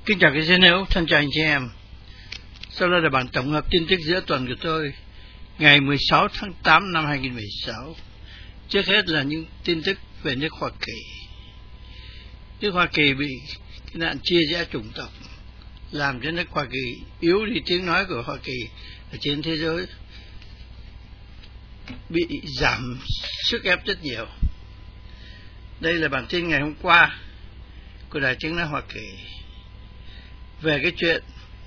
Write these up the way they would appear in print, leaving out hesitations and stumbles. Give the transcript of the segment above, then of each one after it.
Kính chào quý vị hữu, thân chào anh chị em. Sau đây là bản tổng hợp tin tức giữa tuần của tôi ngày 16 tháng 8 năm 2016. Trước hết là những tin tức về nước Hoa Kỳ. Nước Hoa Kỳ bị cái nạn chia rẽ chủng tộc làm cho nước Hoa Kỳ yếu đi tiếng nói của Hoa Kỳ ở trên thế giới, bị giảm sức ép rất nhiều. Đây là bản tin ngày hôm qua của Đài Tiếng nói Hoa Kỳ về cái chuyện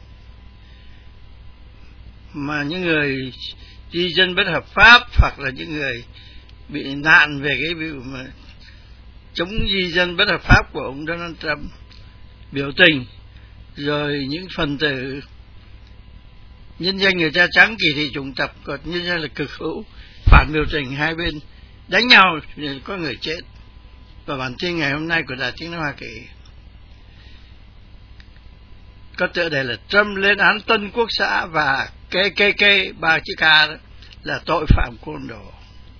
mà những người di dân bất hợp pháp hoặc là những người bị nạn về cái vụ mà chống di dân bất hợp pháp của ông Donald Trump biểu tình, rồi những phần tử nhân danh người da trắng kỳ thị chủng tộc, còn nhân danh là cực hữu phản biểu tình, hai bên đánh nhau nên có người chết. Và bản tin ngày hôm nay của Đài Tiếng nói Hoa Kỳ có tựa đề là Trump lên án Tân Quốc xã và KKK, ba chữ K đó là tội phạm côn đồ.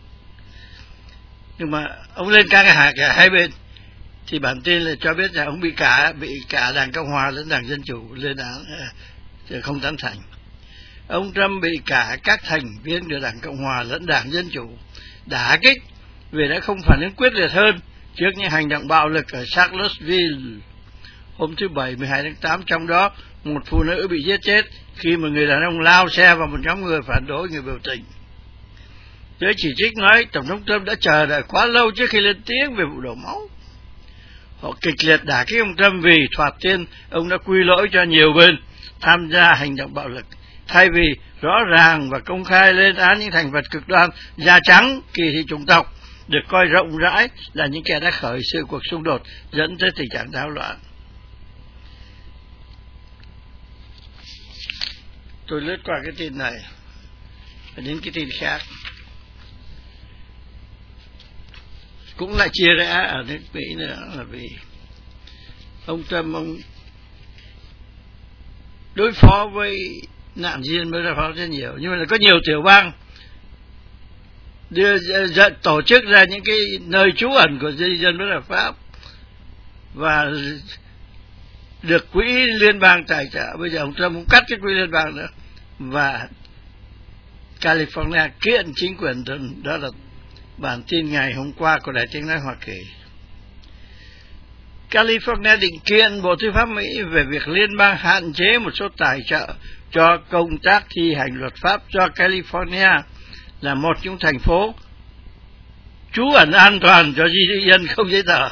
Nhưng mà ông lên cả hai bên thì bản tin là cho biết là ông bị cả Đảng Cộng Hòa lẫn Đảng Dân Chủ lên án không tán thành. Ông Trump bị cả các thành viên của Đảng Cộng Hòa lẫn Đảng Dân Chủ đả kích vì đã không phản ứng quyết liệt hơn trước những hành động bạo lực ở Charlottesville hôm thứ Bảy 12 tháng 8, trong đó một phụ nữ bị giết chết khi một người đàn ông lao xe vào một nhóm người phản đối người biểu tình. Giới chỉ trích nói Tổng thống Trump đã chờ đợi quá lâu trước khi lên tiếng về vụ đổ máu. Họ kịch liệt đả kích ông Trump vì thoạt tiên ông đã quy lỗi cho nhiều bên tham gia hành động bạo lực, thay vì rõ ràng và công khai lên án những thành vật cực đoan da trắng kỳ thị chủng tộc được coi rộng rãi là những kẻ đã khởi sự cuộc xung đột dẫn tới tình trạng đảo loạn. Tôi lướt qua cái tin này và đến cái tin khác. Cũng lại chia rẽ ở nước Mỹ nữa, là vì ông Trump ông đối phó với nạn di dân bất hợp pháp rất nhiều, nhưng mà có nhiều tiểu bang tổ chức ra những cái nơi trú ẩn của di dân bất hợp pháp và được quỹ liên bang tài trợ. Bây giờ ông Trump cũng cắt cái quỹ liên bang nữa, và California kiện chính quyền. Đó là bản tin ngày hôm qua của Đài Tiếng nói Hoa Kỳ. California định kiện Bộ Tư pháp Mỹ về việc liên bang hạn chế một số tài trợ cho công tác thi hành luật pháp, do California là một trong thành phố trú ẩn an toàn cho di dân không giấy tờ.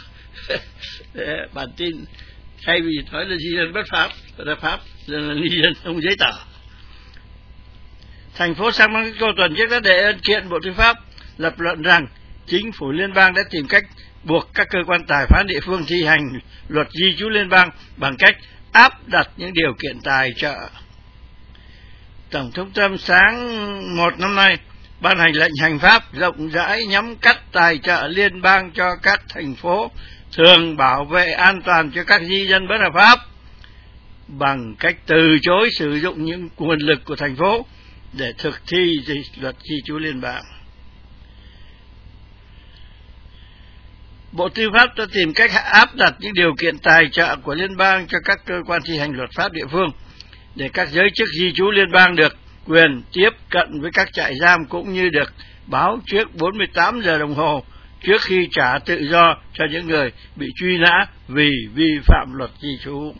Bản tin thay vì nói là di dân bất pháp là di dân không giấy tờ. Thành phố San Francisco tuần trước đã đệ đơn kiện Bộ Tư pháp, lập luận rằng chính phủ liên bang đã tìm cách buộc các cơ quan tài phán địa phương thi hành luật di trú liên bang bằng cách áp đặt những điều kiện tài trợ. Tổng thống Trump sáng 1 năm nay ban hành lệnh hành pháp rộng rãi nhắm cắt tài trợ liên bang cho các thành phố thường bảo vệ an toàn cho các di dân bất hợp pháp bằng cách từ chối sử dụng những nguồn lực của thành phố để thực thi luật di trú liên bang. Bộ Tư pháp đã tìm cách áp đặt những điều kiện tài trợ của liên bang cho các cơ quan thi hành luật pháp địa phương để các giới chức di trú liên bang được quyền tiếp cận với các trại giam, cũng như được báo trước 48 giờ đồng hồ trước khi trả tự do cho những người bị truy nã vì vi phạm luật di trú.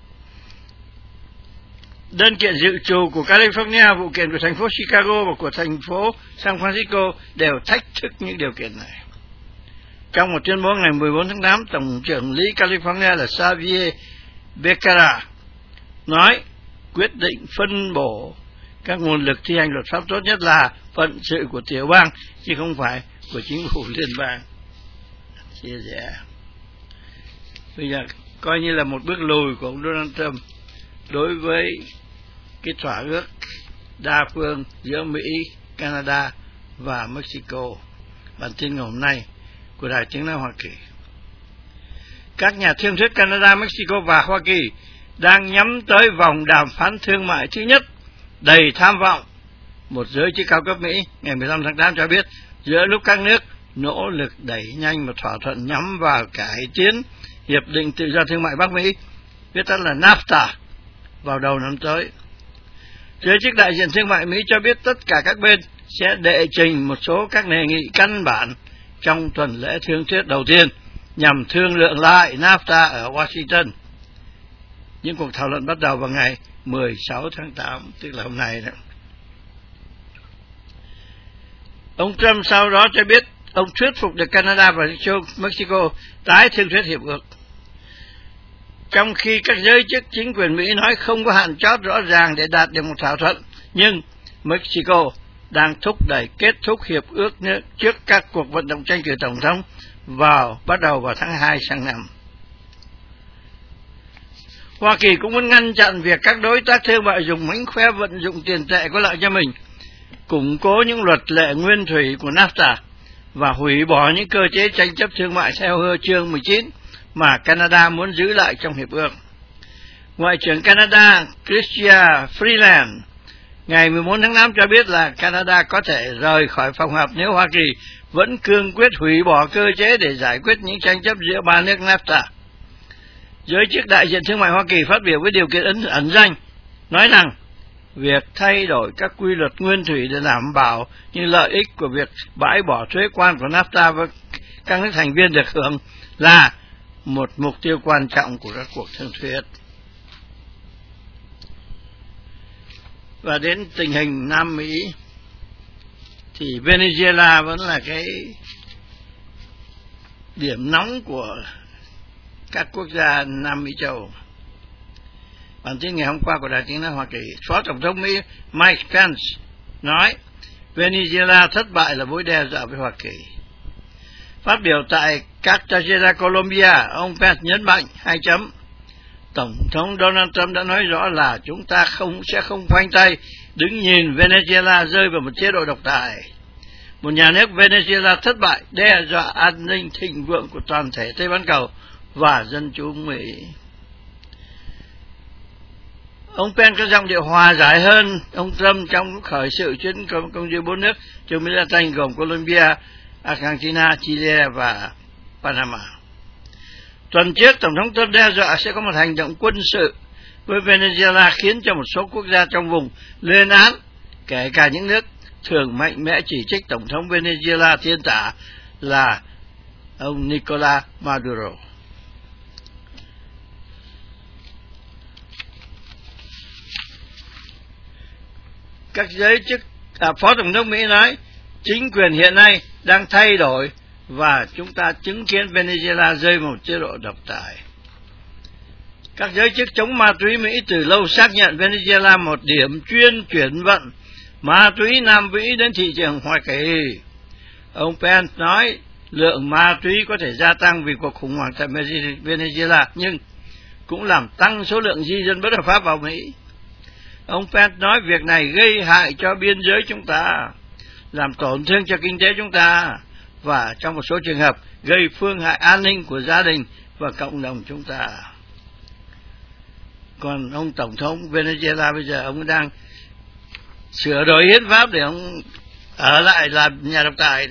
Đơn kiện dự trù của California, vụ kiện của thành phố Chicago và của thành phố San Francisco đều thách thức những điều kiện này. Trong một tuyên bố ngày 14 tháng 8, Tổng trưởng lý California là Xavier Becerra nói quyết định phân bổ các nguồn lực thi hành luật pháp tốt nhất là phận sự của tiểu bang chứ không phải của chính phủ liên bang. Chia rẽ. Bây giờ coi như là một bước lùi của ông Donald Trump đối với cái thỏa ước đa phương giữa Mỹ, Canada và Mexico. Bản tin ngày hôm nay của Đài Tiếng nói Hoa Kỳ. Các nhà thương thuyết Canada, Mexico và Hoa Kỳ đang nhắm tới vòng đàm phán thương mại thứ nhất đầy tham vọng. Một giới chức cao cấp Mỹ ngày 15 tháng 8 cho biết giữa lúc các nước nỗ lực đẩy nhanh một thỏa thuận nhắm vào cải tiến Hiệp định Tự do Thương mại Bắc Mỹ, viết tắt là NAFTA, vào đầu năm tới. Giới chức đại diện thương mại Mỹ cho biết tất cả các bên sẽ đệ trình một số các đề nghị căn bản trong tuần lễ thương thuyết đầu tiên nhằm thương lượng lại NAFTA ở Washington. Những cuộc thảo luận bắt đầu vào ngày 16 tháng 8, tức là hôm nay đó. Ông Trump sau đó cho biết ông thuyết phục được Canada và Mexico tái thương thuyết hiệp ước. Trong khi các giới chức chính quyền Mỹ nói không có hạn chót rõ ràng để đạt được một thỏa thuận, nhưng Mexico đang thúc đẩy kết thúc hiệp ước trước các cuộc vận động tranh cử tổng thống bắt đầu vào tháng 2 sang năm. Hoa Kỳ cũng muốn ngăn chặn việc các đối tác thương mại dùng mánh khóe vận dụng tiền tệ có lợi cho mình, củng cố những luật lệ nguyên thủy của NAFTA và hủy bỏ những cơ chế tranh chấp thương mại theo chương 19 mà Canada muốn giữ lại trong hiệp ước. Ngoại trưởng Canada Chrystia Freeland ngày 14 tháng 5 cho biết là Canada có thể rời khỏi phòng họp nếu Hoa Kỳ vẫn cương quyết hủy bỏ cơ chế để giải quyết những tranh chấp giữa ba nước NAFTA. Giới chức đại diện thương mại Hoa Kỳ phát biểu với điều kiện ẩn danh, nói rằng việc thay đổi các quy luật nguyên thủy để đảm bảo những lợi ích của việc bãi bỏ thuế quan của NAFTA với các nước thành viên được hưởng là một mục tiêu quan trọng của các cuộc thương thuyết. Và đến tình hình Nam Mỹ thì Venezuela vẫn là cái điểm nóng của các quốc gia Nam Mỹ châu. Bản tin ngày hôm qua của Đài Tiếng nói Hoa Kỳ, Phó Tổng thống Mỹ Mike Pence nói Venezuela thất bại là mối đe dọa với Hoa Kỳ. Phát biểu tại Cartagena, Colombia, ông Pence nhấn mạnh Tổng thống Donald Trump đã nói rõ là chúng ta sẽ không khoanh tay đứng nhìn Venezuela rơi vào một chế độ độc tài. Một nhà nước Venezuela thất bại đe dọa an ninh thịnh vượng của toàn thể Tây Bán Cầu và dân chúng Mỹ. Ông Pence có giọng điệu hòa giải hơn ông Trump trong lúc khởi sự chuyến công du 4 nước châu Mỹ Latin gồm Colombia, Argentina, Chile và Panama. Tuần trước, Tổng thống Trump đe dọa sẽ có một hành động quân sự với Venezuela khiến cho một số quốc gia trong vùng lên án, kể cả những nước thường mạnh mẽ chỉ trích Tổng thống Venezuela thiên tả là ông Nicolás Maduro. Các giới chức Phó Tổng thống Mỹ nói chính quyền hiện nay đang thay đổi và chúng ta chứng kiến Venezuela rơi vào một chế độ độc tài. Các giới chức chống ma túy Mỹ từ lâu xác nhận Venezuela một điểm chuyên chuyển vận ma túy Nam Mỹ đến thị trường Hoa Kỳ. Ông Pence nói lượng ma túy có thể gia tăng vì cuộc khủng hoảng tại Venezuela, nhưng cũng làm tăng số lượng di dân bất hợp pháp vào Mỹ. Ông Pence nói việc này gây hại cho biên giới chúng ta, làm tổn thương cho kinh tế chúng ta, và trong một số trường hợp gây phương hại an ninh của gia đình và cộng đồng chúng ta. Còn ông Tổng thống Venezuela bây giờ ông đang sửa đổi hiến pháp để ông ở lại làm nhà độc tài.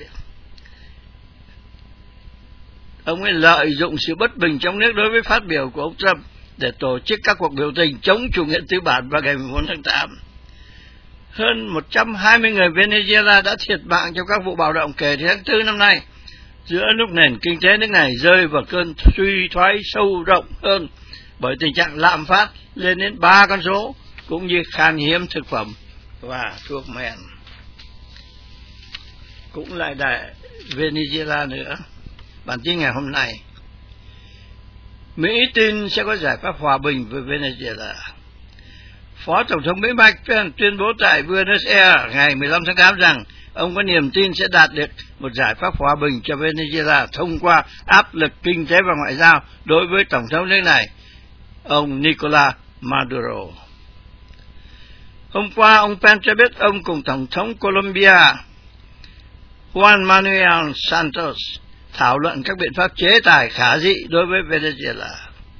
Ông ấy lợi dụng sự bất bình trong nước đối với phát biểu của ông Trump để tổ chức các cuộc biểu tình chống chủ nghĩa tư bản vào ngày 14 tháng 8. Hơn 120 người Venezuela đã thiệt mạng trong các vụ bạo động kể từ tháng 4 năm nay, giữa lúc nền kinh tế nước này rơi vào cơn suy thoái sâu rộng hơn bởi tình trạng lạm phát lên đến 3 con số, cũng như khan hiếm thực phẩm và thuốc men. Cũng lại tại Venezuela nữa. Bản tin ngày hôm nay, Mỹ tin sẽ có giải pháp hòa bình với Venezuela. Phó Tổng thống Mỹ Mike Pence tuyên bố tại Buenos Aires ngày 15 tháng 8 rằng ông có niềm tin sẽ đạt được một giải pháp hòa bình cho Venezuela thông qua áp lực kinh tế và ngoại giao đối với Tổng thống nước này, ông Nicolás Maduro. Hôm qua, ông Pence cho biết ông cùng Tổng thống Colombia Juan Manuel Santos thảo luận các biện pháp chế tài khả dĩ đối với Venezuela.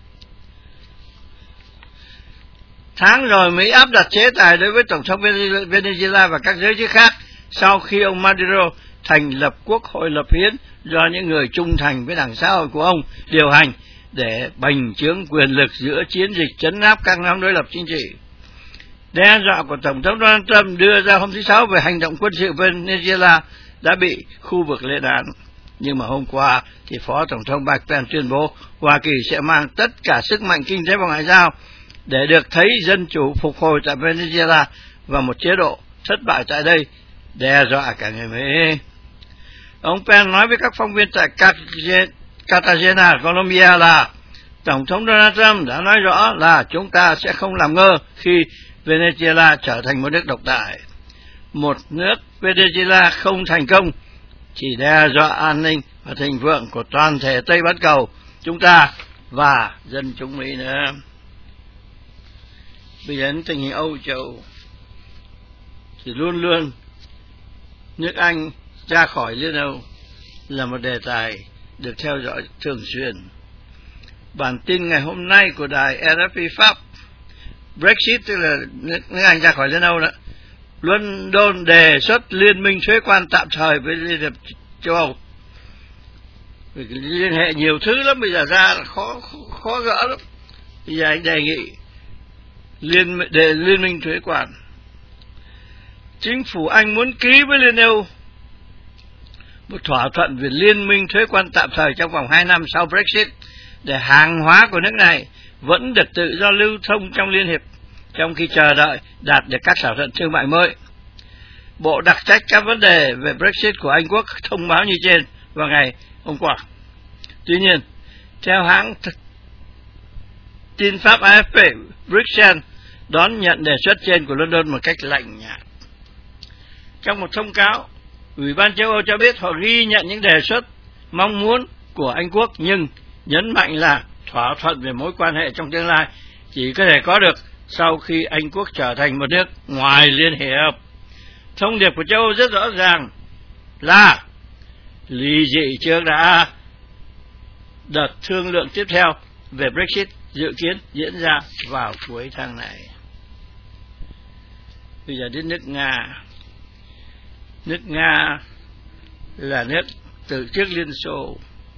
Tháng rồi Mỹ áp đặt chế tài đối với Tổng thống Venezuela và các giới chức khác sau khi ông Maduro thành lập Quốc hội lập hiến do những người trung thành với Đảng Xã hội của ông điều hành để bành trướng quyền lực giữa chiến dịch trấn áp các nhóm đối lập chính trị. Đe dọa của Tổng thống Donald Trump đưa ra hôm thứ Sáu về hành động quân sự Venezuela đã bị khu vực lên án. Nhưng mà hôm qua thì Phó Tổng thống Mike Pence tuyên bố Hoa Kỳ sẽ mang tất cả sức mạnh kinh tế và ngoại giao để được thấy dân chủ phục hồi tại Venezuela và một chế độ thất bại tại đây, đe dọa cả người Mỹ. Ông Pence nói với các phóng viên tại Cartagena, Colombia là Tổng thống Donald Trump đã nói rõ là chúng ta sẽ không làm ngơ khi Venezuela trở thành một nước độc tài. Một nước Venezuela không thành công chỉ đe dọa an ninh và thịnh vượng của toàn thể Tây Bán Cầu, chúng ta và dân chúng Mỹ nữa. Bây giờ tình hình Âu Châu thì luôn luôn nước Anh ra khỏi Liên Âu là một đề tài được theo dõi thường xuyên. Bản tin ngày hôm nay của đài RFI Pháp, Brexit tức là nước Anh ra khỏi Liên Âu đó, London đề xuất liên minh thuế quan tạm thời với Liên hiệp châu Âu. Vì liên hệ nhiều thứ lắm, bây giờ ra là khó gỡ lắm. Bây giờ anh đề nghị liên minh thuế quan. Chính phủ Anh muốn ký với Liên Âu một thỏa thuận về liên minh thuế quan tạm thời trong vòng 2 năm sau Brexit để hàng hóa của nước này vẫn được tự do lưu thông trong Liên hiệp, trong khi chờ đợi đạt được các thỏa thuận thương mại mới. Bộ đặc trách các vấn đề về Brexit của Anh Quốc thông báo như trên vào ngày hôm qua. Tuy nhiên, theo hãng tin Pháp AFP, Bruxelles đón nhận đề xuất trên của London một cách lạnh nhạt. Trong một thông cáo, Ủy ban châu Âu cho biết họ ghi nhận những đề xuất mong muốn của Anh Quốc, nhưng nhấn mạnh là thỏa thuận về mối quan hệ trong tương lai chỉ có thể có được sau khi Anh Quốc trở thành một nước ngoài Liên hiệp. Thông điệp của châu Âu rất rõ ràng là ly dị trước đã. Đợt thương lượng tiếp theo về Brexit dự kiến diễn ra vào cuối tháng này. Bây giờ đến nước Nga. Nước Nga là nước từ trước Liên Xô,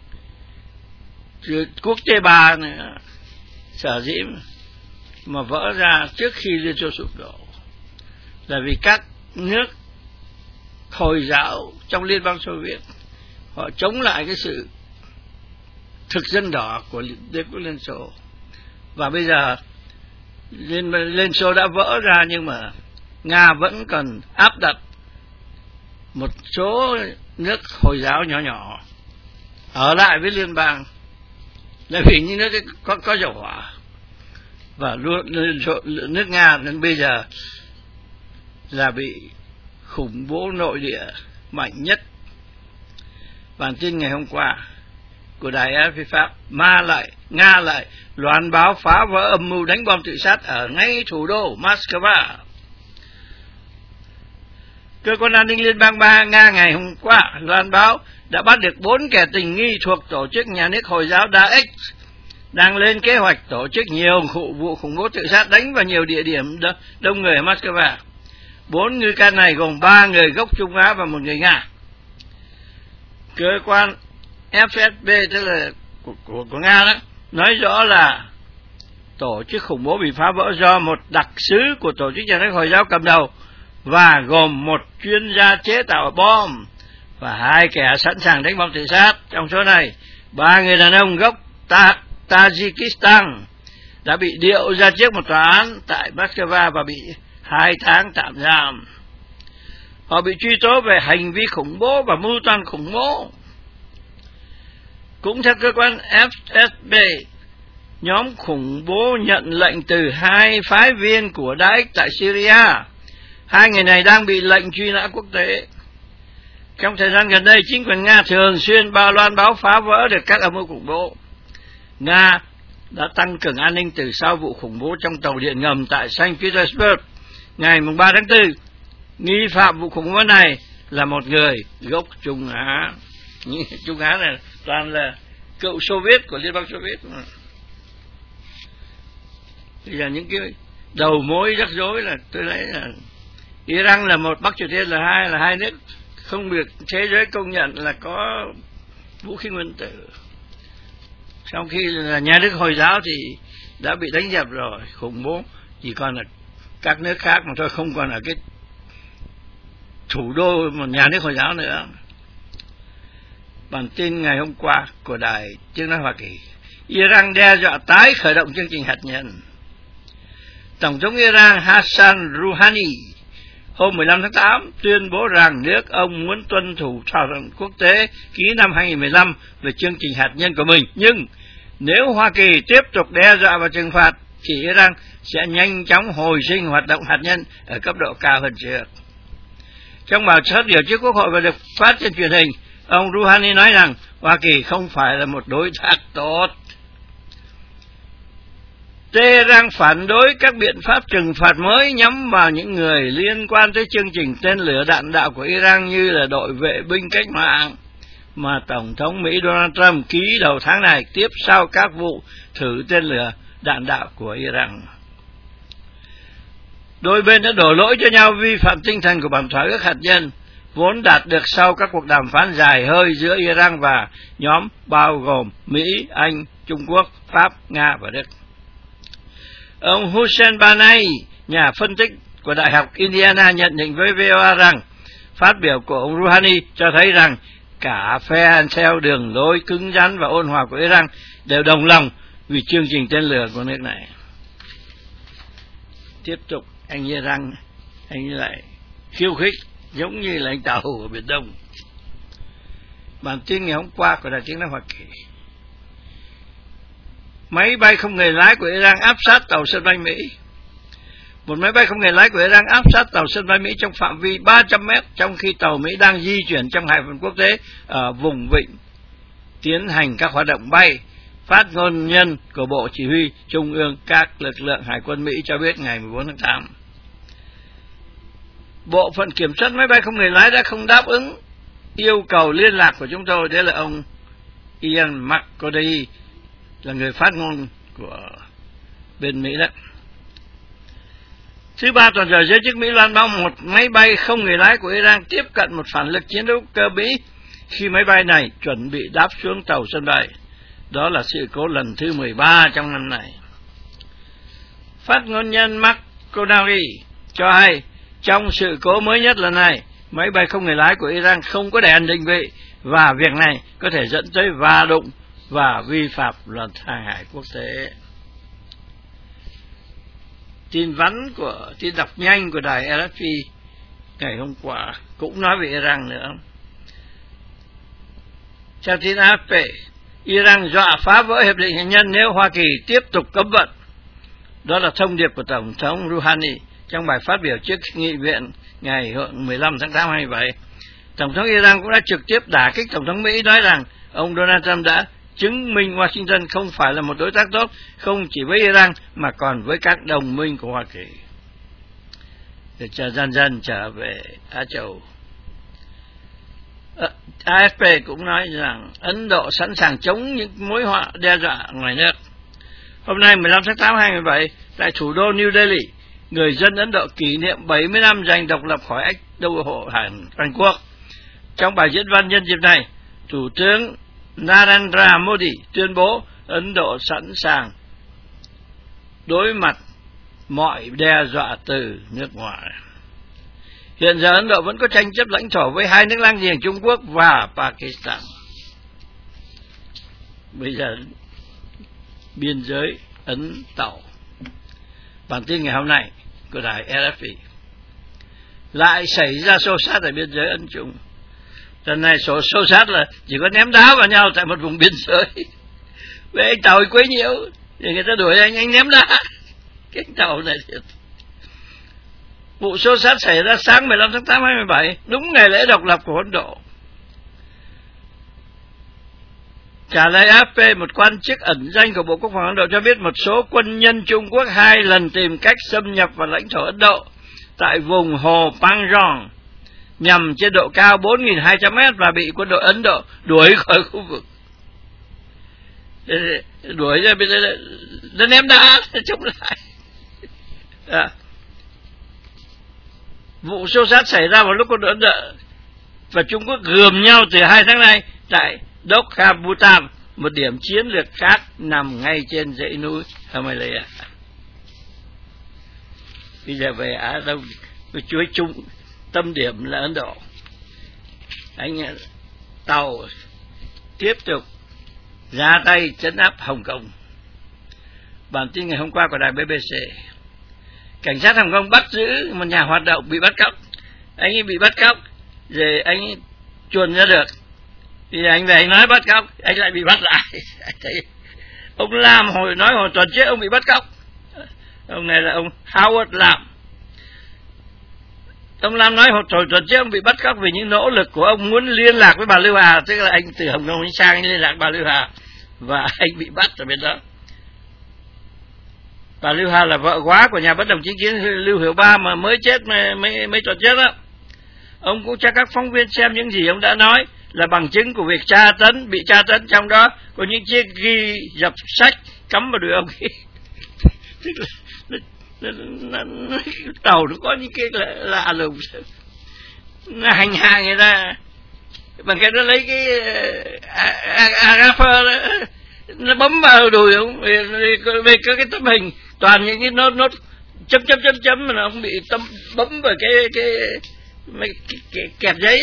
quốc tế ba nữa, sở dĩ mà vỡ ra trước khi Liên Xô sụp đổ là vì các nước Hồi giáo trong Liên bang Xô Viết họ chống lại cái sự thực dân đỏ của đế quốc Liên Xô. Và bây giờ Liên Xô đã vỡ ra, nhưng mà Nga vẫn còn áp đặt một số nước Hồi giáo nhỏ nhỏ ở lại với liên bang, là vì những nước có dầu hỏa. Và nước Nga đến bây giờ là bị khủng bố nội địa mạnh nhất. Bản tin ngày hôm qua của đài RFI Pháp, Nga lại loan báo phá vỡ âm mưu đánh bom tự sát ở ngay thủ đô Moscow. Cơ quan an ninh liên bang Nga ngày hôm qua loan báo đã bắt được 4 kẻ tình nghi thuộc tổ chức nhà nước Hồi giáo Daesh đang lên kế hoạch tổ chức nhiều vụ khủng bố tự sát đánh vào nhiều địa điểm đông người ở Moscow. 4 nghi can này gồm 3 người gốc Trung Á và 1 người Nga. Cơ quan FSB tức là của Nga đó nói rõ là tổ chức khủng bố bị phá vỡ do một đặc sứ của tổ chức nhà nước Hồi giáo cầm đầu và gồm một chuyên gia chế tạo bom và 2 kẻ sẵn sàng đánh bom tự sát. Trong số này, 3 người đàn ông gốc Tajikistan đã bị điệu ra trước một tòa án tại Moscow và bị 2 tháng tạm giam. Họ bị truy tố về hành vi khủng bố và mưu toan khủng bố. Cũng theo cơ quan FSB, nhóm khủng bố nhận lệnh từ 2 phái viên của Daesh tại Syria. 2 người này đang bị lệnh truy nã quốc tế. Trong thời gian gần đây, chính quyền Nga thường xuyên loan báo phá vỡ được các âm mưu khủng bố. Nga đã tăng cường an ninh từ sau vụ khủng bố trong tàu điện ngầm tại Saint Petersburg ngày 3 tháng 4. Nghi phạm vụ khủng bố này là một người gốc Trung Á. Trung Á này toàn là cựu Xô Viết của Liên bang Xô Viết. Bây giờ những cái đầu mối rắc rối là tôi thấy là Iran là một, Bắc Triều Tiên là hai nước không được thế giới công nhận là có vũ khí nguyên tử. Trong khi là nhà nước Hồi giáo thì đã bị đánh dẹp rồi, khủng bố, chỉ còn là các nước khác mà thôi, không còn ở cái thủ đô một nhà nước Hồi giáo nữa. Bản tin ngày hôm qua của Đài Tiếng nói Hoa Kỳ: Iran đe dọa tái khởi động chương trình hạt nhân. Tổng thống Iran Hassan Rouhani hôm 15 tháng 8 tuyên bố rằng nước ông muốn tuân thủ thỏa thuận quốc tế ký năm 2015 về chương trình hạt nhân của mình, nhưng nếu Hoa Kỳ tiếp tục đe dọa và trừng phạt thì Iran sẽ nhanh chóng hồi sinh hoạt động hạt nhân ở cấp độ cao hơn trước. Trong bài phát biểu trước Quốc hội và được phát trên truyền hình, ông Rouhani nói rằng Hoa Kỳ không phải là một đối tác tốt. Tehran phản đối các biện pháp trừng phạt mới nhắm vào những người liên quan tới chương trình tên lửa đạn đạo của Iran như là đội vệ binh cách mạng mà Tổng thống Mỹ Donald Trump ký đầu tháng này tiếp sau các vụ thử tên lửa đạn đạo của Iran. Đôi bên đã đổ lỗi cho nhau vi phạm tinh thần của bản thỏa ước hạt nhân vốn đạt được sau các cuộc đàm phán dài hơi giữa Iran và nhóm bao gồm Mỹ, Anh, Trung Quốc, Pháp, Nga và Đức. Ông Hussein Banai, nhà phân tích của Đại học Indiana, nhận định với VOA rằng phát biểu của ông Rouhani cho thấy rằng cả phe theo đường lối cứng rắn và ôn hòa của Iran đều đồng lòng vì chương trình tên lửa của nước này. Tiếp tục, anh Iran, anh lại khiêu khích giống như là anh tàu ở Biển Đông. Bản tin ngày hôm qua của Đài Tiếng nói Hoa Kỳ: máy bay không người lái của Iran áp sát tàu sân bay Mỹ. Một máy bay không người lái của Iran áp sát tàu sân bay Mỹ trong phạm vi 300 mét trong khi tàu Mỹ đang di chuyển trong hải phận quốc tế ở vùng vịnh tiến hành các hoạt động bay. Phát ngôn nhân của Bộ Chỉ huy Trung ương các lực lượng Hải quân Mỹ cho biết ngày 14 tháng 8. Bộ phận kiểm soát máy bay không người lái đã không đáp ứng yêu cầu liên lạc của chúng tôi. Đấy là ông Ian McCody, là người phát ngôn của bên Mỹ đó. Thứ ba tuần rồi, giới chức Mỹ loan báo một máy bay không người lái của Iran tiếp cận một phản lực chiến đấu cơ Mỹ khi máy bay này chuẩn bị đáp xuống tàu sân bay. Đó là sự cố lần thứ 13 trong năm này. Phát ngôn nhân McConaughey cho hay trong sự cố mới nhất lần này, máy bay không người lái của Iran không có đèn định vị và việc này có thể dẫn tới va đụng và vi phạm luật hàng hải quốc tế. Tin đọc nhanh của đài RFI ngày hôm qua cũng nói về Iran nữa. Theo tin AFP, Iran dọa phá vỡ hiệp định hạt nhân nếu Hoa Kỳ tiếp tục cấm vận. Đó là thông điệp của Tổng thống Rouhani trong bài phát biểu trước nghị viện ngày 15 tháng 8 2017. Tổng thống Iran cũng đã trực tiếp đả kích Tổng thống Mỹ, nói rằng ông Donald Trump đã chứng minh Washington không phải là một đối tác tốt, không chỉ với Iran mà còn với các đồng minh của Hoa Kỳ. Để dần dần trở về Á Châu. AFP cũng nói rằng Ấn Độ sẵn sàng chống những mối họa đe dọa ngoài nước. Hôm nay 15 tháng 8 2017, tại thủ đô New Delhi, người dân Ấn Độ kỷ niệm 70 năm giành độc lập khỏi ách đô hộ Hàn Quốc. Trong bài diễn văn nhân dịp này, Thủ tướng Narendra Modi tuyên bố Ấn Độ sẵn sàng đối mặt mọi đe dọa từ nước ngoài. Hiện giờ Ấn Độ vẫn có tranh chấp lãnh thổ với hai nước láng giềng Trung Quốc và Pakistan. Bây giờ biên giới Ấn Tàu. Bản tin ngày hôm nay của đài RFI: lại xảy ra xô xát ở biên giới Ấn Trung. Lần này xô xát là chỉ có ném đá vào nhau tại một vùng biên giới. Với anh tàu quấy nhiễu thì người ta đuổi anh ném đá. Cái tàu này vụ xô xát xảy ra sáng 15 tháng 8 2017, đúng ngày lễ độc lập của Ấn Độ. Trả lời AFP, một quan chức ẩn danh của Bộ Quốc phòng Ấn Độ cho biết một số quân nhân Trung Quốc 2 lần tìm cách xâm nhập vào lãnh thổ Ấn Độ tại vùng hồ Panjong nhằm trên độ cao 4.200 mét và bị quân đội Ấn Độ đuổi khỏi khu vực. Đuổi ra bên đây, nó ném đá chống lại. Vụ xô xát xảy ra vào lúc quân đội Ấn Độ và Trung Quốc gườm nhau từ 2 tháng nay tại Dokha, Bhutan một điểm chiến lược khác nằm ngay trên dãy núi Himalaya. Bây giờ về Á Đông, chuỗi chung tâm điểm là Ấn Độ. Anh tàu tiếp tục ra tay trấn áp Hồng Kông. Bản tin ngày hôm qua của đài BBC, cảnh sát Hồng Kông bắt giữ một nhà hoạt động bị bắt cóc. Anh ấy bị bắt cóc, rồi anh ấy chuồn ra được, thì anh về anh nói bắt cóc, anh lại bị bắt lại. Ông Lam hồi tuần trước ông bị bắt cóc. Ông này là ông Howard Lam. Ông Lam nói hồi tuần trước ông bị bắt cóc vì những nỗ lực của ông muốn liên lạc với bà Lưu Hà, tức là anh từ Hồng Kông anh sang anh liên lạc bà Lưu Hà, và anh bị bắt ở bên đó. Bà Lưu Hà là vợ quá của nhà bất đồng chính kiến Lưu Hiểu Ba mà mới chết mấy tuần trước đó. Ông cũng cho các phóng viên xem những gì ông đã nói là bằng chứng của việc bị tra tấn, trong đó có những chiếc ghi dập sách cắm vào đùi ông. Tức là tàu nó có những cái lạ lùng, nó hành hạ người ta bằng cái nó lấy cái agafer nó bấm vào đùi ông, về cái tấm hình toàn những cái nốt chấm mà nó không bị bấm vào cái kẹp giấy.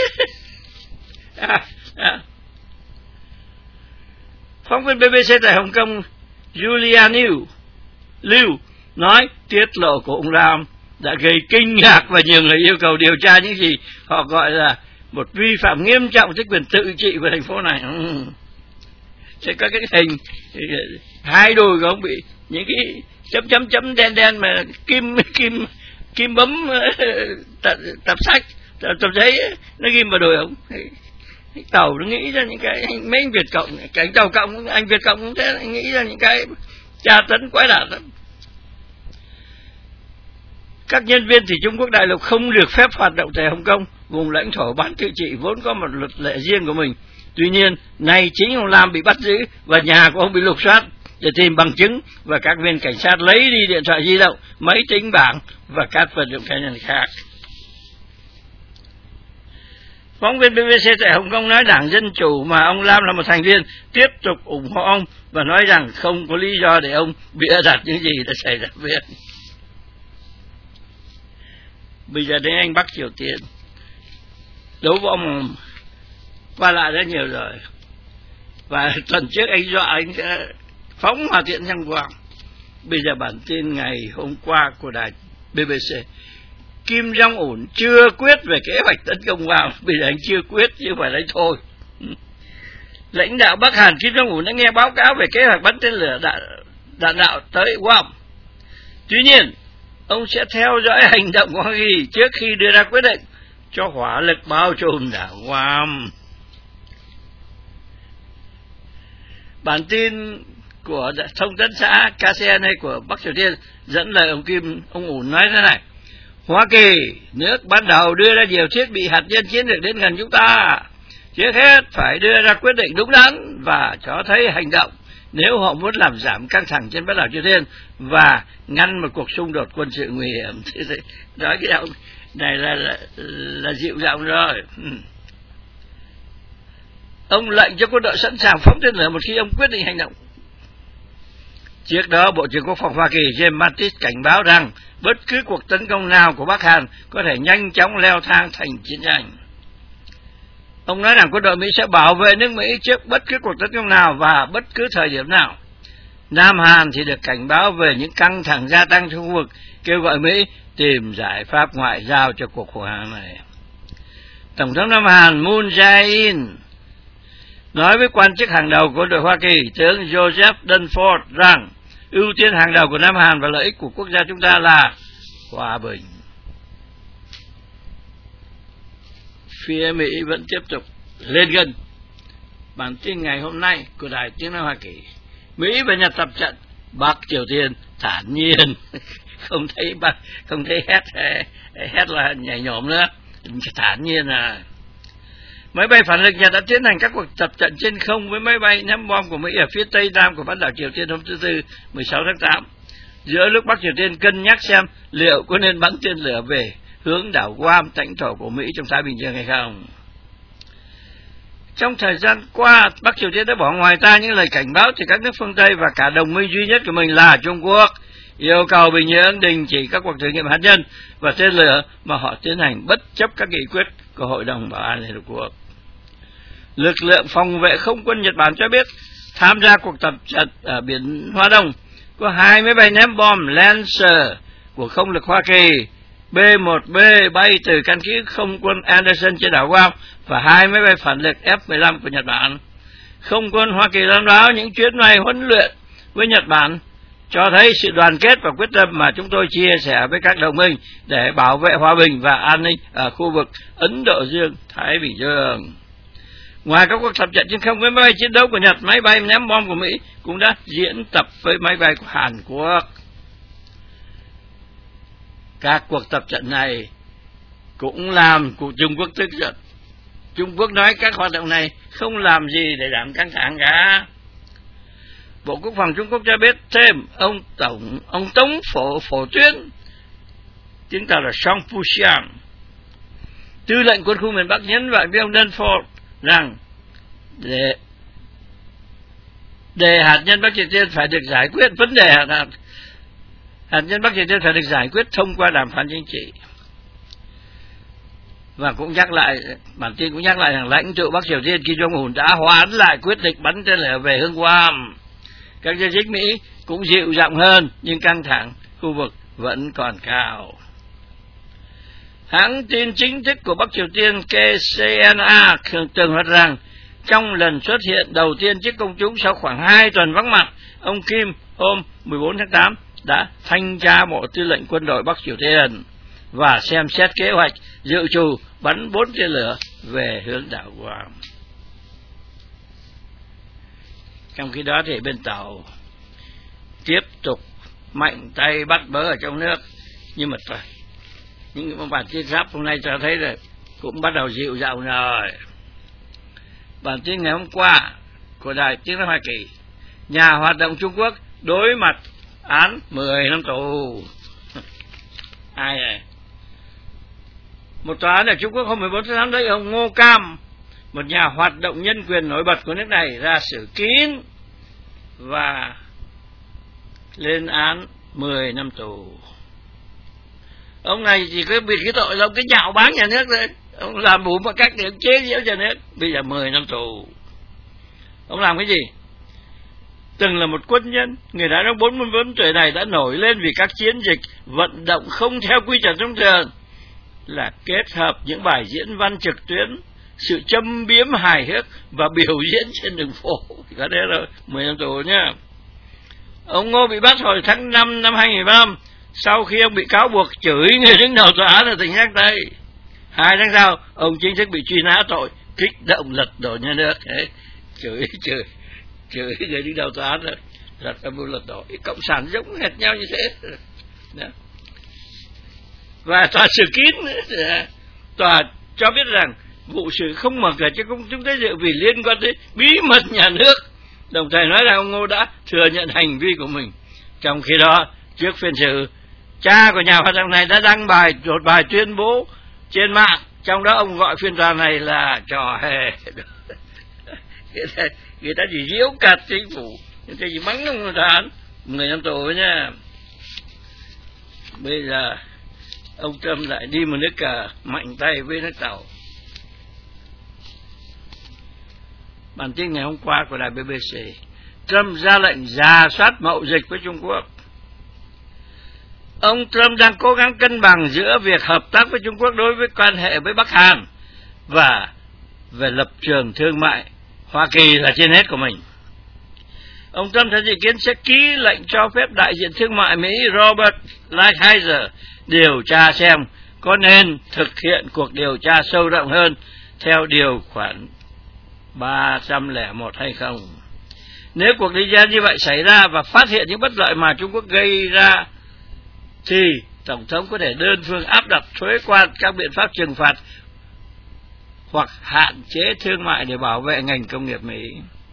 Phóng viên BBC tại Hồng Kông Julia Liu nói tiết lộ của ông Lam đã gây kinh ngạc và nhiều người yêu cầu điều tra những gì họ gọi là một vi phạm nghiêm trọng tới quyền tự trị của thành phố này. Sẽ có cái hình hai đùi của ông bị những cái chấm đen mà kim bấm tập sách, tập giấy nó ghim vào đùi ông. Tàu nó nghĩ ra những cái mấy anh Việt Cộng, cái tàu Cộng, anh Việt Cộng cũng thế, nghĩ ra những cái tra tấn quái đản lắm. Các nhân viên thì Trung Quốc đại lục không được phép hoạt động tại Hồng Kông, vùng lãnh thổ bán tự trị vốn có một luật lệ riêng của mình. Tuy nhiên, nay chính ông Lam bị bắt giữ và nhà của ông bị lục soát để tìm bằng chứng, và các viên cảnh sát lấy đi điện thoại di động, máy tính bảng và các vật dụng cá nhân khác. Phóng viên BBC tại Hồng Kông nói Đảng Dân Chủ mà ông Lam là một thành viên tiếp tục ủng hộ ông và nói rằng không có lý do để ông bịa đặt những gì đã xảy ra với anh. Bây giờ đến anh Bắc Triều Tiên, đấu võ mồm qua lại rất nhiều rồi, và tuần trước anh dọa anh sẽ phóng hỏa tiễn sang Guam. Bây giờ bản tin ngày hôm qua của đài BBC, Kim Jong-un chưa quyết về kế hoạch tấn công Guam. Bây giờ anh chưa quyết chứ không phải lấy thôi. Lãnh đạo Bắc Hàn Kim Jong-un đã nghe báo cáo về kế hoạch bắn tên lửa đạn đạo tới Guam. Tuy nhiên, ông sẽ theo dõi hành động của Hoa Kỳ trước khi đưa ra quyết định cho hỏa lực bao trùm đảo Guam. Bản tin của thông tấn xã KCNA của Bắc Triều Tiên dẫn lời ông ủn nói thế này: Hoa Kỳ, nước ban đầu đưa ra nhiều thiết bị hạt nhân chiến lược đến gần chúng ta, trước hết phải đưa ra quyết định đúng đắn và cho thấy hành động nếu họ muốn làm giảm căng thẳng trên bán đảo Triều Tiên và ngăn một cuộc xung đột quân sự nguy hiểm. Nói cái ông này là dịu giọng rồi. Ông lệnh cho quân đội sẵn sàng phóng tên lửa một khi ông quyết định hành động. Trước đó, Bộ trưởng Quốc phòng Hoa Kỳ James Mattis cảnh báo rằng bất cứ cuộc tấn công nào của Bắc Hàn có thể nhanh chóng leo thang thành chiến tranh. Ông nói rằng quân đội Mỹ sẽ bảo vệ nước Mỹ trước bất cứ cuộc tấn công nào và bất cứ thời điểm nào. Nam Hàn thì được cảnh báo về những căng thẳng gia tăng trong khu vực, kêu gọi Mỹ tìm giải pháp ngoại giao cho cuộc khủng hoảng này. Tổng thống Nam Hàn Moon Jae-in nói với quan chức hàng đầu của đội Hoa Kỳ, tướng Joseph Dunford, rằng ưu tiên hàng đầu của Nam Hàn và lợi ích của quốc gia chúng ta là hòa bình. Phía Mỹ vẫn tiếp tục lên gân. Bản tin ngày hôm nay của Đài Tiếng nói Hoa Kỳ: Mỹ và Nhật tập trận, Bắc Triều Tiên thản nhiên, không thấy hét là nhảy nhổm nữa, thản nhiên à. Máy bay phản lực Nhật đã tiến hành các cuộc tập trận trên không với máy bay ném bom của Mỹ ở phía tây nam của bán đảo Triều Tiên hôm thứ Tư 16 tháng 8, giữa lúc Bắc Triều Tiên cân nhắc xem liệu có nên bắn tên lửa về hướng đảo Guam, lãnh thổ của Mỹ trong Thái Bình Dương hay không. Trong thời gian qua, Bắc Triều Tiên đã bỏ ngoài tai những lời cảnh báo từ các nước phương Tây và cả đồng minh duy nhất của mình là Trung Quốc, yêu cầu Bình Nhưỡng đình chỉ các cuộc thử nghiệm hạt nhân và tên lửa mà họ tiến hành bất chấp các nghị quyết của Hội đồng Bảo an Liên Hợp Quốc. Lực lượng phòng vệ không quân Nhật Bản cho biết tham gia cuộc tập trận ở biển Hoa Đông có 2 máy bay ném bom Lancer của không lực Hoa Kỳ, B-1B bay từ căn cứ không quân Anderson trên đảo Guam và 2 máy bay phản lực F-15 của Nhật Bản. Không quân Hoa Kỳ loan báo những chuyến bay huấn luyện với Nhật Bản cho thấy sự đoàn kết và quyết tâm mà chúng tôi chia sẻ với các đồng minh để bảo vệ hòa bình và an ninh ở khu vực Ấn Độ Dương-Thái Bình Dương. Ngoài các cuộc tập trận trên không với máy bay chiến đấu của Nhật, máy bay ném bom của Mỹ cũng đã diễn tập với máy bay của Hàn Quốc. Các cuộc tập trận này cũng làm của Trung Quốc tức giận. Trung Quốc nói các hoạt động này không làm gì để giảm căng thẳng cả. Bộ Quốc phòng Trung Quốc cho biết thêm ông Tống Phổ Tuyến, tiếng tao là Song Fu-xiang, tư lệnh quân khu miền Bắc, nhấn mạnh với ông Danforth rằng để hạt nhân Bắc Triều Tiên phải được giải quyết, vấn đề hạt nhân Bắc Triều Tiên phải được giải quyết thông qua đàm phán chính trị. Và cũng nhắc lại, bản tin cũng nhắc lại rằng lãnh tụ Bắc Triều Tiên Kim Jong-un đã hoãn lại quyết định bắn tên lửa về hướng Guam. Các giới chức Mỹ cũng dịu giọng hơn, nhưng căng thẳng khu vực vẫn còn cao. Hãng tin chính thức của Bắc Triều Tiên KCNA tường thuật rằng trong lần xuất hiện đầu tiên trước công chúng sau khoảng 2 tuần vắng mặt, ông Kim hôm 14 tháng 8 đã thanh tra Bộ Tư lệnh Quân đội Bắc Triều Tiên và xem xét kế hoạch dự trù bắn 4 tên lửa về hướng đảo Guam. Trong khi đó thì bên Tàu tiếp tục mạnh tay bắt bớ ở trong nước, nhưng mà những bản tin giáp hôm nay cho thấy là cũng bắt đầu dịu giọng rồi. Bản tin ngày hôm qua của Đài Tiếng nói Hoa Kỳ: nhà hoạt động Trung Quốc đối mặt án 10 năm tù. Ai này? Một tòa án ở Trung Quốc hôm 14 tháng 8 đấy, ông Ngô Cam, một nhà hoạt động nhân quyền nổi bật của nước này, ra xử kín và lên án 10 năm tù. Ông này chỉ có bị cái tội là ông cái nhạo báng nhà nước thôi. Ông làm bùn bằng cách để ông chế giễu nhà nước. Bây giờ 10 năm tù. Ông làm cái gì? Từng là một quân nhân, người đàn ông 44 tuổi này đã nổi lên vì các chiến dịch vận động không theo quy chuẩn thông thường, là kết hợp những bài diễn văn trực tuyến, sự châm biếm hài hước và biểu diễn trên đường phố. Có thế rồi, 10 năm tù nhá. Ông Ngô bị bắt hồi tháng 5 năm 2015 sau khi ông bị cáo buộc chửi người đứng đầu tòa án ở tỉnh Giang Tây. 2 tháng sau, ông chính thức bị truy nã tội kích động lật đổ nhà nước. Đấy, chửi người đứng đầu tòa án rồi, lật âm mưu lật đổ. Cộng sản giống hệt nhau như thế. Đó. Và tòa xử kín, tòa cho biết rằng vụ xử không mở cửa cho công chúng thấy dự vì liên quan tới bí mật nhà nước, đồng thời nói rằng ông Ngô đã thừa nhận hành vi của mình. Trong khi đó, trước phiên xử, cha của nhà hoạt động này đã đăng một bài tuyên bố trên mạng, trong đó ông gọi phiên tòa này là trò hề. Người ta chỉ giễu cợt chính phủ, người ta chỉ mắng ông tòa án 10 năm tù nha. Bây giờ ông Trump lại đi một nước cờ mạnh tay với nước Tàu. Bản tin ngày hôm qua của đài BBC: Trump ra lệnh rà soát mậu dịch với Trung Quốc. Ông Trump đang cố gắng cân bằng giữa việc hợp tác với Trung Quốc đối với quan hệ với Bắc Hàn và về lập trường thương mại Hoa Kỳ là trên hết của mình. Ông Trump sẽ dự kiến sẽ ký lệnh cho phép đại diện thương mại Mỹ Robert Lighthizer điều tra xem có nên thực hiện cuộc điều tra sâu rộng hơn theo điều khoản 301 hay không. Nếu cuộc điều tra như vậy xảy ra và phát hiện những bất lợi mà Trung Quốc gây ra, thì Tổng thống có thể đơn phương áp đặt thuế quan, các biện pháp trừng phạt hoặc hạn chế thương mại để bảo vệ ngành công nghiệp Mỹ.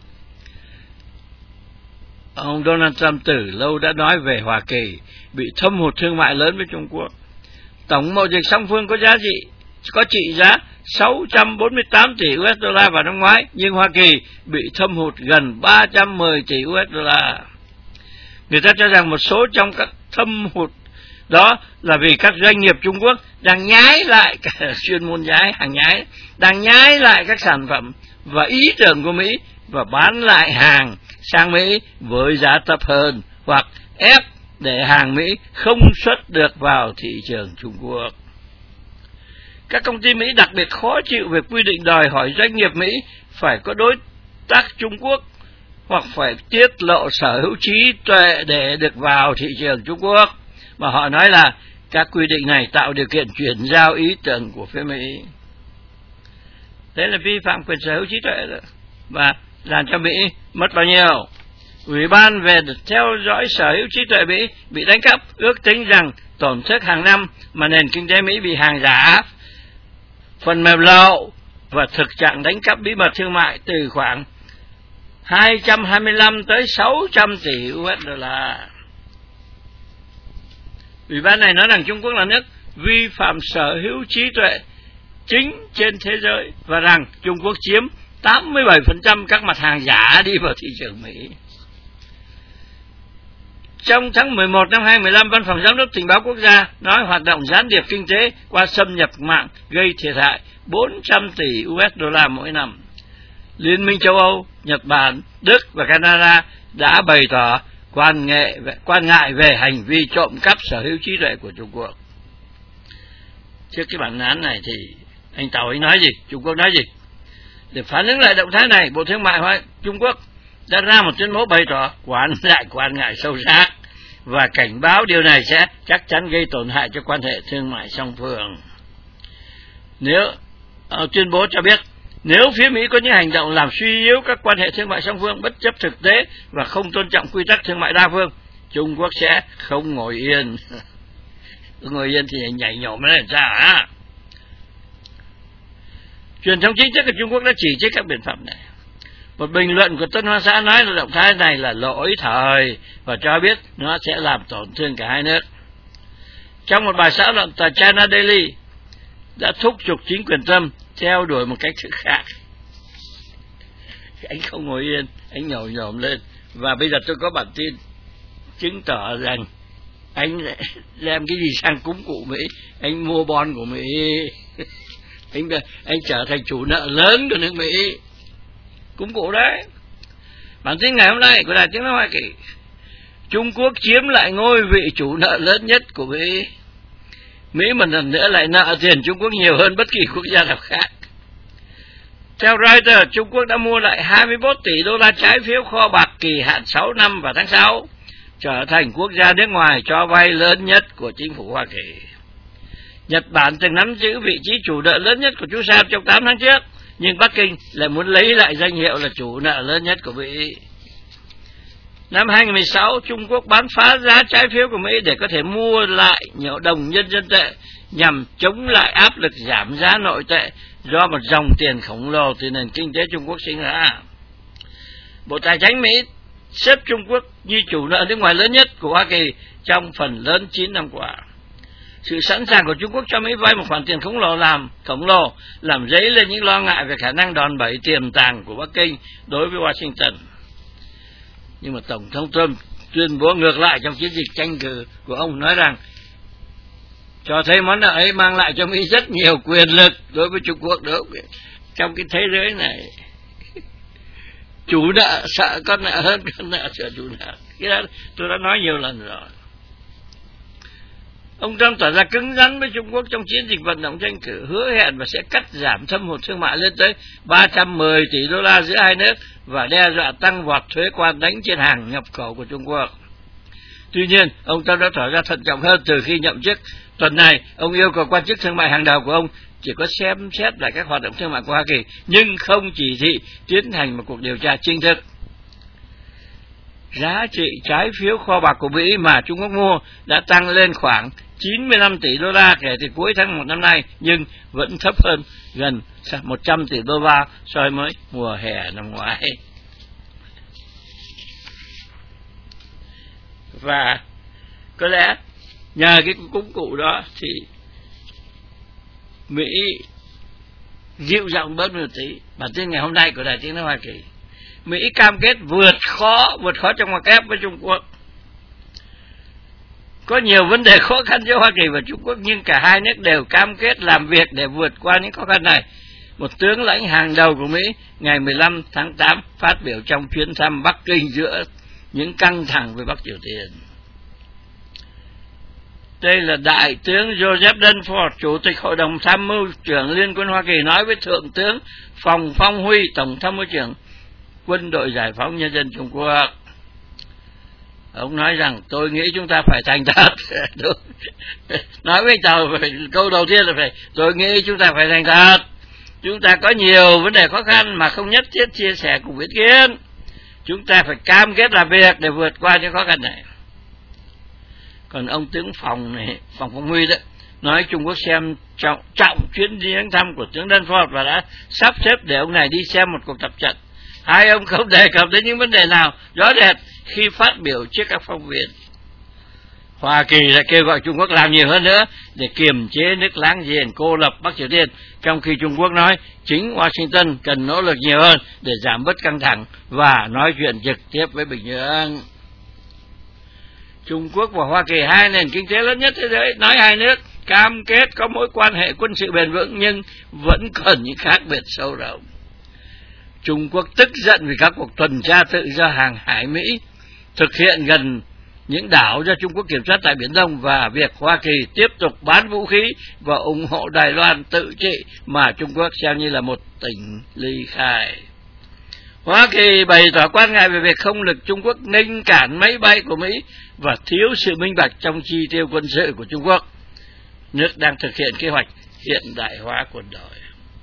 Ông Donald Trump từ lâu đã nói về Hoa Kỳ bị thâm hụt thương mại lớn với Trung Quốc. Tổng mậu dịch song phương có trị giá 648 tỷ USD vào năm ngoái, nhưng Hoa Kỳ bị thâm hụt gần 310 tỷ USD. Người ta cho rằng một số trong các thâm hụt đó là vì các doanh nghiệp Trung Quốc đang nhái lại chuyên môn hàng nhái, đang nhái lại các sản phẩm và ý tưởng của Mỹ và bán lại hàng sang Mỹ với giá thấp hơn, hoặc ép để hàng Mỹ không xuất được vào thị trường Trung Quốc. Các công ty Mỹ đặc biệt khó chịu về quy định đòi hỏi doanh nghiệp Mỹ phải có đối tác Trung Quốc hoặc phải tiết lộ sở hữu trí tuệ để được vào thị trường Trung Quốc, mà họ nói là các quy định này tạo điều kiện chuyển giao ý tưởng của phía Mỹ. Thế là vi phạm quyền sở hữu trí tuệ đó, và làm cho Mỹ mất bao nhiêu? Ủy ban về theo dõi sở hữu trí tuệ Mỹ bị đánh cắp, ước tính rằng tổn thất hàng năm mà nền kinh tế Mỹ bị hàng giả, phần mềm lậu và thực trạng đánh cắp bí mật thương mại từ khoảng 225 tới 600 tỷ USD. Ủy ban này nói rằng Trung Quốc là nước vi phạm sở hữu trí tuệ chính trên thế giới và rằng Trung Quốc chiếm 87% các mặt hàng giả đi vào thị trường Mỹ. Trong tháng 11 năm 2015, Văn phòng Giám đốc Tình báo Quốc gia nói hoạt động gián điệp kinh tế qua xâm nhập mạng gây thiệt hại 400 tỷ USD mỗi năm. Liên minh châu Âu, Nhật Bản, Đức và Canada đã bày tỏ quan ngại về hành vi trộm cắp sở hữu trí tuệ của Trung Quốc. Trước cái bản án này thì anh Tàu anh nói gì? Trung Quốc nói gì? Để phản ứng lại động thái này, Bộ Thương mại Trung Quốc đã ra một tuyên bố bày tỏ quan ngại sâu sắc và cảnh báo điều này sẽ chắc chắn gây tổn hại cho quan hệ thương mại song phương. Tuyên bố cho biết nếu phía Mỹ có những hành động làm suy yếu các quan hệ thương mại song phương bất chấp thực tế và không tôn trọng quy tắc thương mại đa phương, Trung Quốc sẽ không ngồi yên. Ngồi yên thì nhảy nhổm lên sao hả? Truyền thông chính thức của Trung Quốc đã chỉ trích các biện pháp này. Một bình luận của Tân Hoa Xã nói là động thái này là lỗi thời và cho biết nó sẽ làm tổn thương cả hai nước. Trong một bài xã luận, tờ China Daily đã thúc giục chính quyền Trump theo đuổi một cách khác. Anh không ngồi yên, anh nhổm lên. Và bây giờ tôi có bản tin chứng tỏ rằng anh đem cái gì sang cúng cụ Mỹ, anh mua bon của Mỹ, anh trở thành chủ nợ lớn của nước Mỹ. Cúng cụ đấy. Bản tin ngày hôm nay của Đài Tiếng nói Hoa Kỳ: Trung Quốc chiếm lại ngôi vị chủ nợ lớn nhất của Mỹ. Mỹ một lần nữa lại nợ tiền Trung Quốc nhiều hơn bất kỳ quốc gia nào khác. Theo Reuters, Trung Quốc đã mua lại 21 tỷ đô la trái phiếu kho bạc kỳ hạn 6 năm vào tháng 6, trở thành quốc gia nước ngoài cho vay lớn nhất của chính phủ Hoa Kỳ. Nhật Bản từng nắm giữ vị trí chủ nợ lớn nhất của chú Sam trong 8 tháng trước, nhưng Bắc Kinh lại muốn lấy lại danh hiệu là chủ nợ lớn nhất của Mỹ. Năm 2016, Trung Quốc bán phá giá trái phiếu của Mỹ để có thể mua lại nhiều đồng nhân dân tệ nhằm chống lại áp lực giảm giá nội tệ do một dòng tiền khổng lồ từ nền kinh tế Trung Quốc sinh ra. Bộ Tài chính Mỹ xếp Trung Quốc như chủ nợ nước ngoài lớn nhất của Hoa Kỳ trong phần lớn 9 năm qua. Sự sẵn sàng của Trung Quốc cho Mỹ vay một khoản tiền khổng lồ làm dấy lên những lo ngại về khả năng đòn bẩy tiềm tàng của Bắc Kinh đối với Washington. Nhưng mà Tổng thống Trump tuyên bố ngược lại trong chiến dịch tranh cử của ông, nói rằng cho thấy món nợ ấy mang lại cho Mỹ rất nhiều quyền lực đối với Trung Quốc. Đúng, trong cái thế giới này chủ nợ sợ con nợ hơn con nợ sợ chủ nợ. Cái đó tôi đã nói nhiều lần rồi. Ông Trump tỏ ra cứng rắn với Trung Quốc trong chiến dịch vận động tranh cử, hứa hẹn và sẽ cắt giảm thâm hụt thương mại lên tới 310 tỷ đô la giữa hai nước và đe dọa tăng vọt thuế quan đánh trên hàng nhập khẩu của Trung Quốc. Tuy nhiên, ông Trump đã tỏ ra thận trọng hơn từ khi nhậm chức. Tuần này, ông yêu cầu quan chức thương mại hàng đầu của ông chỉ có xem xét lại các hoạt động thương mại của Hoa Kỳ, nhưng không chỉ thị tiến hành một cuộc điều tra chính thức. Giá trị trái phiếu kho bạc của Mỹ mà Trung Quốc mua đã tăng lên khoảng 95 tỷ đô la kể từ cuối tháng 1 năm nay, nhưng vẫn thấp hơn gần 100 tỷ đô la so với mùa hè năm ngoái. Và có lẽ nhờ cái công cụ đó thì Mỹ dịu giọng bớt một tí. Bản tin ngày hôm nay của Đài Tiếng nói Hoa Kỳ, Mỹ cam kết vượt khó trong ngoặc kép với Trung Quốc. Có nhiều vấn đề khó khăn giữa Hoa Kỳ và Trung Quốc, nhưng cả hai nước đều cam kết làm việc để vượt qua những khó khăn này. Một tướng lãnh hàng đầu của Mỹ ngày 15 tháng 8 phát biểu trong chuyến thăm Bắc Kinh giữa những căng thẳng với Bắc Triều Tiên. Đây là Đại tướng Joseph Dunford, Chủ tịch Hội đồng Tham mưu trưởng Liên quân Hoa Kỳ, nói với Thượng tướng Phòng Phong Huy, Tổng tham mưu trưởng Quân đội Giải phóng Nhân dân Trung Quốc. Ông nói rằng tôi nghĩ chúng ta phải thành thật. Nói với tàu câu đầu tiên là tôi nghĩ chúng ta phải thành thật. Chúng ta có nhiều vấn đề khó khăn mà không nhất thiết chia sẻ cùng ý kiến. Chúng ta phải cam kết làm việc để vượt qua những khó khăn này. Còn ông tướng Phòng Phong Huy đó nói Trung Quốc xem trọng chuyến viếng thăm của tướng Dunford và đã sắp xếp để ông này đi xem một cuộc tập trận. Hai ông không đề cập đến những vấn đề nào rõ rệt khi phát biểu trước các phóng viên. Hoa Kỳ đã kêu gọi Trung Quốc làm nhiều hơn nữa để kiềm chế nước láng giềng cô lập Bắc Triều Tiên, trong khi Trung Quốc nói chính Washington cần nỗ lực nhiều hơn để giảm bớt căng thẳng và nói chuyện trực tiếp với Bình Nhưỡng. Trung Quốc và Hoa Kỳ, hai nền kinh tế lớn nhất thế giới, nói hai nước cam kết có mối quan hệ quân sự bền vững nhưng vẫn còn những khác biệt sâu rộng. Trung Quốc tức giận vì các cuộc tuần tra tự do hàng hải Mỹ thực hiện gần những đảo do Trung Quốc kiểm soát tại Biển Đông và việc Hoa Kỳ tiếp tục bán vũ khí và ủng hộ Đài Loan tự trị mà Trung Quốc xem như là một tỉnh ly khai. Hoa Kỳ bày tỏ quan ngại về việc không lực Trung Quốc nghênh cản máy bay của Mỹ và thiếu sự minh bạch trong chi tiêu quân sự của Trung Quốc. Nước đang thực hiện kế hoạch hiện đại hóa quân đội.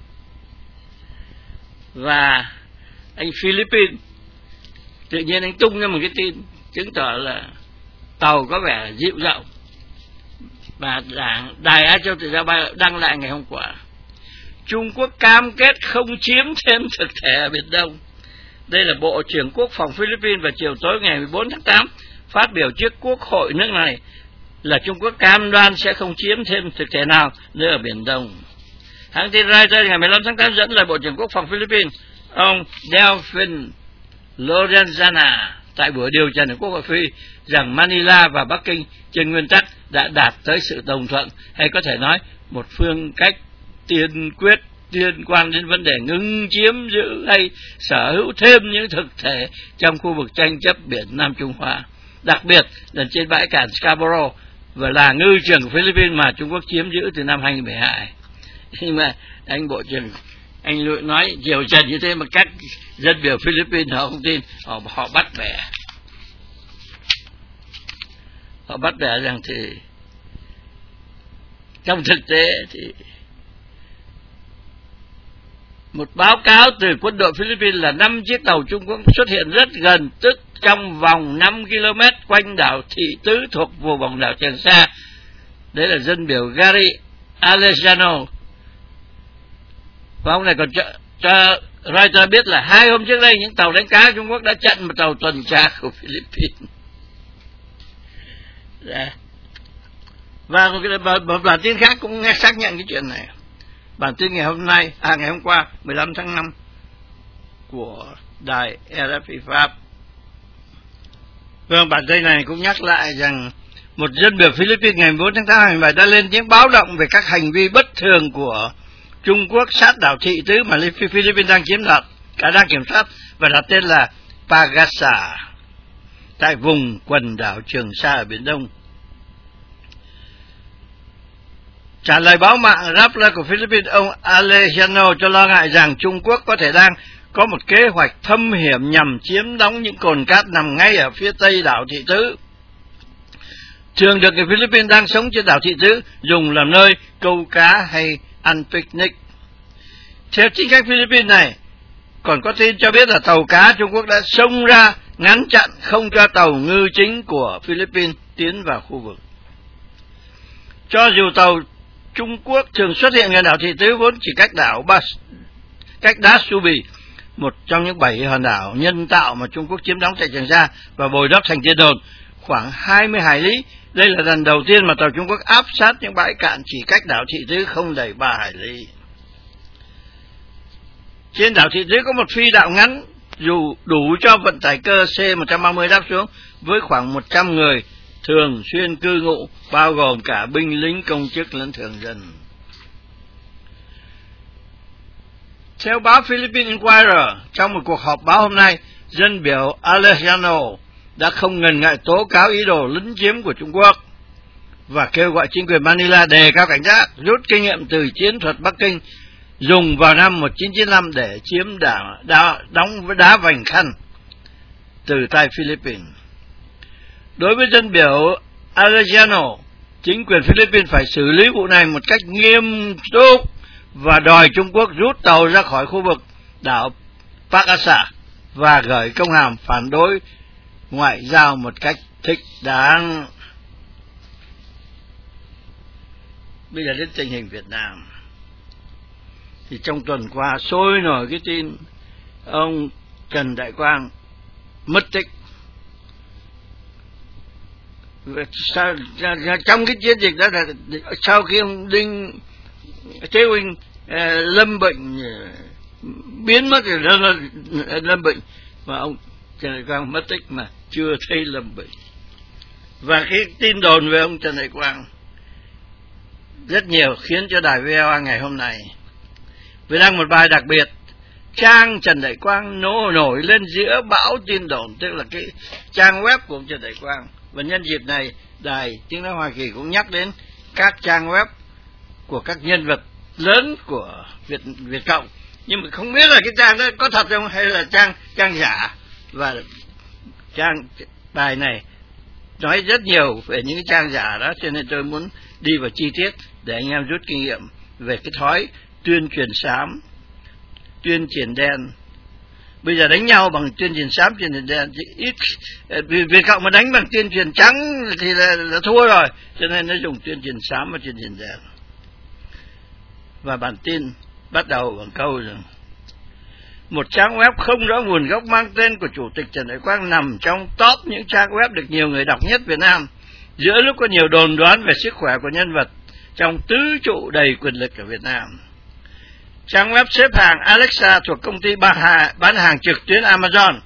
Và anh Philippines tự nhiên anh tung ra một cái tin chứng tỏ là tàu có vẻ dịu giọng, và Đài Á Châu Tự Do đăng lại ngày hôm qua. Trung Quốc cam kết không chiếm thêm thực thể ở Biển Đông. Đây là Bộ trưởng Quốc phòng Philippines vào chiều tối ngày 14 tháng 8 phát biểu trước Quốc hội nước này là Trung Quốc cam đoan sẽ không chiếm thêm thực thể nào nữa ở Biển Đông. Hãng tin Reuters ngày 15 tháng 8 dẫn lời Bộ trưởng Quốc phòng Philippines, ông Delfin Lorenzana, tại buổi điều trần ở Quốc hội Phi rằng Manila và Bắc Kinh trên nguyên tắc đã đạt tới sự đồng thuận, hay có thể nói một phương cách tiên quyết liên quan đến vấn đề ngưng chiếm giữ hay sở hữu thêm những thực thể trong khu vực tranh chấp biển Nam Trung Hoa, đặc biệt là trên bãi cạn Scarborough và là ngư trường của Philippines mà Trung Quốc chiếm giữ từ năm 2012. Nhưng mà anh Bộ trưởng anh Lụi nói chiều trần như thế mà các dân biểu Philippines họ không tin, họ bắt bẻ. Họ bắt bẻ rằng thì trong thực tế thì một báo cáo từ quân đội Philippines là 5 chiếc tàu Trung Quốc xuất hiện rất gần, tức trong vòng 5 km quanh đảo Thị Tứ thuộc vùng vòng đảo Trường Sa. Đấy là dân biểu Gary Alejano. Và ông này còn cho Reuters biết là 2 hôm trước đây những tàu đánh cá Trung Quốc đã chặn một tàu tuần tra của Philippines. Và một bản tin khác cũng xác nhận cái chuyện này. Bản tin ngày hôm qua 15 tháng 5 của đài RFI Pháp. Vâng, bản tin này cũng nhắc lại rằng một dân biểu Philippines ngày 4 tháng 8 2017 đã lên tiếng báo động về các hành vi bất thường của Trung Quốc sát đảo Thị Tứ mà Philippines đang đang kiểm soát và đặt tên là Pagasa tại vùng quần đảo Trường Sa ở Biển Đông. Trả lời báo mạng Rappler của Philippines, ông Alejandro cho lo ngại rằng Trung Quốc có thể đang có một kế hoạch thâm hiểm nhằm chiếm đóng những cồn cát nằm ngay ở phía tây đảo Thị Tứ. Thường được người Philippines đang sống trên đảo Thị Tứ dùng làm nơi câu cá hay ăn picnic. Theo chính khách Philippines này, còn có tin cho biết là tàu cá Trung Quốc đã xông ra ngăn chặn không cho tàu ngư chính của Philippines tiến vào khu vực. Cho dù tàu Trung Quốc thường xuất hiện gần đảo Thị Tứ vốn chỉ cách đá Subi, một trong những 7 hòn đảo nhân tạo mà Trung Quốc chiếm đóng tại Trường Sa và bồi đắp thành thiên đồn, khoảng 20 hải lý. Đây là lần đầu tiên mà tàu Trung Quốc áp sát những bãi cạn chỉ cách đảo Thị Tứ không đầy 3 hải lý. Trên đảo Thị Tứ có một phi đạo ngắn dù đủ cho vận tải cơ C-130 đáp xuống với khoảng 100 người thường xuyên cư ngụ, bao gồm cả binh lính, công chức lẫn thường dân. Theo báo Philippine Inquirer, trong một cuộc họp báo hôm nay, dân biểu Alejandro đã không ngần ngại tố cáo ý đồ lấn chiếm của Trung Quốc và kêu gọi chính quyền Manila đề cao cảnh giác, rút kinh nghiệm từ chiến thuật Bắc Kinh dùng vào năm 1995 để chiếm đóng đá vành khăn từ tay Philippines. Đối với dân biểu Alejandro, chính quyền Philippines phải xử lý vụ này một cách nghiêm túc và đòi Trung Quốc rút tàu ra khỏi khu vực đảo Pag-asa và gửi công hàm phản đối ngoại giao một cách thích đáng. Bây giờ đến tình hình Việt Nam. Thì trong tuần qua sôi nổi cái tin ông Trần Đại Quang mất tích. Trong cái chiến dịch đó là sau khi ông Đinh Thế Huynh lâm bệnh, biến mất rồi lâm bệnh, mà ông Trần Đại Quang mất tích mà chưa thấy lâm bệnh. Và cái tin đồn về ông Trần Đại Quang rất nhiều khiến cho đài VOA ngày hôm nay vừa đăng một bài đặc biệt, trang Trần Đại Quang nổi lên giữa bão tin đồn, tức là cái trang web của ông Trần Đại Quang. Và nhân dịp này, đài Tiếng nói Hoa Kỳ cũng nhắc đến các trang web của các nhân vật lớn của Việt Cộng, nhưng mà không biết là cái trang đó có thật không hay là trang giả. Và bài này nói rất nhiều về những cái trang giả đó, cho nên tôi muốn đi vào chi tiết để anh em rút kinh nghiệm về cái thói tuyên truyền xám, tuyên truyền đen. Bây giờ đánh nhau bằng tuyên truyền xám, tuyên truyền đen ít. Việt Cộng mà đánh bằng tuyên truyền trắng thì là thua rồi, cho nên nó dùng tuyên truyền xám và tuyên truyền đen. Và bản tin bắt đầu bằng câu rằng một trang web không rõ nguồn gốc mang tên của Chủ tịch Trần Đại Quang nằm trong top những trang web được nhiều người đọc nhất Việt Nam, giữa lúc có nhiều đồn đoán về sức khỏe của nhân vật trong tứ trụ đầy quyền lực ở Việt Nam. Trang web xếp hàng Alexa thuộc công ty bán hàng trực tuyến Amazon,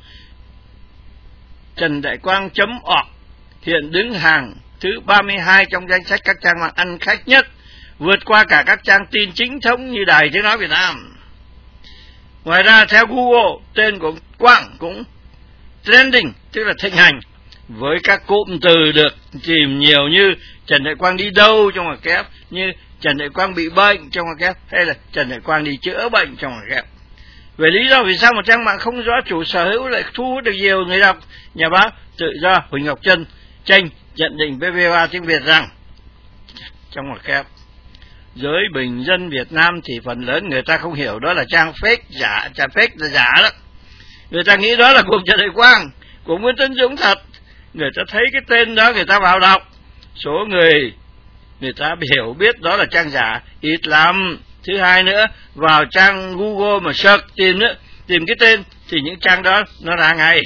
Trần Đại Quang.org, hiện đứng hàng thứ 32 trong danh sách các trang mạng ăn khách nhất, vượt qua cả các trang tin chính thống như Đài Tiếng nói Việt Nam. Ngoài ra, theo Google, tên của Quang cũng trending, tức là thịnh hành, với các cụm từ được tìm nhiều như Trần Đại Quang đi đâu trong ngoặc kép, như Trần Đại Quang bị bệnh trong ngoặc kép, hay là Trần Đại Quang đi chữa bệnh trong ngoặc kép. Về lý do vì sao một trang mạng không rõ chủ sở hữu lại thu hút được nhiều người đọc, nhà báo Tự do Huỳnh Ngọc Trân tranh nhận định với VOA tiếng Việt rằng trong ngoặc kép, giới bình dân Việt Nam thì phần lớn người ta không hiểu đó là trang fake giả, trang fake là giả đó. Người ta nghĩ đó là của Trần Đại Quang, của Nguyễn Tấn Dũng thật. Người ta thấy cái tên đó người ta vào đọc. Số người ta hiểu biết đó là trang giả ít lắm. Thứ hai nữa, vào trang Google mà search tìm cái tên thì những trang đó nó ra ngay.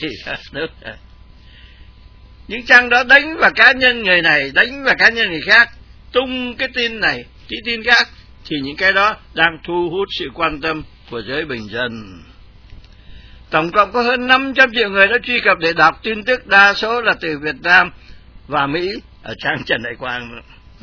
Những trang đó đánh vào cá nhân người này, đánh vào cá nhân người khác, tung cái tin này, cái tin khác, thì những cái đó đang thu hút sự quan tâm của giới bình dân. Tổng cộng có hơn 500 triệu người đã truy cập để đọc tin tức, đa số là từ Việt Nam và Mỹ ở trang Trần Đại Quang.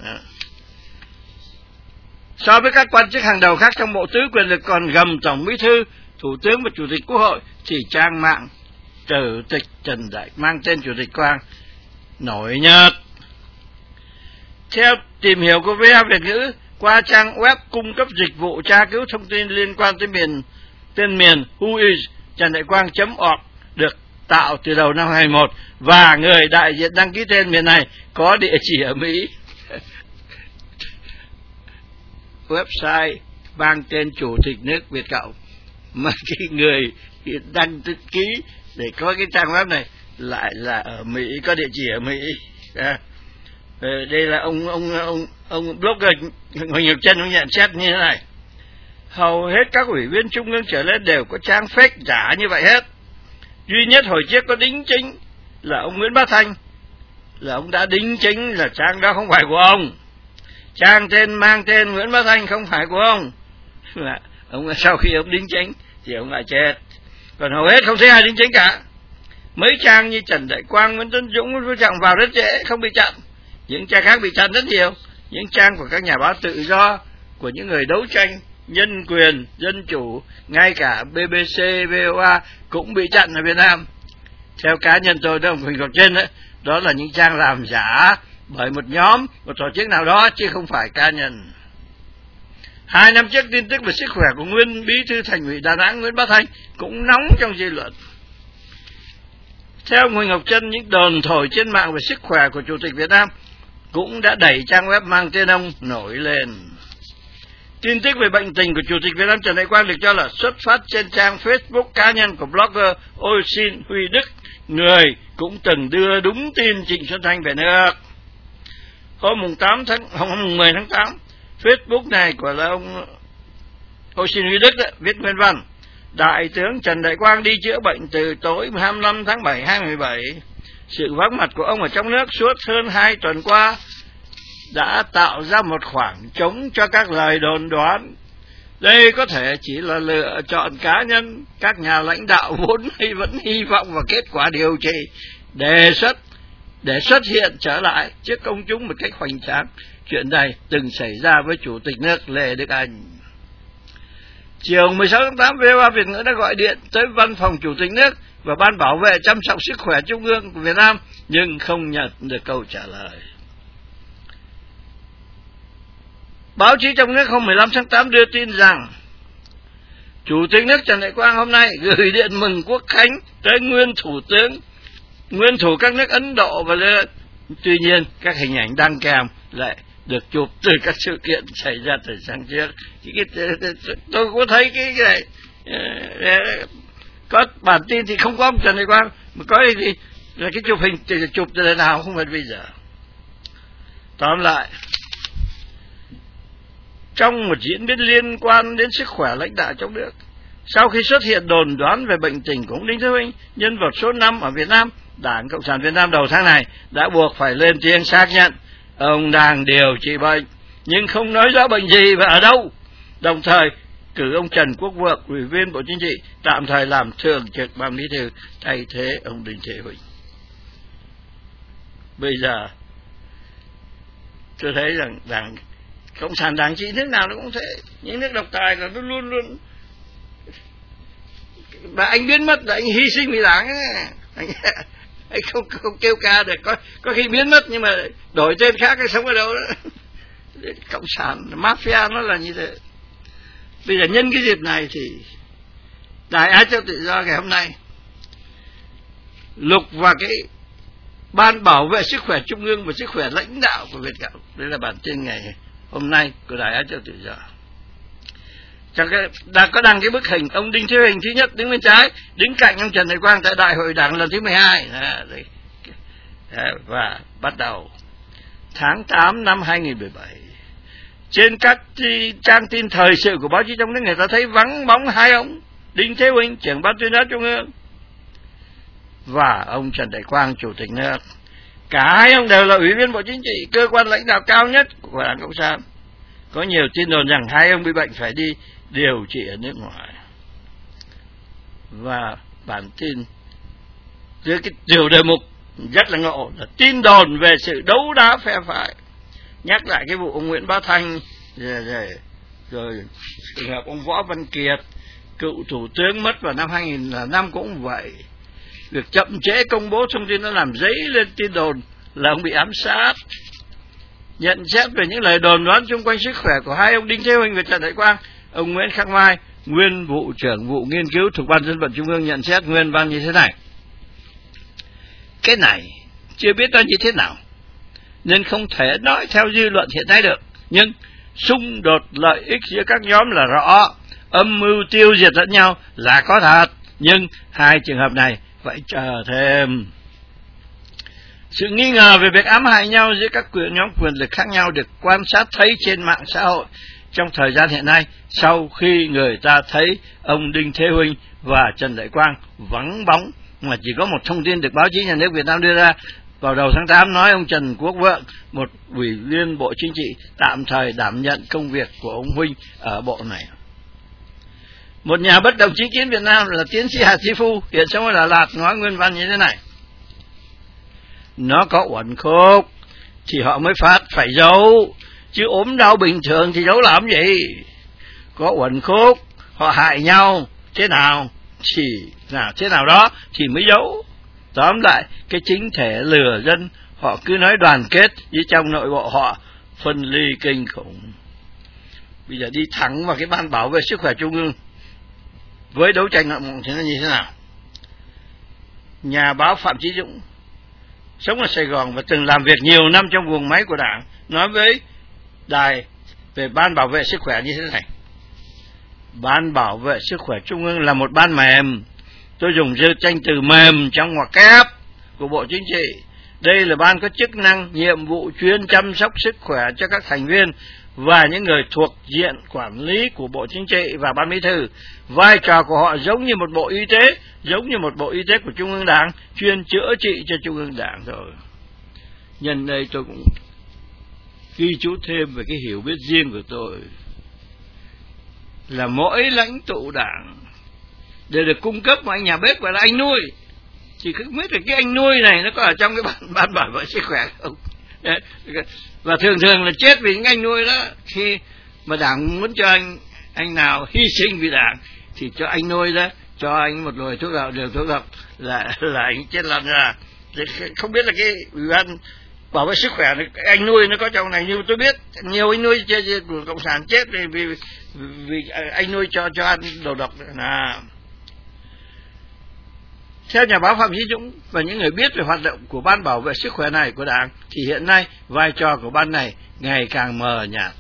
So với các quan chức hàng đầu khác trong bộ tứ quyền lực còn gầm Tổng Bí thư, Thủ tướng và Chủ tịch Quốc hội, thì trang mạng Chủ tịch Trần Đại mang tên Chủ tịch Quang nổi nhất. Theo tìm hiểu của VOA Việt ngữ qua trang web cung cấp dịch vụ tra cứu thông tin liên quan tới tên miền Whois, Trần Đại Quang.org được tạo từ đầu năm 2021 và người đại diện đăng ký tên miền này có địa chỉ ở Mỹ. Website mang tên Chủ tịch nước Việt Cộng mà cái người đăng ký để có cái trang web này lại là ở Mỹ, có địa chỉ ở Mỹ. Đây là ông blogger Huỳnh Ngọc Trân ông nhận xét như thế này: hầu hết các ủy viên trung ương trở lên đều có trang fake giả như vậy hết. Duy nhất hồi trước có đính chính là ông Nguyễn Bá Thanh, là ông đã đính chính là trang đó không phải của ông. Trang mang tên Nguyễn Bá Thanh không phải của ông. Ông sau khi ông đính chính thì ông lại chết. Còn hầu hết không thấy ai đính chính cả. Mấy trang như Trần Đại Quang, Nguyễn Tấn Dũng, Nguyễn Phú Trọng vào rất dễ, không bị chặn. Những trang khác bị chặn rất nhiều. Những trang của các nhà báo tự do, của những người đấu tranh nhân quyền, dân chủ, ngay cả BBC, VOA cũng bị chặn ở Việt Nam. Theo cá nhân tôi, đó Huỳnh Ngọc Trân đấy, đó là những trang làm giả bởi một nhóm, một tổ chức nào đó chứ không phải cá nhân. 2 năm trước, tin tức về sức khỏe của nguyên bí thư Thành ủy Đà Nẵng Nguyễn Bá Thanh cũng nóng trong dư luận. Theo Huỳnh Ngọc Trân, những đồn thổi trên mạng về sức khỏe của Chủ tịch Việt Nam cũng đã đẩy trang web mang tên ông nổi lên. Tin tức về bệnh tình của Chủ tịch Việt Nam Trần Đại Quang được cho là xuất phát trên trang Facebook cá nhân của blogger Oisin Huy Đức, người cũng từng đưa đúng tin Trịnh Xuân Thanh về nước. Hôm 10 tháng 8, Facebook này của ông Oisin Huy Đức viết nguyên văn: Đại tướng Trần Đại Quang đi chữa bệnh từ tối 25 tháng 7 2017. Sự vắng mặt của ông ở trong nước suốt hơn 2 tuần qua đã tạo ra một khoảng trống cho các lời đồn đoán. Đây có thể chỉ là lựa chọn cá nhân các nhà lãnh đạo vốn vẫn hy vọng vào kết quả điều trị để xuất hiện trở lại trước công chúng một cách hoành tráng. Chuyện này từng xảy ra với Chủ tịch nước Lê Đức Anh. Chiều 16 tháng 8, VOA Việt ngữ đã gọi điện tới Văn phòng Chủ tịch nước và Ban Bảo vệ chăm sóc sức khỏe Trung ương của Việt Nam, nhưng không nhận được câu trả lời. Báo chí trong nước hôm 15 tháng 8 đưa tin rằng Chủ tịch nước Trần Đại Quang hôm nay gửi điện mừng quốc khánh tới nguyên thủ các nước Ấn Độ và Lê. Tuy nhiên, các hình ảnh đăng kèm lại được chụp từ các sự kiện xảy ra thời gian trước. Tôi có thấy cái này, có bản tin thì không có ông Trần Đại Quang, mà có gì là cái chụp hình thì chụp từ đời nào không phải bây giờ. Tóm lại, trong một diễn biến liên quan đến sức khỏe lãnh đạo trong nước, sau khi xuất hiện đồn đoán về bệnh tình của ông Đinh Thế Huynh, nhân vật số 5 ở Việt Nam, Đảng Cộng sản Việt Nam đầu tháng này đã buộc phải lên tiếng xác nhận ông đang điều trị bệnh, nhưng không nói rõ bệnh gì và ở đâu. Đồng thời cử ông Trần Quốc Vượng, Ủy viên Bộ Chính trị, tạm thời làm thường trực Ban Bí thư thay thế ông Đinh Thế Huynh. Bây giờ tôi thấy rằng Đảng Cộng sản Đảng trị nước nào nó cũng thế, những nước độc tài là nó luôn luôn, và anh biến mất là anh hy sinh vì Đảng ấy. Anh không kêu ca được, có khi biến mất nhưng mà đổi tên khác hay sống ở đâu đó. Cộng sản mafia nó là như thế. Bây giờ nhân cái dịp này thì Đài Á Châu Tự Do ngày hôm nay lục vào cái Ban Bảo vệ Sức khỏe Trung ương và Sức khỏe lãnh đạo của Việt Cộng. Đây là bản tin ngày hôm nay của Đài Á Châu Tự Do. Đã có đăng cái bức hình ông Đinh Thế Huynh thứ nhất đứng bên trái, đứng cạnh ông Trần Đại Quang tại Đại hội Đảng lần thứ 12. Và bắt đầu tháng 8 năm 2017, trên các trang tin thời sự của báo chí trong nước, người ta thấy vắng bóng hai ông Đinh Thế Huynh, trưởng Ban Tuyên giáo Trung ương, và ông Trần Đại Quang, Chủ tịch nước. Cả hai ông đều là Ủy viên Bộ Chính trị, cơ quan lãnh đạo cao nhất của Đảng Cộng sản. Có nhiều tin đồn rằng hai ông bị bệnh phải đi điều trị ở nước ngoài. Và bản tin dưới cái tiểu đề mục rất là ngộ là tin đồn về sự đấu đá phe phái, nhắc lại cái vụ ông Nguyễn Bá Thanh rồi trường hợp ông Võ Văn Kiệt, cựu thủ tướng mất vào năm 2005 cũng vậy. Việc chậm trễ công bố thông tin đã làm dấy lên tin đồn là ông bị ám sát. Nhận xét về những lời đồn đoán xung quanh sức khỏe của hai ông Đinh Thế Huynh và Trần Đại Quang, ông Nguyễn Khắc Mai, nguyên vụ trưởng vụ nghiên cứu thuộc Ban Dân vận Trung ương, nhận xét nguyên văn như thế này: cái này chưa biết nó như thế nào nên không thể nói theo dư luận hiện nay được, nhưng xung đột lợi ích giữa các nhóm là rõ, âm mưu tiêu diệt lẫn nhau là có thật, nhưng hai trường hợp này phải chờ thêm. Sự nghi ngờ về việc ám hại nhau giữa các nhóm quyền lực khác nhau được quan sát thấy trên mạng xã hội trong thời gian hiện nay, sau khi người ta thấy ông Đinh Thế Huynh và Trần Đại Quang vắng bóng, mà chỉ có một thông tin được báo chí nhà nước Việt Nam đưa ra vào đầu tháng 8 nói ông Trần Quốc Vượng, một ủy viên Bộ Chính trị, tạm thời đảm nhận công việc của ông Huynh ở bộ này. Một nhà bất đồng chính kiến Việt Nam là tiến sĩ Hà Chí Phu, hiện sống ở Đà Lạt, nói nguyên văn như thế này: nó có uẩn khúc thì họ mới phải giấu, chứ ốm đau bình thường thì giấu làm gì? Có uẩn khúc, họ hại nhau thế nào thì thế nào đó thì mới giấu. Tóm lại, cái chính thể lừa dân, họ cứ nói đoàn kết, nhưng trong nội bộ họ phân ly kinh khủng. Bây giờ đi thẳng vào cái Ban Bảo vệ Sức khỏe Trung ương với đấu tranh nội bộ thì nó như thế nào? Nhà báo Phạm Chí Dũng sống ở Sài Gòn và từng làm việc nhiều năm trong guồng máy của Đảng, nói với đài về Ban Bảo vệ Sức khỏe như thế này: Ban Bảo vệ Sức khỏe Trung ương là một ban mềm. Tôi dùng tranh từ mềm trong ngoặc kép của Bộ Chính trị. Đây là ban có chức năng, nhiệm vụ chuyên chăm sóc sức khỏe cho các thành viên và những người thuộc diện quản lý của Bộ Chính trị và Ban Bí thư. Vai trò của họ giống như một bộ y tế, giống như một bộ y tế của Trung ương Đảng, chuyên chữa trị cho Trung ương Đảng rồi. Nhân đây tôi cũng ghi chú thêm về cái hiểu biết riêng của tôi là mỗi lãnh tụ Đảng đều được cung cấp một anh nhà bếp gọi là anh nuôi. Chỉ không biết là cái anh nuôi này nó có ở trong cái ban bảo vệ sức khỏe không. Và thường là chết vì những anh nuôi đó. Khi mà Đảng muốn cho anh nào hy sinh vì Đảng thì cho anh nuôi đó, cho anh một nồi thuốc độc, đường thuốc độc là anh chết lăn ra. Không biết là cái ủy ban bảo vệ sức khỏe này, anh nuôi nó có trong này, nhưng tôi biết nhiều anh nuôi của cộng sản chết vì anh nuôi cho ăn đồ độc là. Theo nhà báo Phạm Chí Dũng và những người biết về hoạt động của Ban Bảo vệ Sức khỏe này của Đảng thì hiện nay vai trò của ban này ngày càng mờ nhạt.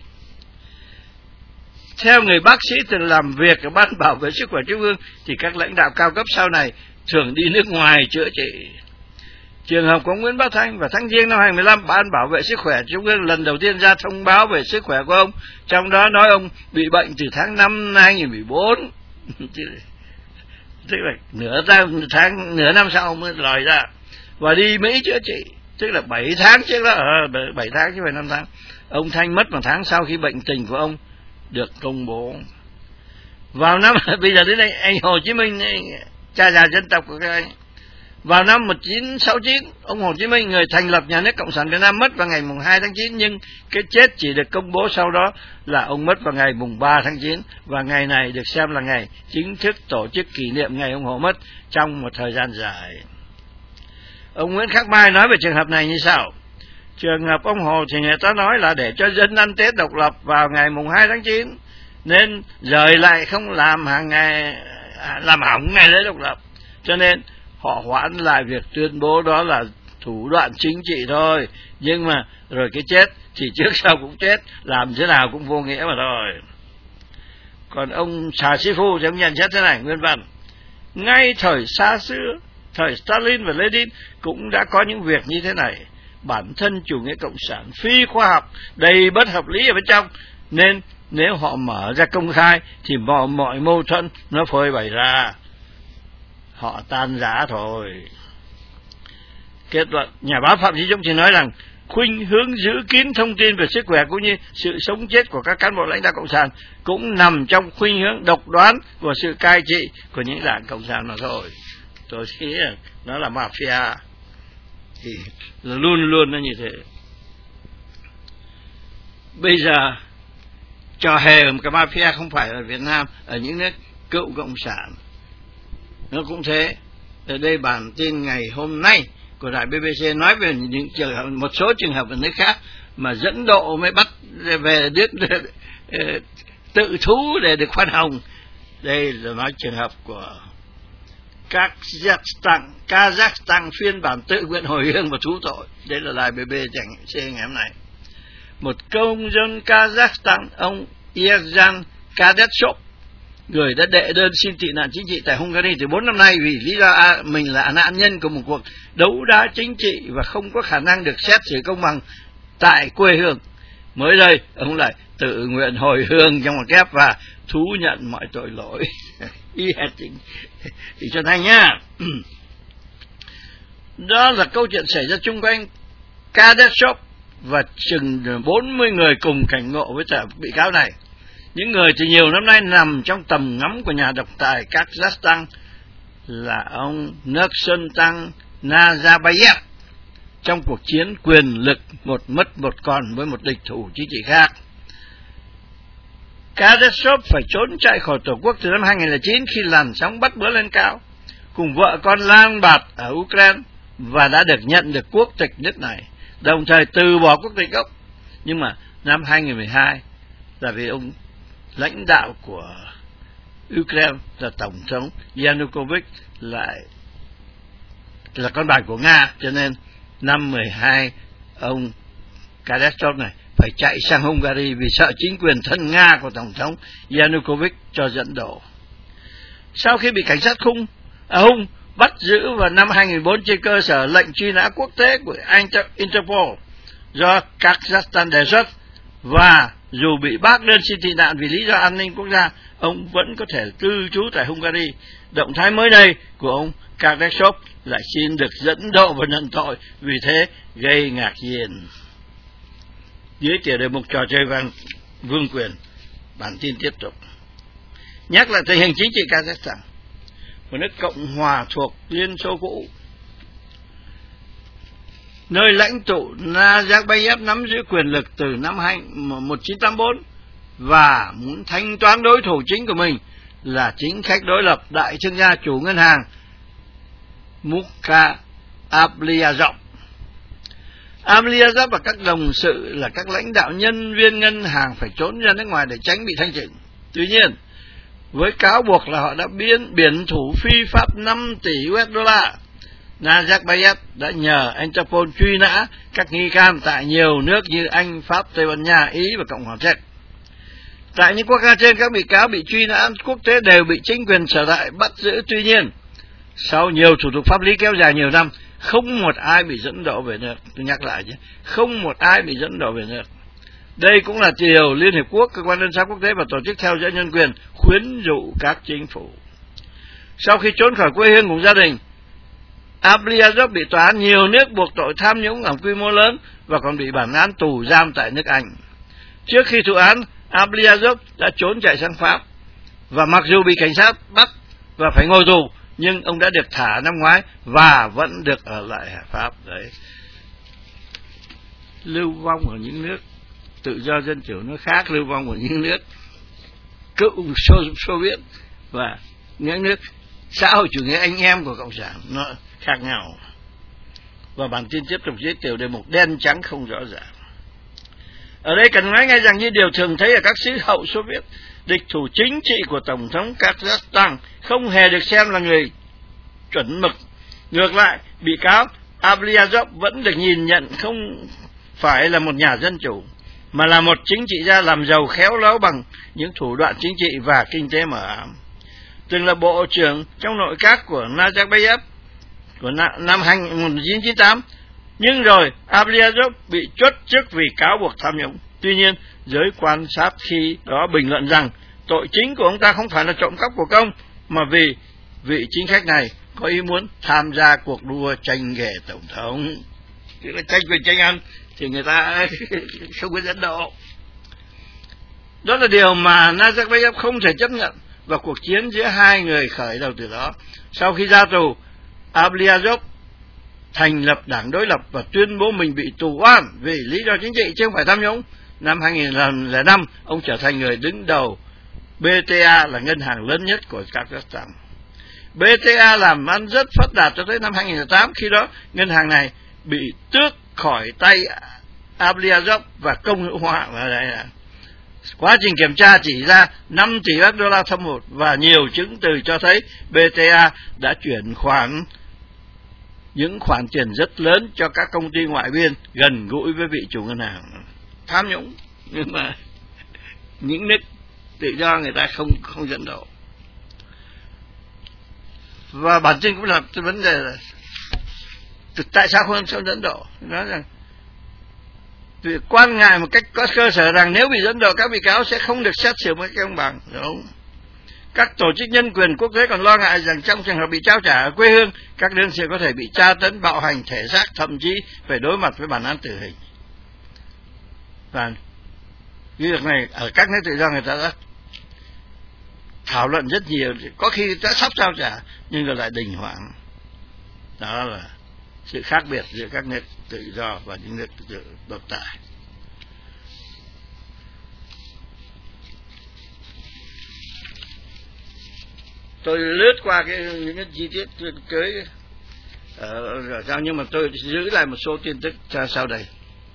Theo người bác sĩ từng làm việc ở Ban Bảo vệ Sức khỏe Trung ương thì các lãnh đạo cao cấp sau này thường đi nước ngoài chữa trị. Trường hợp của Nguyễn Bá Thanh vào tháng Giêng năm 2015, Ban Bảo vệ Sức khỏe Trung ương lần đầu tiên ra thông báo về sức khỏe của ông, trong đó nói ông bị bệnh từ tháng 5 năm 2014. Tức là nửa năm sau mới lòi ra và đi Mỹ chữa trị, tức là 7 tháng trước đó, 7 tháng chứ phải 5 tháng. Ông Thanh mất một tháng sau khi bệnh tình của ông được công bố. Vào năm bây giờ đến đây anh Hồ Chí Minh, cha già dân tộc của các anh, vào năm 1969, ông Hồ Chí Minh, người thành lập nhà nước Cộng sản Việt Nam, mất vào ngày mùng 2 tháng 9, nhưng cái chết chỉ được công bố sau đó là ông mất vào ngày mùng 3 tháng 9, và ngày này được xem là ngày chính thức tổ chức kỷ niệm ngày ông Hồ mất trong một thời gian dài. Ông Nguyễn Khắc Mai nói về trường hợp này như sau: trường hợp ông Hồ thì người ta nói là để cho dân ăn Tết độc lập vào ngày mùng 2 tháng 9, nên rời lại không làm hàng ngày, làm hỏng ngày lễ độc lập, cho nên họ hoãn lại việc tuyên bố đó là thủ đoạn chính trị thôi. Nhưng mà rồi cái chết thì trước sau cũng chết, làm thế nào cũng vô nghĩa mà thôi. Còn ông Hà Chí Phu thì ông nhận xét thế này, nguyên văn: ngay thời xa xưa, thời Stalin và Lenin cũng đã có những việc như thế này. Bản thân chủ nghĩa cộng sản phi khoa học, đầy bất hợp lý ở bên trong, nên nếu họ mở ra công khai thì mọi mâu thuẫn nó phơi bày ra, họ tan rã thôi. Kết luận, nhà báo Phạm Chí Dũng thì nói rằng khuynh hướng giữ kín thông tin về sức khỏe cũng như sự sống chết của các cán bộ lãnh đạo cộng sản cũng nằm trong khuynh hướng độc đoán của sự cai trị của những đảng cộng sản mà thôi. Tôi nghĩ là nó là mafia, thì luôn luôn nó như thế. Bây giờ trò hề một cái mafia không phải ở Việt Nam, ở những nước cựu cộng sản nó cũng thế. Ở đây bản tin ngày hôm nay của đài BBC nói về những trường hợp, một số trường hợp ở nước khác mà dẫn độ mới bắt về nước tự thú để được khoan hồng. Đây là nói trường hợp của Kazakhstan phiên bản tự nguyện hồi hương và thú tội. Đây là đài BBC ngày hôm nay. Một công dân Kazakhstan, ông Yerzhan Kadeshov, người đã đệ đơn xin tị nạn chính trị tại Hungary từ 4 năm nay vì lý do mình là nạn nhân của một cuộc đấu đá chính trị và không có khả năng được xét xử công bằng tại quê hương. Mới đây, ông lại tự nguyện hồi hương trong một kép và thú nhận mọi tội lỗi. Ý hệt thì cho thành nhá. Đó là câu chuyện xảy ra chung quanh Kadeshov và chừng 40 người cùng cảnh ngộ với bị cáo này. những người từ nhiều năm nay nằm trong tầm ngắm của nhà độc tài Kazakhstan là ông Nursultan Nazarbayev trong cuộc chiến quyền lực một mất một còn với một địch thủ chính trị khác. Kadyrov phải trốn chạy khỏi Tổ quốc từ năm 2009 khi làn sóng bắt bớ lên cao, cùng vợ con lang bạt ở Ukraine và đã được nhận được quốc tịch nước này, đồng thời từ bỏ quốc tịch gốc. Nhưng mà năm 2012 là vì ông lãnh đạo của Ukraine là Tổng thống Yanukovych lại là con bài của Nga, cho nên năm 12 ông Kadyrov này phải chạy sang Hungary vì sợ chính quyền thân Nga của Tổng thống Yanukovych cho dẫn độ. Sau khi bị cảnh sát Hung bắt giữ vào năm 2004 trên cơ sở lệnh truy nã quốc tế của Interpol do Kazakhstan đề xuất, và dù bị bác đơn xin tị nạn vì lý do an ninh quốc gia, ông vẫn có thể cư trú tại Hungary. Động thái mới đây của ông Kadyrov lại xin được dẫn độ và nhận tội, vì thế gây ngạc nhiên. Dưới tiểu đề mục trò chơi vương quyền, bản tin tiếp tục. Nhắc lại tình hình chính trị Kazakhstan, một nước Cộng hòa thuộc Liên Xô cũ, nơi lãnh tụ Nazarbayev nắm giữ quyền lực từ năm 1984 và muốn thanh toán đối thủ chính của mình là chính khách đối lập đại thương gia chủ ngân hàng Mukhtar Ablyazov. Ablyazov và các đồng sự là các lãnh đạo nhân viên ngân hàng phải trốn ra nước ngoài để tránh bị thanh trừng. Tuy nhiên, với cáo buộc là họ đã biển thủ phi pháp 5 tỷ USD, Nazarbayev đã nhờ Interpol truy nã các nghi can tại nhiều nước như Anh, Pháp, Tây Ban Nha, Ý và Cộng hòa Séc. Tại những quốc gia trên, các bị cáo bị truy nã quốc tế đều bị chính quyền sở tại bắt giữ. Tuy nhiên, sau nhiều thủ tục pháp lý kéo dài nhiều năm, không một ai bị dẫn độ về nước. Tôi nhắc lại chứ, không một ai bị dẫn độ về nước. Đây cũng là điều Liên Hiệp Quốc, cơ quan ân xá quốc tế và tổ chức theo dõi nhân quyền khuyến dụ các chính phủ. Sau khi trốn khỏi quê hương cùng gia đình, Ablyazov bị tòa án nhiều nước buộc tội tham nhũng ở quy mô lớn và còn bị bản án tù giam tại nước Anh. Trước khi thụ án, Ablyazov đã trốn chạy sang Pháp, và mặc dù bị cảnh sát bắt và phải ngồi tù, nhưng ông đã được thả năm ngoái và vẫn được ở lại Pháp. Đấy, lưu vong ở những nước tự do dân chủ nó khác lưu vong ở những nước cựu Xô Viết và những nước xã hội chủ nghĩa anh em của cộng sản, nó khác nhau. Và bản tin tiếp tục với tiểu đề mục đen trắng không rõ ràng. Ở đây cần nói ngay rằng như điều thường thấy ở các xứ hậu Xô Viết, địch thủ chính trị của Tổng thống Kazakhstan không hề được xem là người chuẩn mực. Ngược lại, bị cáo Ablyazov vẫn được nhìn nhận không phải là một nhà dân chủ, mà là một chính trị gia làm giàu khéo léo bằng những thủ đoạn chính trị và kinh tế mờ ám. Từng là bộ trưởng trong nội các của Nazarbayev của năm 1998, nhưng rồi Ablyazov bị truất chức vì cáo buộc tham nhũng. Tuy nhiên, giới quan sát khi đó bình luận rằng tội chính của ông ta không phải là trộm cắp của công, mà vì vị chính khách này có ý muốn tham gia cuộc đua tranh ghẻ tổng thống. Tức là tranh quyền tranh ăn thì người ta không có dẫn độ. Đó là điều mà Nazarbayev không thể chấp nhận, và cuộc chiến giữa hai người khởi đầu từ đó. Sau khi ra tù, Ablyazov thành lập đảng đối lập và tuyên bố mình bị tù oan vì lý do chính trị chứ không phải tham nhũng. Năm 2005, ông trở thành người đứng đầu BTA, là ngân hàng lớn nhất của Kazakhstan. BTA làm ăn rất phát đạt cho tới năm 2008, khi đó ngân hàng này bị tước khỏi tay Ablyazov và công hữu hóa. Quá trình kiểm tra chỉ ra 5 tỷ USD thâm hụt, và nhiều chứng từ cho thấy BTA đã chuyển những khoản tiền rất lớn cho các công ty ngoại biên gần gũi với vị chủ ngân hàng. Tham nhũng, nhưng mà những nước tự do người ta không dẫn độ. Và bản tin cũng là vấn đề là tại sao không dẫn độ. Nói rằng vì quan ngại một cách có cơ sở rằng nếu bị dẫn độ, các bị cáo sẽ không được xét xử một cách công bằng. Đúng. Các tổ chức nhân quyền quốc tế còn lo ngại rằng trong trường hợp bị trao trả ở quê hương, các đương sự có thể bị tra tấn, bạo hành thể xác, thậm chí phải đối mặt với bản án tử hình. Và Cái việc này ở các nước tự do người ta đã thảo luận rất nhiều, có khi đã sắp trao trả nhưng rồi lại đình hoãn. Đó là sự khác biệt giữa các nước tự do và những nước tự độc tài. Tôi lướt qua những cái chi tiết cưới sao, nhưng mà tôi giữ lại một số tin tức cho sau đây.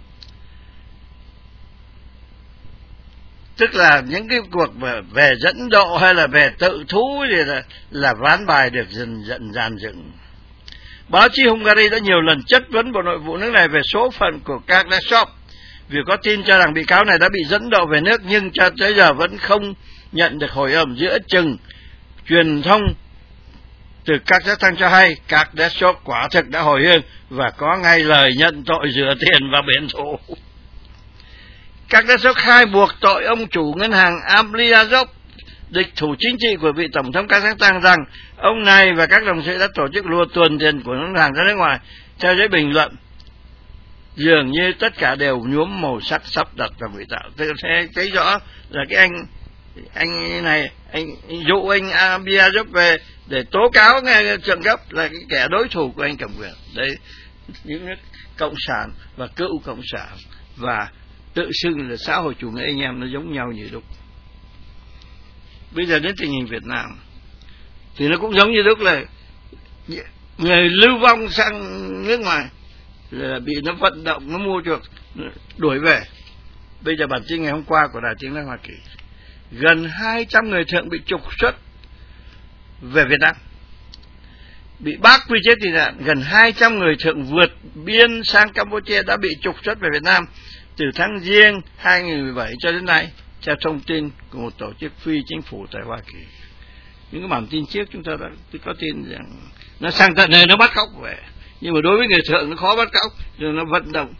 Tức là những cái cuộc về dẫn độ hay là về tự thú thì là ván bài được dàn dựng. Báo chí Hungary đã nhiều lần chất vấn Bộ Nội vụ nước này về số phận của Kardashev, vì có tin cho rằng bị cáo này đã bị dẫn độ về nước, nhưng cho tới giờ vẫn không nhận được hồi âm. Giữa chừng, truyền thông từ Kazakhstan cho hay Kardashev quả thực đã hồi hương và có ngay lời nhận tội rửa tiền và biển thủ. Kardashev khai buộc tội ông chủ ngân hàng Ablyazov, địch thủ chính trị của vị tổng thống Kazakhstan, rằng ông này và các đồng sự đã tổ chức lùa tuần tiền của ngân hàng ra nước ngoài. Theo giới bình luận, dường như tất cả đều nhuốm màu sắc sắp đặt và ngụy tạo. Tôi thấy rõ là cái anh này, anh dụ anh Ablyazov về để tố cáo nghe trộm cắp là cái kẻ đối thủ của anh cầm quyền. Đấy, những nước cộng sản và cựu cộng sản và tự xưng là xã hội chủ nghĩa anh em nó giống nhau như đúc. Bây giờ đến tình hình Việt Nam thì nó cũng giống như đúc, là người lưu vong sang nước ngoài là bị nó vận động, nó mua chuộc, đuổi về. Bây giờ bản tin ngày hôm qua của Đài Tiếng nói Hoa Kỳ, gần 200 người thượng bị trục xuất về Việt Nam, bị bác quy chế tị nạn. Gần 200 người thượng vượt biên sang Campuchia đã bị trục xuất về Việt Nam từ tháng Giêng 2017 cho đến nay, theo thông tin của một tổ chức phi chính phủ tại Hoa Kỳ. Những cái bản tin trước chúng ta đã có tin rằng nó sang tận nơi nó bắt cóc về, nhưng mà đối với người thượng nó khó bắt cóc, rồi nó vận động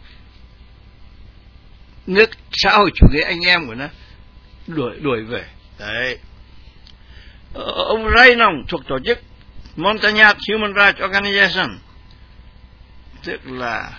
nước xã hội chủ nghĩa anh em của nó đuổi về. Đấy. Ông Raynong thuộc tổ chức Montagnard Human Rights Organization, tức là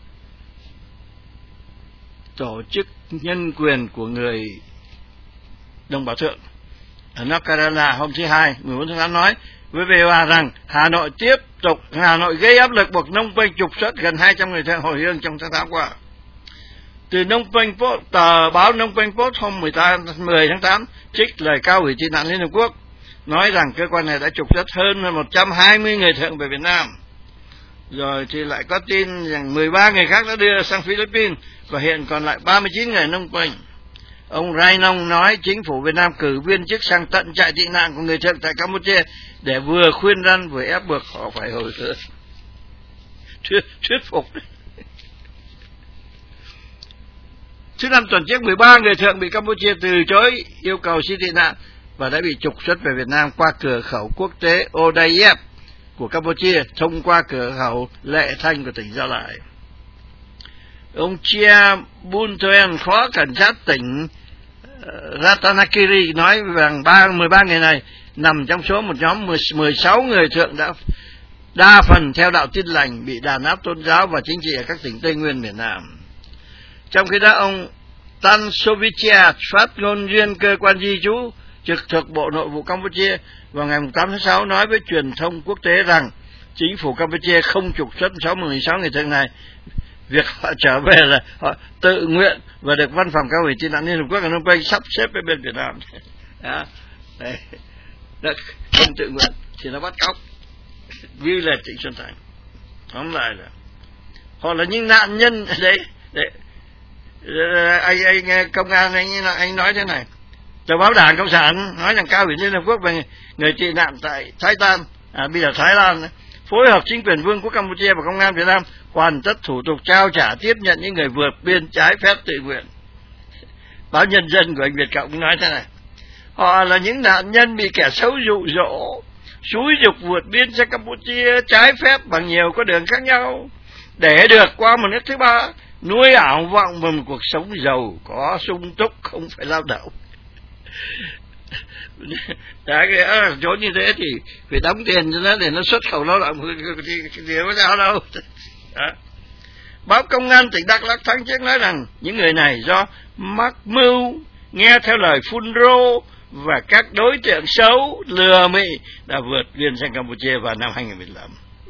tổ chức nhân quyền của người đồng bào thượng ở North Carolina, hôm thứ Hai 14 tháng 8 nói với VOA rằng Hà Nội gây áp lực buộc Phnom Penh trục xuất gần 200 người thượng hồi hương trong tháng 8 qua. Từ Phnom Penh Post, tờ báo Phnom Penh Post hôm 10 tháng 8 trích lời cao ủy tị nạn Liên Hợp Quốc nói rằng cơ quan này đã trục xuất hơn 120 người thượng về Việt Nam. Rồi thì lại có tin rằng 13 người khác đã đưa sang Philippines và hiện còn lại 39 người Phnom Penh. Ông Raynong nói chính phủ Việt Nam cử viên chức sang tận trại tị nạn của người thượng tại Campuchia để vừa khuyên răn vừa ép buộc họ phải hồi hương. Thuyết phục. Thứ năm tuần trước, 13 người thượng bị Campuchia từ chối yêu cầu xin tị nạn và đã bị trục xuất về Việt Nam qua cửa khẩu quốc tế Odayev của Campuchia, thông qua cửa khẩu Lệ Thanh của tỉnh Gia Lai. Ông Chia Buntoen, phó cảnh sát tỉnh Ratanakiri, nói rằng 13 người này nằm trong số một nhóm 16 người thượng đã đa phần theo đạo Tin lành, bị đàn áp tôn giáo và chính trị ở các tỉnh Tây Nguyên, miền Nam. Trong khi đó, ông Tan Sovichia, phát ngôn viên cơ quan di trú trực thuộc Bộ Nội vụ Campuchia, vào ngày 8 tháng 6 nói với truyền thông quốc tế rằng chính phủ Campuchia không trục xuất 16 người thượng này. Việc họ trở về là họ tự nguyện và được văn phòng cao ủy tị nạn Liên Hợp Quốc ở Phnom Penh sắp xếp với bên Việt Nam. Đó, không tự nguyện thì nó bắt cóc, như là Trịnh Xuân Thanh. Tóm lại là họ là những nạn nhân đấy. Anh công an anh nói thế này, tờ báo Đảng Cộng sản nói rằng cao ủy Liên Hợp Quốc về người tị nạn tại Thái Lan, bây giờ Thái Lan phối hợp chính quyền Vương quốc Campuchia và công an Việt Nam hoàn tất thủ tục trao trả tiếp nhận những người vượt biên trái phép tự nguyện. Báo Nhân dân của anh Việt Cộng nói thế này, họ là những nạn nhân bị kẻ xấu dụ dỗ, xúi dục vượt biên sang Campuchia trái phép bằng nhiều con đường khác nhau để được qua một nước thứ ba, nuôi ảo vọng vào một cuộc sống giàu có sung túc, không phải lao động. Đã cái chỗ như thế thì phải đóng tiền cho nó để nó xuất khẩu lao động thì có sao đâu. Đó. Báo Công an tỉnh Đắk Lắk tháng trước nói rằng những người này do mắc mưu, nghe theo lời phun rô và các đối tượng xấu lừa Mỹ đã vượt biên sang Campuchia vào năm 2015.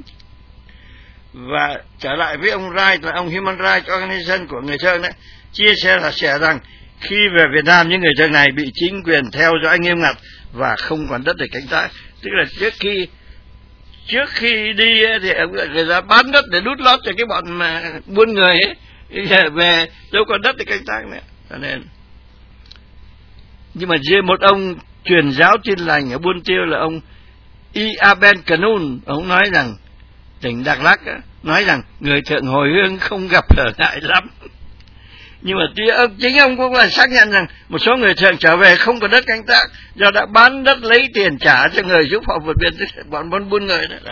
Và trở lại với ông Wright là ông Human Rights Organization của người Thương đấy, chia sẻ rằng khi về Việt Nam những người Thương này bị chính quyền theo dõi nghiêm ngặt và không còn đất để canh tác. Tức là trước khi đi thì người ta bán đất để đút lót cho cái bọn mà buôn người ấy, về đâu còn đất để canh tác nữa. Cho nên nhưng mà riêng một ông truyền giáo Tin Lành ở Buôn Tiêu là ông Iaben Canun, ông nói rằng tỉnh Đắk Lắk nói rằng người Thượng hồi hương không gặp trở ngại lắm. Nhưng mà chính ông cũng là xác nhận rằng một số người Thượng trở về không có đất canh tác do đã bán đất lấy tiền trả cho người giúp họ vượt biên, bọn buôn người đó.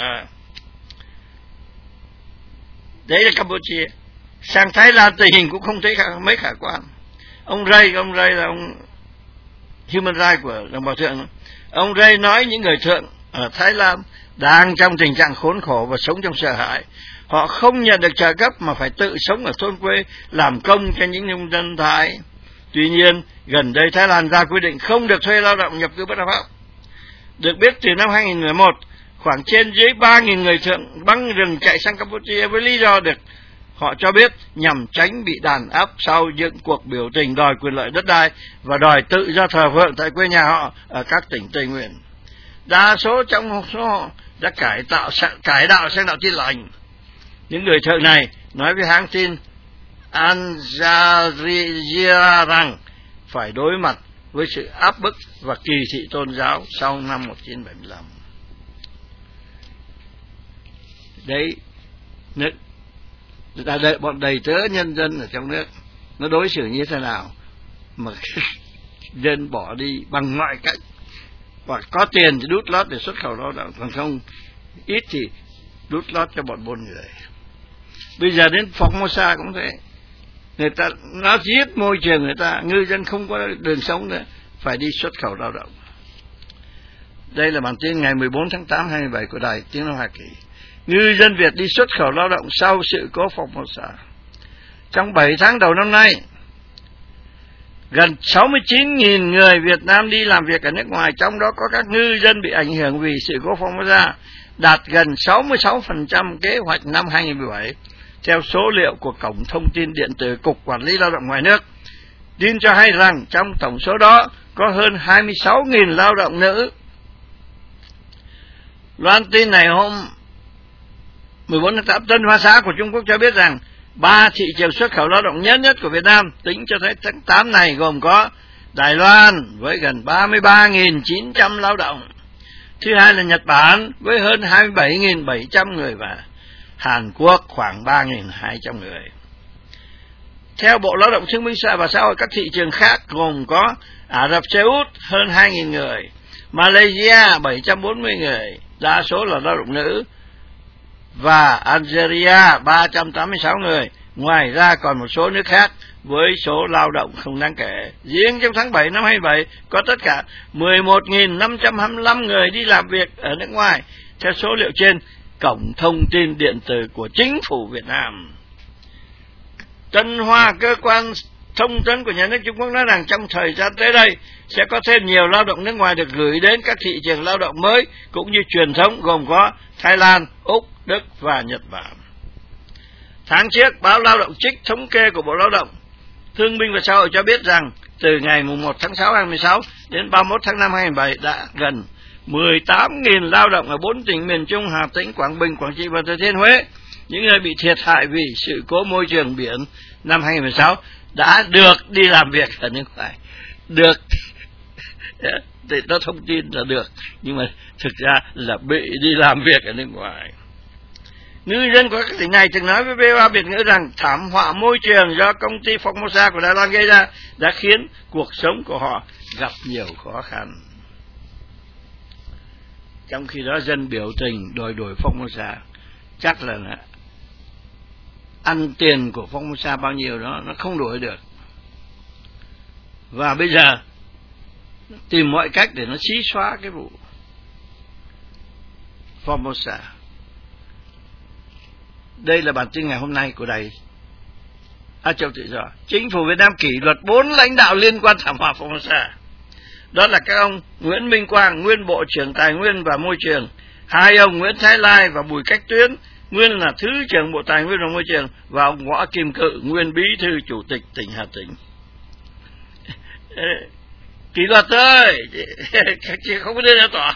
Đấy là Campuchia. Sang Thái Lan tình hình cũng không thấy mấy khả quan. Ông Ray là ông Human Rights của đồng bào Thượng. Ông Ray nói những người Thượng ở Thái Lan đang trong tình trạng khốn khổ và sống trong sợ hãi. Họ không nhận được trợ cấp mà phải tự sống ở thôn quê, làm công cho những nông dân Thái. Tuy nhiên, gần đây Thái Lan ra quy định không được thuê lao động nhập cư bất hợp pháp. Được biết từ năm 2011, khoảng trên dưới 3.000 người Thượng băng rừng chạy sang Campuchia với lý do được họ cho biết nhằm tránh bị đàn áp sau những cuộc biểu tình đòi quyền lợi đất đai và đòi tự do thờ phượng tại quê nhà họ ở các tỉnh Tây Nguyên. Đa số trong số họ đã cải đạo sang đạo Tin Lành. Những người Thượng này nói với hãng tin Al Jazeera rằng phải đối mặt với sự áp bức và kỳ thị tôn giáo sau năm 1975. Đấy, bọn đầy tớ nhân dân ở trong nước nó đối xử như thế nào mà dân bỏ đi bằng mọi cách, hoặc có tiền thì đút lót để xuất khẩu lao động, còn không ít thì đút lót cho bọn buôn người. Bây giờ đến Formosa cũng thế, người ta nó giết môi trường người ta, ngư dân không có đường sống nữa, phải đi xuất khẩu lao động. Đây là bản tin ngày 14 tháng 8 2017 của Đài Tiếng nói Hoa Kỳ. Ngư dân Việt đi xuất khẩu lao động sau sự cố Formosa. Trong 7 tháng đầu năm nay, gần 69.000 người Việt Nam đi làm việc ở nước ngoài, trong đó có các ngư dân bị ảnh hưởng vì sự cố Formosa, đạt gần 66% kế hoạch năm 2017, theo số liệu của Cổng Thông tin Điện tử Cục Quản lý Lao động Ngoài nước. Tin cho hay rằng trong tổng số đó có hơn 26.000 lao động nữ. Loan tin này hôm 14 tháng 8, Tân Hoa Xã của Trung Quốc cho biết rằng 3 thị trường xuất khẩu lao động nhất của Việt Nam tính cho tới tháng 8 này gồm có Đài Loan với gần 33.900 lao động, thứ hai là Nhật Bản với hơn 27.700 người và Hàn Quốc khoảng 3.200 người. Theo Bộ Lao động Thương binh và Xã hội, các thị trường khác gồm có Ả Rập Xê Út hơn 2.000 người, Malaysia 740 người, đa số là lao động nữ, và Algeria 386 người. Ngoài ra còn một số nước khác với số lao động không đáng kể. Riêng trong tháng 7 năm 2017 có tất cả 11.525 người đi làm việc ở nước ngoài, theo số liệu trên Cổng Thông tin Điện tử của Chính phủ Việt Nam. Tân Hoa, cơ quan thông tấn của nhà nước Trung Quốc, nói rằng trong thời gian tới đây sẽ có thêm nhiều lao động nước ngoài được gửi đến các thị trường lao động mới cũng như truyền thống, gồm có Thái Lan, Úc, Đức và Nhật Bản. Tháng trước, báo Lao động trích thống kê của Bộ Lao động Thương binh và Xã hội cho biết rằng từ ngày 1 tháng 6 2016 đến 31 tháng 5 2017 đã gần 18.000 lao động ở 4 tỉnh miền Trung, Hà Tĩnh, Quảng Bình, Quảng Trị và Thừa Thiên Huế, những người bị thiệt hại vì sự cố môi trường biển năm 2016, đã được đi làm việc ở nước ngoài. Được thì nó thông tin là được, nhưng mà thực ra là bị đi làm việc ở nước ngoài. Ngư dân của các tỉnh này từng nói với VOA Việt ngữ rằng thảm họa môi trường do công ty Formosa của Đài Loan gây ra đã khiến cuộc sống của họ gặp nhiều khó khăn. Trong khi đó dân biểu tình đòi đổi Formosa, chắc là ăn tiền của Formosa bao nhiêu đó nó không đổi được. Và bây giờ tìm mọi cách để nó xí xóa cái vụ Formosa. Đây là bản tin ngày hôm nay của Đài Châu tự do. Chính phủ Việt Nam kỷ luật 4 lãnh đạo liên quan thảm họa Formosa. Đó là các ông Nguyễn Minh Quang, nguyên Bộ trưởng Tài nguyên và Môi trường, hai ông Nguyễn Thái Lai và Bùi Cách Tuyến, nguyên là Thứ trưởng Bộ Tài nguyên và Môi trường, và ông Võ Kim Cự, nguyên Bí thư Chủ tịch tỉnh Hà Tĩnh. Kỷ luật thôi, chứ không có đưa ra tòa.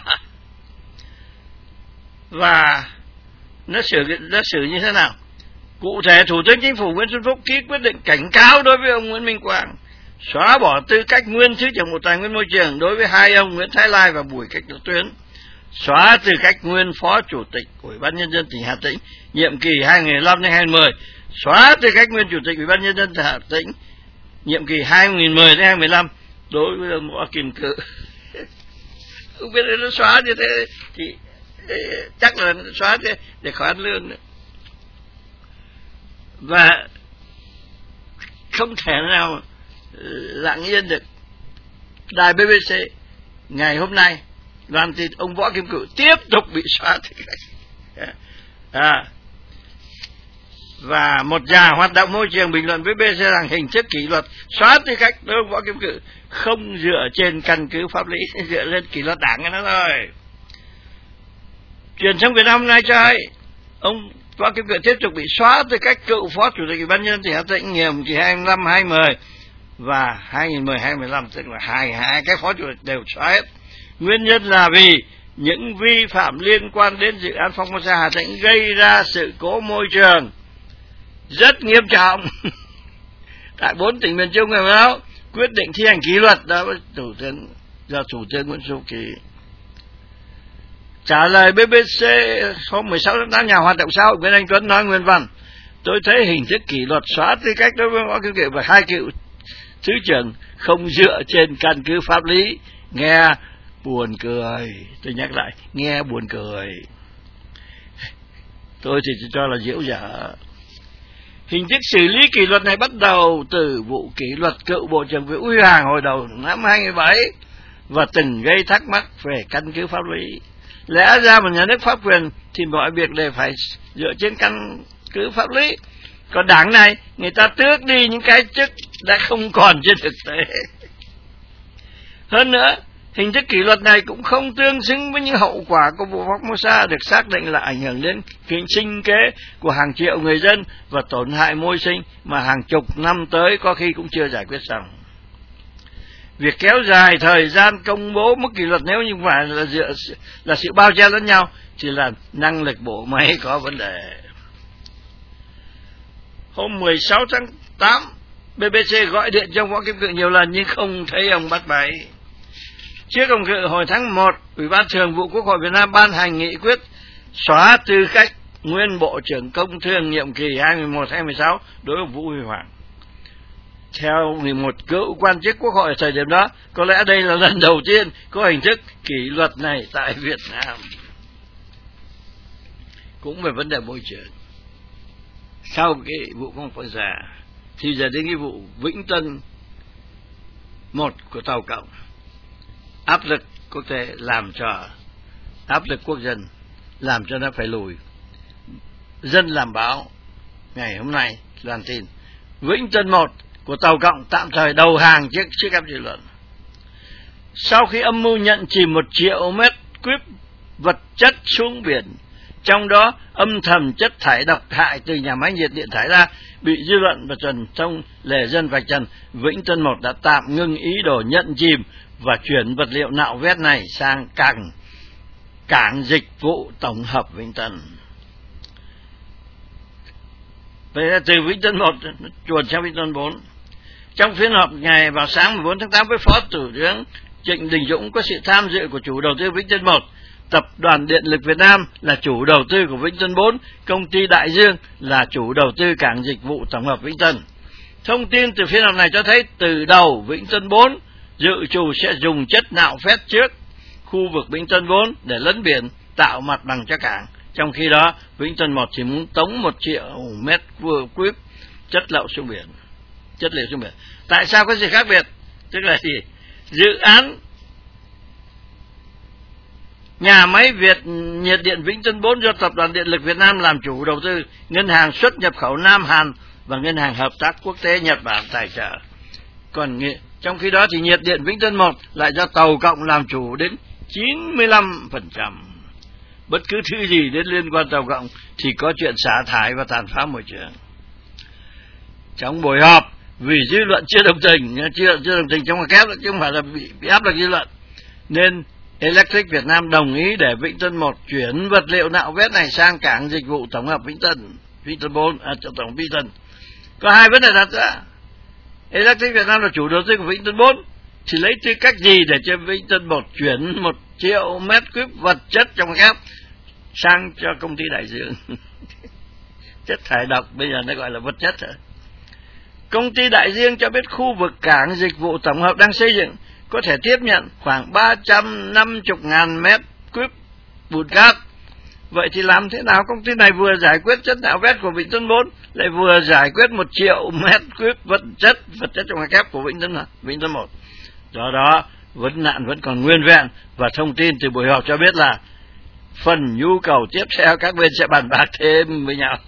Và nó xử như thế nào? Cụ thể, Thủ tướng Chính phủ Nguyễn Xuân Phúc ký quyết định cảnh cáo đối với ông Nguyễn Minh Quang, xóa bỏ tư cách nguyên Thứ trưởng Bộ Tài nguyên Môi trường đối với hai ông Nguyễn Thái Lai và Bùi Cách Tuyến, xóa tư cách nguyên Phó Chủ tịch Ủy ban Nhân dân tỉnh Hà Tĩnh nhiệm kỳ 2005-2010, xóa tư cách nguyên Chủ tịch Ủy ban Nhân dân tỉnh Hà Tĩnh nhiệm kỳ 2010-2015 đối với ông Võ Kim Cự. Không biết nó xóa như thế thì chắc là xóa thế để khỏi ăn lương nữa. Và không thể nào lặng yên được. Đài BBC ngày hôm nay loan tin ông Võ Kim Cự tiếp tục bị xóa tư cách. Và một nhà hoạt động môi trường bình luận với BBC rằng hình thức kỷ luật xóa tư cách đối với ông Võ Kim Cự không dựa trên căn cứ pháp lý, dựa lên kỷ luật đảng cái đó thôi. Truyền thông Việt Nam hôm nay cho hay ông Võ Kim Cự tiếp tục bị xóa tư cách cựu Phó Chủ tịch Ủy ban Nhân dân tỉnh Hà Tĩnh nhiệm kỳ 2005-2010 và 2010-2015, tức là hai cái phó chủ tịch đều xóa hết. Nguyên nhân là vì những vi phạm liên quan đến dự án Formosa Hà Tĩnh gây ra sự cố môi trường rất nghiêm trọng tại 4 tỉnh miền Trung. Ngày đó quyết định thi hành kỷ luật đó do Thủ tướng Nguyễn Xuân Phúc ký. Trả lời BBC hôm 16 tháng 8, nhà hoạt động xã hội Nguyễn Anh Tuấn nói nguyên văn: tôi thấy hình thức kỷ luật xóa tư cách đối với Võ Kim Cự và hai cựu thứ trưởng không dựa trên căn cứ pháp lý. Nghe buồn cười. Tôi nhắc lại, nghe buồn cười. Tôi thì cho là giễu dở. Hình thức xử lý kỷ luật này bắt đầu từ vụ kỷ luật cựu Bộ trưởng Vũ Huy Hoàng hồi đầu năm 2017 và từng gây thắc mắc về căn cứ pháp lý. Lẽ ra một nhà nước pháp quyền thì mọi việc đều phải dựa trên căn cứ pháp lý. Còn đảng này, người ta tước đi những cái chức đã không còn trên thực tế. Hơn nữa, hình thức kỷ luật này cũng không tương xứng với những hậu quả của vụ Formosa được xác định là ảnh hưởng đến sinh kế của hàng triệu người dân và tổn hại môi sinh mà hàng chục năm tới có khi cũng chưa giải quyết xong. Việc kéo dài thời gian công bố mức kỷ luật nếu như phải là sự bao che lẫn nhau thì là năng lực bộ máy có vấn đề. Hôm 16 tháng 8, BBC gọi điện cho Võ Kim Cự nhiều lần nhưng không thấy ông bắt máy. Trước ông Cự, hồi tháng 1, Ủy ban Thường vụ Quốc hội Việt Nam ban hành nghị quyết xóa tư cách nguyên Bộ trưởng Công Thương nhiệm kỳ 2011-2016 đối với Vũ Huy Hoàng. Theo một cựu quan chức Quốc hội ở thời điểm đó, có lẽ đây là lần đầu tiên có hình thức kỷ luật này tại Việt Nam. Cũng về vấn đề môi trường. Sau cái vụ Formosa thì giờ đến cái vụ Vĩnh Tân 1 của Tàu Cộng. Áp lực quốc tế làm cho áp lực quốc dân làm cho nó phải lùi. Dân làm báo ngày hôm nay loan tin Vĩnh Tân 1 của Tàu Cộng tạm thời đầu hàng trước áp dư luận. Sau khi âm mưu nhận chìm 1 triệu mét cúp vật chất xuống biển, trong đó âm thầm chất thải độc hại từ nhà máy nhiệt điện thải ra, bị dư luận và truyền thông lề dân vạch trần, Vĩnh Tân 1 đã tạm ngưng ý đồ nhận chìm và chuyển vật liệu nạo vét này sang cảng dịch vụ tổng hợp Vĩnh Tân. Vậy là từ Vĩnh Tân 1 chuyển sang Vĩnh Tân 4. Trong phiên họp ngày vào sáng 14 tháng 8 với Phó Thủ tướng Trịnh Đình Dũng có sự tham dự của chủ đầu tư Vĩnh Tân 1, Tập đoàn Điện lực Việt Nam là chủ đầu tư của Vĩnh Tân 4, công ty Đại Dương là chủ đầu tư cảng dịch vụ tổng hợp Vĩnh Tân. Thông tin từ phiên họp này cho thấy từ đầu Vĩnh Tân 4 dự trù sẽ dùng chất nạo vét trước khu vực Vĩnh Tân 4 để lấn biển tạo mặt bằng cho cảng. Trong khi đó, Vĩnh Tân 1 chỉ muốn tống 1 triệu mét cúp chất liệu xuống biển. Tại sao có sự khác biệt? Tức là gì? Dự án nhà máy nhiệt điện Vĩnh Tân 4 do Tập đoàn Điện lực Việt Nam làm chủ đầu tư, ngân hàng xuất nhập khẩu Nam Hàn và Ngân hàng Hợp tác Quốc tế Nhật Bản tài trợ. Còn trong khi đó thì nhiệt điện Vĩnh Tân 1 lại do Tàu Cộng làm chủ đến 95%. Bất cứ thứ gì đến liên quan Tàu Cộng thì có chuyện xả thải và tàn phá môi trường. Trong buổi họp, vì dư luận chưa đồng tình trong kép, chứ không phải là bị áp lực dư luận, nên Electric Việt Nam đồng ý để Vĩnh Tân 1 chuyển vật liệu nạo vét này sang cảng dịch vụ tổng hợp Vĩnh Tân 4, tổng Vĩnh Tân. Có hai vấn đề đặt ra. Electric Việt Nam là chủ đầu tư của Vĩnh Tân 4, thì lấy tư cách gì để cho Vĩnh Tân 1 chuyển 1 triệu mét khối vật chất trong kép sang cho công ty Đại Dương? Chất thải độc bây giờ nó gọi là vật chất rồi. Công ty Đại Dương cho biết khu vực cảng dịch vụ tổng hợp đang xây dựng có thể tiếp nhận khoảng 350.000 mét khối bùn cát. Vậy thì làm thế nào công ty này vừa giải quyết chất nạo vét của Vĩnh Tân 4 lại vừa giải quyết 1 triệu mét khối vật chất trong kép của Vĩnh Tân 1? Do đó vấn nạn vẫn còn nguyên vẹn, và thông tin từ buổi họp cho biết là phần nhu cầu tiếp theo các bên sẽ bàn bạc thêm với nhau.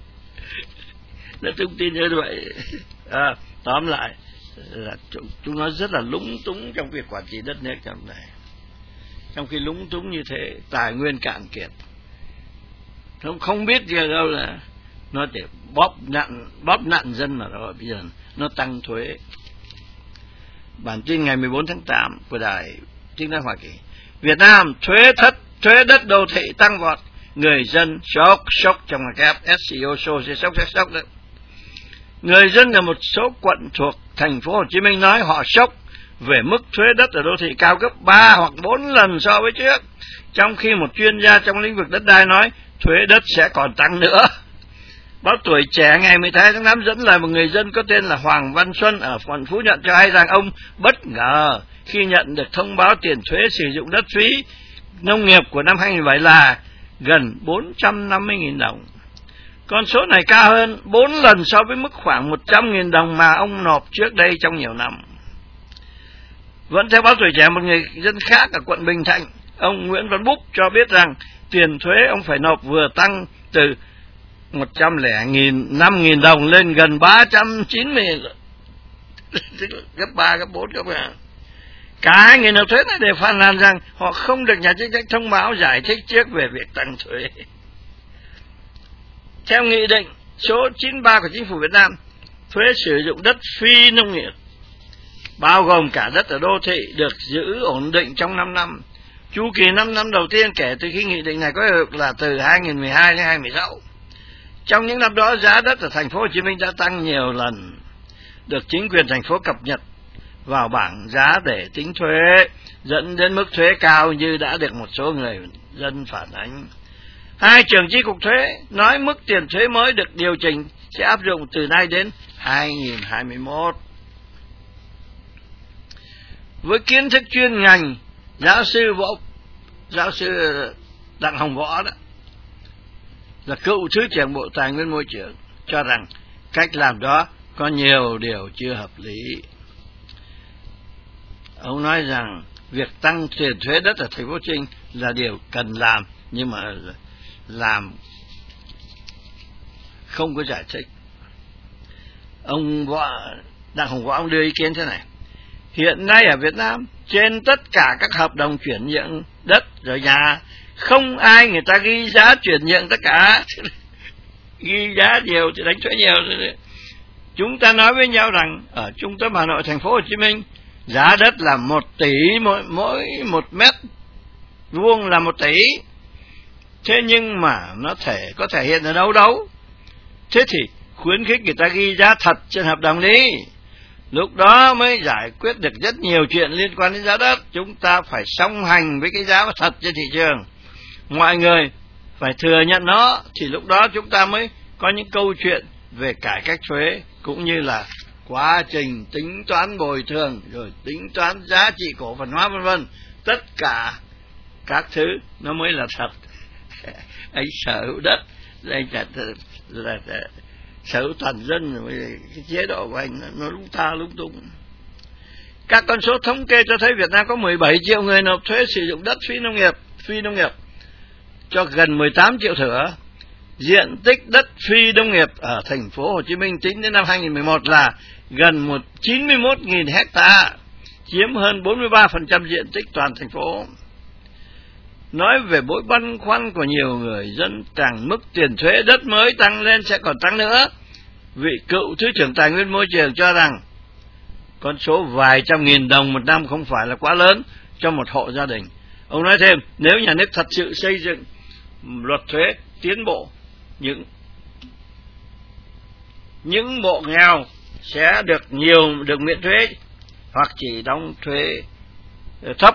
Nó thông tin như vậy. Tóm lại là chúng nó rất là lúng túng trong việc quản trị đất nước trong này. Trong khi lúng túng như thế, tài nguyên cạn kiệt, không biết gì đâu, là nó để bóp nặn dân mà rồi. Bây giờ nó tăng thuế. Bản tin ngày 14 tháng 8 của Đài Tiếng nói Hoa Kỳ: Việt Nam thuế đất đô thị tăng vọt, người dân sốc trong kép SEO show sẽ sốc đấy. Người dân ở một số quận thuộc thành phố Hồ Chí Minh nói họ sốc về mức thuế đất ở đô thị cao gấp 3 hoặc 4 lần so với trước, trong khi một chuyên gia trong lĩnh vực đất đai nói thuế đất sẽ còn tăng nữa. Báo Tuổi Trẻ ngày 18 tháng 8 dẫn lời một người dân có tên là Hoàng Văn Xuân ở quận Phú Nhuận cho hay rằng ông bất ngờ khi nhận được thông báo tiền thuế sử dụng đất phí nông nghiệp của năm 2017 là gần 450.000 đồng. Con số này cao hơn 4 lần so với mức khoảng 100.000 đồng mà ông nộp trước đây trong nhiều năm. Vẫn theo Báo Tuổi Trẻ, một người dân khác ở quận Bình Thạnh, ông Nguyễn Văn Búp cho biết rằng tiền thuế ông phải nộp vừa tăng từ 105.000 đồng lên gần 390.000, gấp 3, gấp 4, gấp 5. Cả hai người nộp thuế này đều phàn nàn rằng họ không được nhà chức trách thông báo giải thích trước về việc tăng thuế. Theo nghị định số 93 của Chính phủ Việt Nam, thuế sử dụng đất phi nông nghiệp, bao gồm cả đất ở đô thị, được giữ ổn định trong 5 năm. Chu kỳ 5 năm đầu tiên kể từ khi nghị định này có hiệu lực là từ 2012 đến 2016. Trong những năm đó, giá đất ở thành phố Hồ Chí Minh đã tăng nhiều lần, được chính quyền thành phố cập nhật vào bảng giá để tính thuế, dẫn đến mức thuế cao như đã được một số người dân phản ánh. Hai trưởng chi cục thuế nói mức tiền thuế mới được điều chỉnh sẽ áp dụng từ nay đến 2021. Với kiến thức chuyên ngành, giáo sư Đặng Hồng Võ đó, là cựu Thứ trưởng Bộ Tài nguyên Môi trường, cho rằng cách làm đó có nhiều điều chưa hợp lý. Ông nói rằng việc tăng tiền thuế đất ở thành phố Hồ Chí Minh là điều cần làm, nhưng mà làm không có giải thích. Ông Đặng Hồng Võ ông đưa ý kiến thế này: hiện nay ở Việt Nam, trên tất cả các hợp đồng chuyển nhượng đất rồi nhà, không ai người ta ghi giá chuyển nhượng tất cả. Ghi giá nhiều thì đánh thuế nhiều. Chúng ta nói với nhau rằng ở trung tâm Hà Nội, thành phố Hồ Chí Minh, giá đất là 1 tỷ mỗi 1 mét vuông là 1 tỷ. Thế nhưng mà nó có thể hiện ở đâu? Thế thì khuyến khích người ta ghi giá thật trên hợp đồng đi. Lúc đó mới giải quyết được rất nhiều chuyện liên quan đến giá đất. Chúng ta phải song hành với cái giá thật trên thị trường. Mọi người phải thừa nhận nó, thì lúc đó chúng ta mới có những câu chuyện về cải cách thuế, cũng như là quá trình tính toán bồi thường, rồi tính toán giá trị cổ phần hóa vân vân. Tất cả các thứ nó mới là thật. Anh sở hữu đất, anh là sở hữu toàn dân, cái chế độ của anh nó lung tung. Các con số thống kê cho thấy Việt Nam có 17 triệu người nộp thuế sử dụng đất phi nông nghiệp cho gần 18 triệu thửa. diện tích đất phi nông nghiệp ở thành phố Hồ Chí Minh tính đến năm 2011 là gần 91.000 hecta, chiếm hơn 43% diện tích toàn thành phố. Nói về mối băn khoăn của nhiều người dân rằng mức tiền thuế đất mới tăng lên sẽ còn tăng nữa, vị cựu Thứ trưởng Tài nguyên Môi trường cho rằng con số vài trăm nghìn đồng một năm không phải là quá lớn cho một hộ gia đình. Ông nói thêm, nếu nhà nước thật sự xây dựng luật thuế tiến bộ, những bộ nghèo sẽ được miễn thuế hoặc chỉ đóng thuế thấp.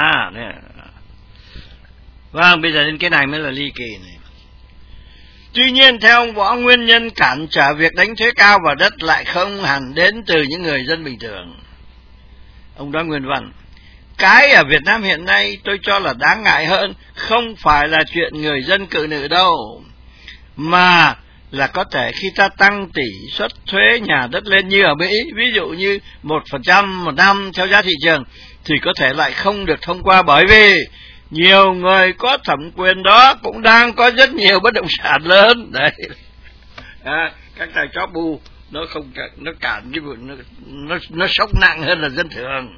Vâng, bây giờ đến cái này mới là ly kỳ này. Tuy nhiên, theo ông Võ, nguyên nhân cản trở việc đánh thuế cao vào đất lại không hẳn đến từ những người dân bình thường. Ông nói nguyên văn, cái ở Việt Nam hiện nay tôi cho là đáng ngại hơn không phải là chuyện người dân cự nữ đâu, mà là có thể khi ta tăng tỷ suất thuế nhà đất lên như ở Mỹ, ví dụ như 1% một năm theo giá thị trường, thì có thể lại không được thông qua, bởi vì nhiều người có thẩm quyền đó cũng đang có rất nhiều bất động sản lớn. Đấy. Các tài chó bu nó cản cái vụ nó sốc nặng hơn là dân thường.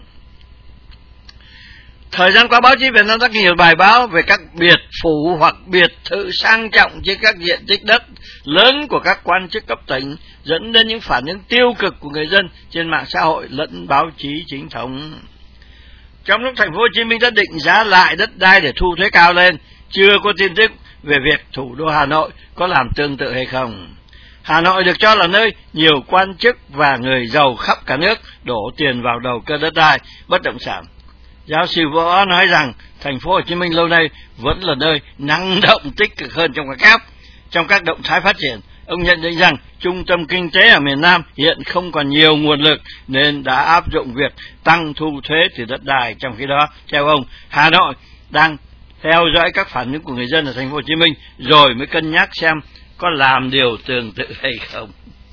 Thời gian qua, báo chí Việt Nam rất nhiều bài báo về các biệt phủ hoặc biệt thự sang trọng trên các diện tích đất lớn của các quan chức cấp tỉnh, dẫn đến những phản ứng tiêu cực của người dân trên mạng xã hội lẫn báo chí chính thống. Trong lúc thành phố Hồ Chí Minh đã định giá lại đất đai để thu thuế cao lên, chưa có tin tức về việc thủ đô Hà Nội có làm tương tự hay không. Hà Nội được cho là nơi nhiều quan chức và người giàu khắp cả nước đổ tiền vào đầu cơ đất đai, bất động sản. Giáo sư Võ nói rằng thành phố Hồ Chí Minh lâu nay vẫn là nơi năng động tích cực hơn trong các động thái phát triển. Ông nhận định rằng trung tâm kinh tế ở miền Nam hiện không còn nhiều nguồn lực nên đã áp dụng việc tăng thu thuế từ đất đai. Trong khi đó, theo ông, Hà Nội đang theo dõi các phản ứng của người dân ở thành phố Hồ Chí Minh rồi mới cân nhắc xem có làm điều tương tự hay không.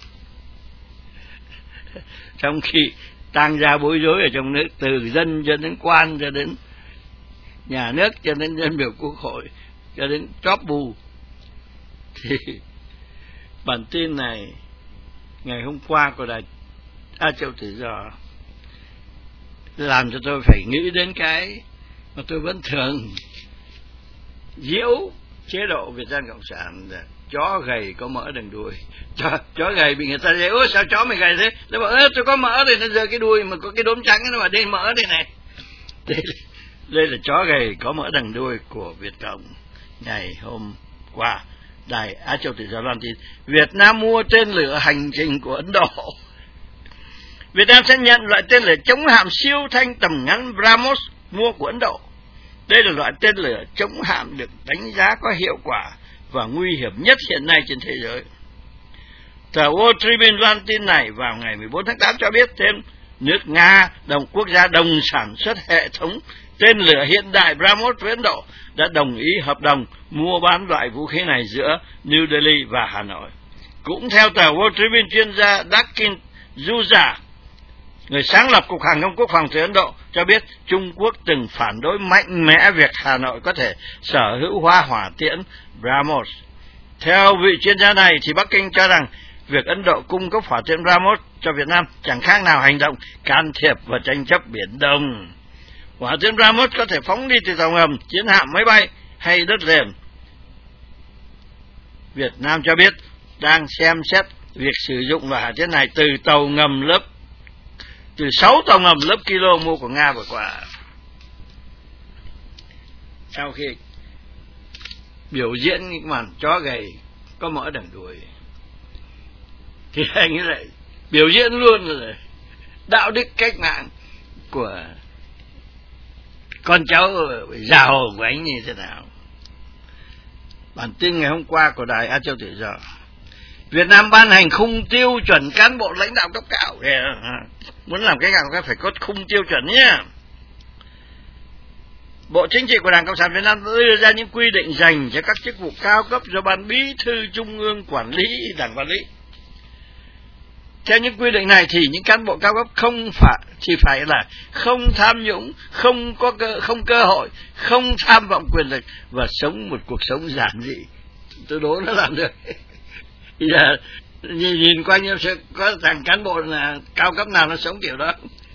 Trong khi tăng ra bối rối ở trong nước, từ dân cho đến quan, cho đến nhà nước, cho đến dân biểu Quốc hội, cho đến chóp bù, thì bản tin này ngày hôm qua của đài Á Châu Tự Do làm cho tôi phải nghĩ đến cái mà tôi vẫn thường diễu chế độ Việt Nam Cộng sản: chó gầy có mỡ đằng đuôi. Chó gầy bị người ta dễ, ôi sao chó mày gầy thế? Nó bảo tôi có mỡ thì nó giơ cái đuôi mà có cái đốm trắng, nó bảo đây mỡ đây này. Đây là chó gầy có mỡ đằng đuôi của Việt Cộng. Ngày hôm qua, đài Á Châu Tự Do loan tin Việt Nam mua tên lửa hành trình của Ấn Độ. Việt Nam sẽ nhận loại tên lửa chống hạm siêu thanh tầm ngắn BrahMos mua của Ấn Độ. Đây là loại tên lửa chống hạm được đánh giá có hiệu quả và nguy hiểm nhất hiện nay trên thế giới. Tờ Wall Tribune loan tin này vào ngày 14 tháng 8 cho biết thêm nước Nga, quốc gia đồng sản xuất hệ thống tên lửa hiện đại BrahMos với Ấn Độ, đã đồng ý hợp đồng mua bán loại vũ khí này giữa New Delhi và Hà Nội. Cũng theo tờ Wall Tribune, chuyên gia Dakin Juja, người sáng lập Cục Hàng không Quốc phòng từ Ấn Độ, cho biết Trung Quốc từng phản đối mạnh mẽ việc Hà Nội có thể sở hữu hỏa tiễn BrahMos. Theo vị chuyên gia này thì Bắc Kinh cho rằng việc Ấn Độ cung cấp hỏa tiễn BrahMos cho Việt Nam chẳng khác nào hành động can thiệp vào tranh chấp Biển Đông. Hỏa tiễn BrahMos có thể phóng đi từ tàu ngầm, chiến hạm, máy bay hay đất liền. Việt Nam cho biết đang xem xét việc sử dụng loại hỏa tiễn này từ 6 tàu ngầm lớp Kilo mua của Nga vừa qua. Sau khi biểu diễn những màn chó gầy có mỡ đằng đuôi thì anh ấy lại biểu diễn luôn rồi đạo đức cách mạng của con cháu già hồ của anh như thế nào. Bản tin ngày hôm qua của đài Á Châu Tự Do: Việt Nam ban hành khung tiêu chuẩn cán bộ lãnh đạo cấp cao. Muốn làm cái nào phải có khung tiêu chuẩn nhé. Bộ Chính trị của Đảng Cộng sản Việt Nam đưa ra những quy định dành cho các chức vụ cao cấp do Ban Bí thư Trung ương quản lý, Đảng quản lý. Theo những quy định này thì những cán bộ cao cấp phải là không tham nhũng, không cơ hội, không tham vọng quyền lực và sống một cuộc sống giản dị, tôi đố nó làm được. Bây giờ nhìn quanh nhau sẽ có thằng cán bộ là cao cấp nào nó sống kiểu đó.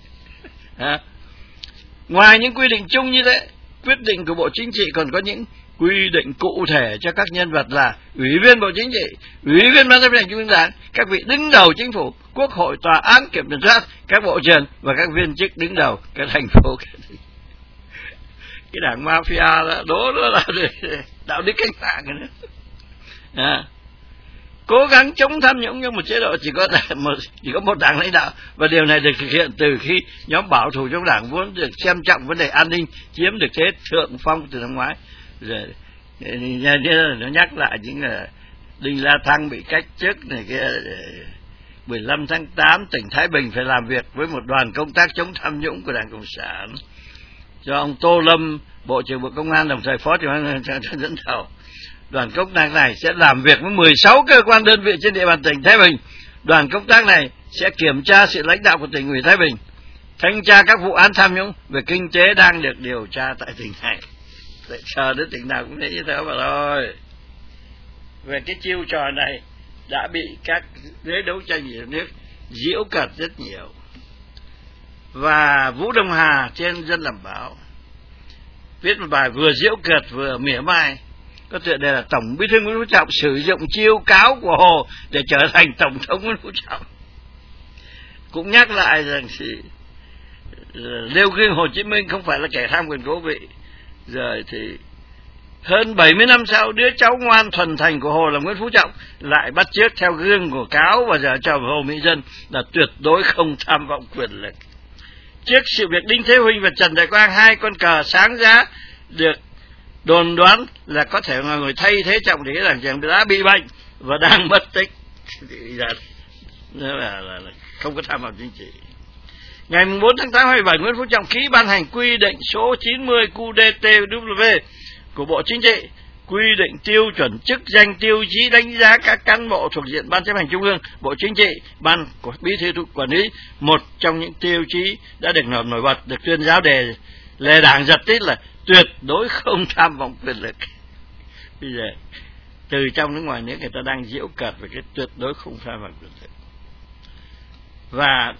Ngoài những quy định chung như thế, quyết định của Bộ Chính trị còn có những quy định cụ thể cho các nhân vật là Ủy viên Bộ Chính trị, Ủy viên Ban chấp hành Trung ương Đảng, các vị đứng đầu chính phủ, Quốc hội, tòa án, kiểm tra sát, các bộ trưởng và các viên chức đứng đầu các thành phố. Cái đảng mafia đó, đố nó là đạo đức cách mạng nữa. Cố gắng chống tham nhũng trong một chế độ chỉ có một đảng lãnh đạo, và điều này được thực hiện từ khi nhóm bảo thủ trong đảng vốn được xem trọng vấn đề an ninh chiếm được thế thượng phong từ năm ngoái. Rồi nó nhắc lại những là Đinh La Thăng bị cách chức này kia. 15 tháng 8 tỉnh Thái Bình phải làm việc với một đoàn công tác chống tham nhũng của Đảng Cộng sản, do ông Tô Lâm, Bộ trưởng Bộ Công an, đồng thời Phó trưởng ban dẫn đầu. Đoàn công tác này sẽ làm việc với 16 cơ quan đơn vị trên địa bàn tỉnh Thái Bình. Đoàn công tác này sẽ kiểm tra sự lãnh đạo của tỉnh ủy Thái Bình, thanh tra các vụ án tham nhũng về kinh tế đang được điều tra tại tỉnh này. Tại chờ đến tỉnh nào cũng thế như thế mà thôi. Về cái chiêu trò này đã bị các giới đấu tranh nhiều nước giễu cợt rất nhiều. Và Vũ Đông Hà trên Dân Làm Báo viết một bài vừa giễu cợt vừa mỉa mai, có tựa đề là Tổng Bí thư Nguyễn Phú Trọng sử dụng chiêu cáo của Hồ để trở thành Tổng thống Nguyễn Phú Trọng. Cũng nhắc lại rằng nêu gương Hồ Chí Minh không phải là kẻ tham quyền cố vị. Rồi thì hơn 70 năm sau, đứa cháu ngoan thuần thành của Hồ là Nguyễn Phú Trọng lại bắt chước theo gương của cáo và giờ cho Hồ Mỹ Dân là tuyệt đối không tham vọng quyền lực. Trước sự việc Đinh Thế Huynh và Trần Đại Quang, hai con cờ sáng giá được đồn đoán là có thể là người thay thế Trọng thì rằng chàng đã bị bệnh và đang mất tích, là không có tham vọng chính trị. Ngày 4 tháng 8 2017, Nguyễn Phú Trọng ký ban hành quy định số 90 QĐ-TW của Bộ Chính trị, quy định tiêu chuẩn chức danh, tiêu chí đánh giá các cán bộ thuộc diện Ban chấp hành Trung ương, Bộ Chính trị, Ban của Bí thư quản lý. Một trong những tiêu chí đã được nổi bật, được tuyên giáo đề lề đảng giật tít là tuyệt đối không tham vọng quyền lực. Bây giờ từ trong đến ngoài nước người ta đang giễu cợt về cái tuyệt đối không tham vọng quyền lực. Và